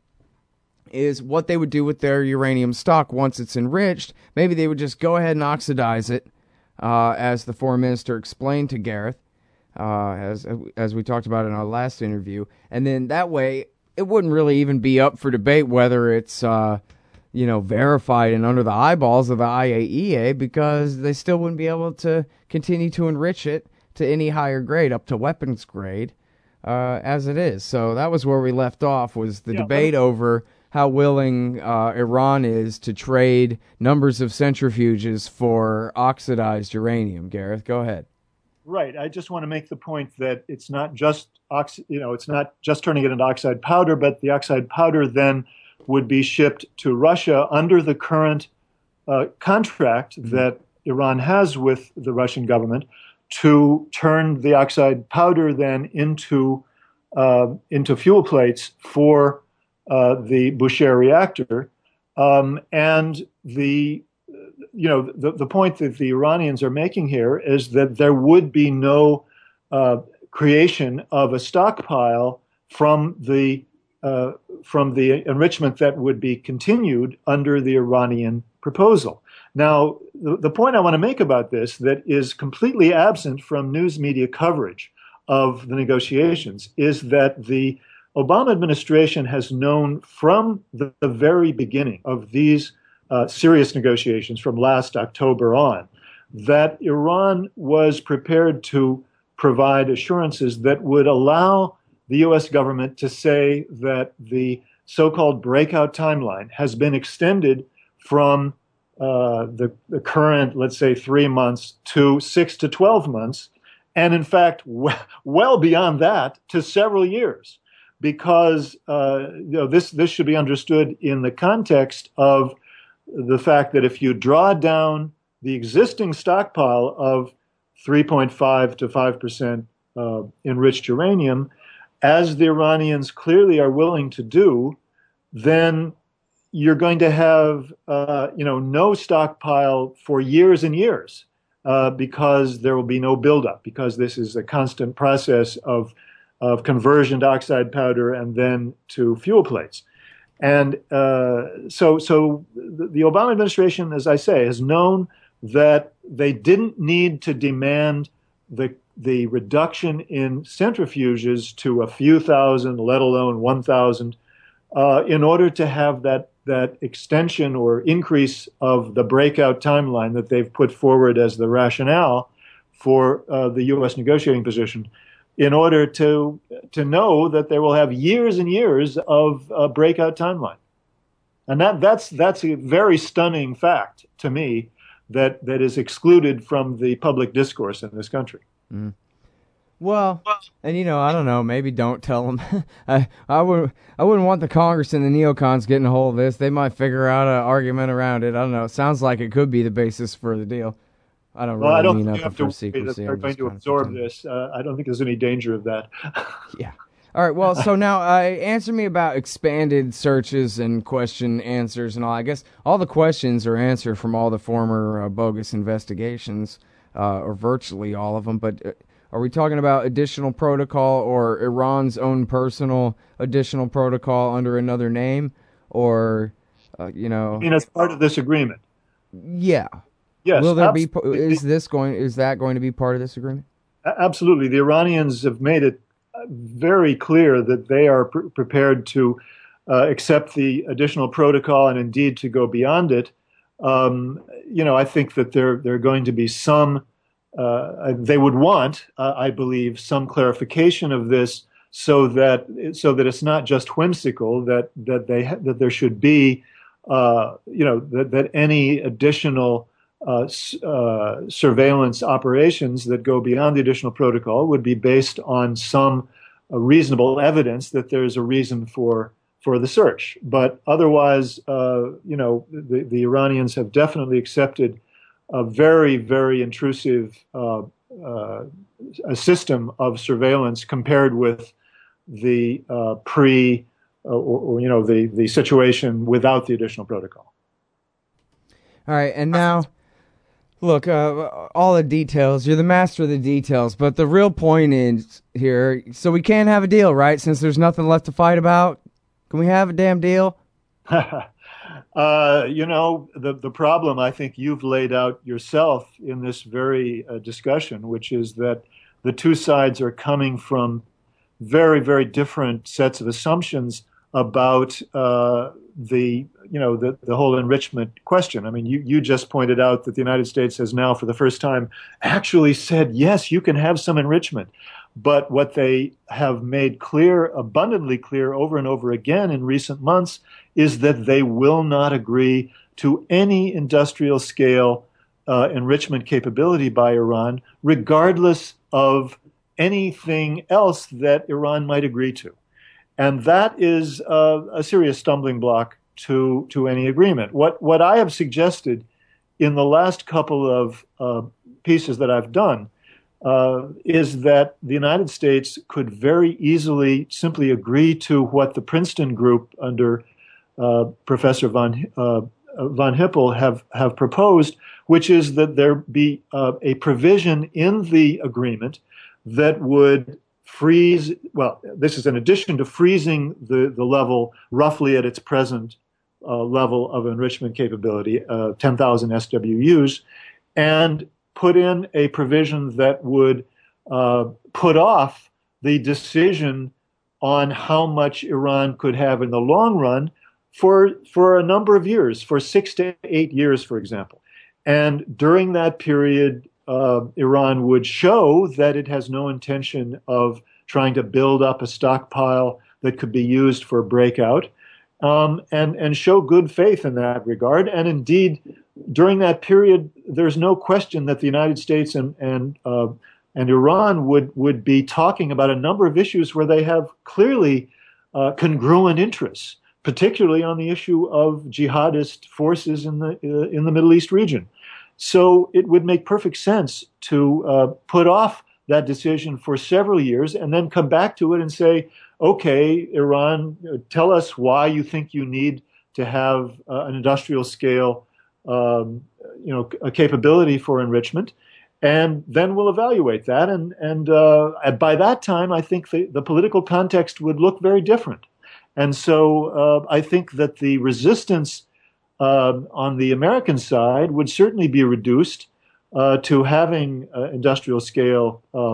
is what they would do with their uranium stock once it's enriched. Maybe they would just go ahead and oxidize it, uh, as the foreign minister explained to Gareth, uh, as as we talked about in our last interview. And then that way, it wouldn't really even be up for debate whether it's, uh, you know, verified and under the eyeballs of the I A E A, because they still wouldn't be able to continue to enrich it to any higher grade, up to weapons grade, uh, as it is. So that was where we left off, was the yeah, debate over how willing uh, Iran is to trade numbers of centrifuges for oxidized uranium. Gareth, go ahead. Right. I just want to make the point that it's not just oxi- you know, it's not just turning it into oxide powder, but the oxide powder then would be shipped to Russia under the current uh, contract mm-hmm. that Iran has with the Russian government to turn the oxide powder then into uh, into fuel plates for Uh, the Bushehr reactor, um, and the you know the, the point that the Iranians are making here is that there would be no uh, creation of a stockpile from the uh, from the enrichment that would be continued under the Iranian proposal. Now, the, the point I want to make about this that is completely absent from news media coverage of the negotiations is that the Obama administration has known from the, the very beginning of these uh, serious negotiations from last October on that Iran was prepared to provide assurances that would allow the U S government to say that the so-called breakout timeline has been extended from uh, the, the current, let's say, three months to six to twelve months, and in fact, w- well beyond that, to several years. Because uh, you know, this this should be understood in the context of the fact that if you draw down the existing stockpile of three point five to five percent uh, enriched uranium, as the Iranians clearly are willing to do, then you're going to have uh, you know no stockpile for years and years uh, because there will be no buildup, because this is a constant process of of conversion to oxide powder and then to fuel plates. And uh, so so the, the Obama administration, as I say, has known that they didn't need to demand the the reduction in centrifuges to a few thousand, let alone one thousand, uh, in order to have that, that extension or increase of the breakout timeline that they've put forward as the rationale for uh, the U S negotiating position, in order to to know that they will have years and years of a breakout timeline. And that that's that's a very stunning fact to me that, that is excluded from the public discourse in this country. Mm. Well, and you know, I don't know, maybe don't tell them. I I would I wouldn't want the Congress and the neocons getting a hold of this. They might figure out an argument around it. I don't know. It sounds like it could be the basis for the deal. I don't Well, really I don't mean think you nothing have to for worry secrecy. that they're I'm going just to kind of absorb pretending. this. Uh, I don't think there's any danger of that. Yeah. All right. Well, so now uh, answer me about expanded searches and question answers and all. I guess all the questions are answered from all the former uh, bogus investigations, uh, or virtually all of them. But uh, are we talking about additional protocol or Iran's own personal additional protocol under another name, or uh, you know? I mean, as part of this agreement. Yeah. Yes. Will there be? absolutely. Is this going? Is that going to be part of this agreement? Absolutely. The Iranians have made it very clear that they are pr- prepared to uh, accept the additional protocol and indeed to go beyond it. Um, you know, I think that there there are going to be some. Uh, they would want, uh, I believe, some clarification of this, so that so that it's not just whimsical. That that they ha- that there should be, uh, you know, that that any additional Uh, uh, surveillance operations that go beyond the additional protocol would be based on some uh, reasonable evidence that there's a reason for for the search. But otherwise, uh, you know, the, the Iranians have definitely accepted a very, very intrusive uh, uh, a system of surveillance compared with the uh, pre, uh, or, or you know, the the situation without the additional protocol. All right, and now. Look, uh, all the details, you're the master of the details, but the real point is here, so we can't have a deal, right? Since there's nothing left to fight about? Can we have a damn deal? uh, you know, the, the problem I think you've laid out yourself in this very uh, discussion, which is that the two sides are coming from very, very different sets of assumptions about uh, the, you know, the, the whole enrichment question. I mean, you, you just pointed out that the United States has now, for the first time, actually said, yes, you can have some enrichment. But what they have made clear, abundantly clear over and over again in recent months, is that they will not agree to any industrial scale uh, enrichment capability by Iran, regardless of anything else that Iran might agree to. And that is uh, a serious stumbling block to to any agreement. What what I have suggested in the last couple of uh, pieces that I've done uh, is that the United States could very easily simply agree to what the Princeton group under uh, Professor von uh, von Hippel have have proposed, which is that there be uh, a provision in the agreement that would freeze, well, this is in addition to freezing the, the level roughly at its present uh, level of enrichment capability, uh, ten thousand S W Us, and put in a provision that would uh, put off the decision on how much Iran could have in the long run for, for a number of years, for six to eight years, for example. And during that period, Uh, Iran would show that it has no intention of trying to build up a stockpile that could be used for breakout, um, and, and show good faith in that regard. And indeed, during that period, there's no question that the United States and, and, uh, and Iran would, would be talking about a number of issues where they have clearly uh, congruent interests, particularly on the issue of jihadist forces in the, uh, in the Middle East region. So it would make perfect sense to uh, put off that decision for several years and then come back to it and say, okay, Iran, tell us why you think you need to have uh, an industrial scale, um, you know, a capability for enrichment. And then we'll evaluate that. And, and uh, by that time, I think the, the political context would look very different. And so uh, I think that the resistance Uh, on the American side would certainly be reduced uh, to having uh, industrial scale uh,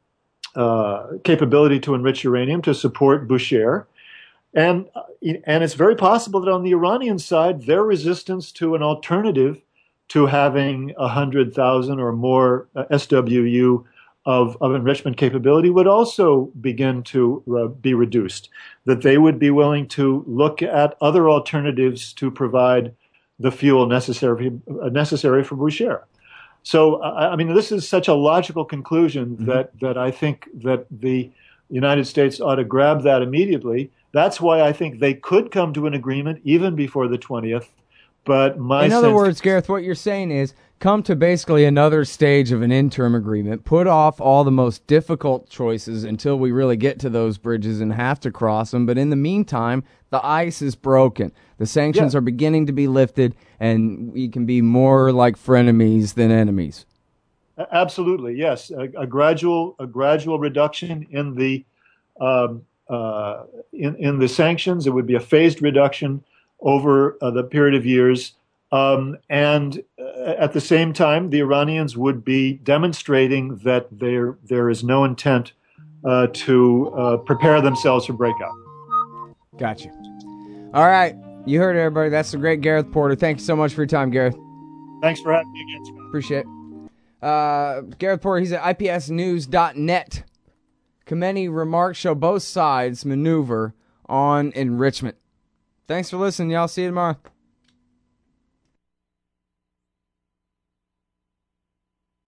uh, capability to enrich uranium to support Bushehr. And, and it's very possible that on the Iranian side, their resistance to an alternative to having one hundred thousand or more uh, S W U of, of enrichment capability would also begin to uh, be reduced, that they would be willing to look at other alternatives to provide the fuel necessary, uh, necessary for Bushehr. So, I, I mean, this is such a logical conclusion mm-hmm. that, that I think that the United States ought to grab that immediately. That's why I think they could come to an agreement even before the twentieth. But my in other sense- words, Gareth, what you're saying is come to basically another stage of an interim agreement, put off all the most difficult choices until we really get to those bridges and have to cross them. But in the meantime, the ice is broken. The sanctions Yeah. are beginning to be lifted, and we can be more like frenemies than enemies. Absolutely, yes. A, a gradual, a gradual reduction in the um, uh, in, in the sanctions. It would be a phased reduction over uh, the period of years, um, and uh, at the same time, the Iranians would be demonstrating that there there is no intent uh, to uh, prepare themselves for breakout. Gotcha. All right, you heard it, everybody. That's the great Gareth Porter. Thank you so much for your time, Gareth. Thanks for having me again, Scott. Appreciate it. Uh, Gareth Porter, he's at I P S news dot net. Khomeini remarks show both sides maneuver on enrichment. Thanks for listening, y'all. See you tomorrow.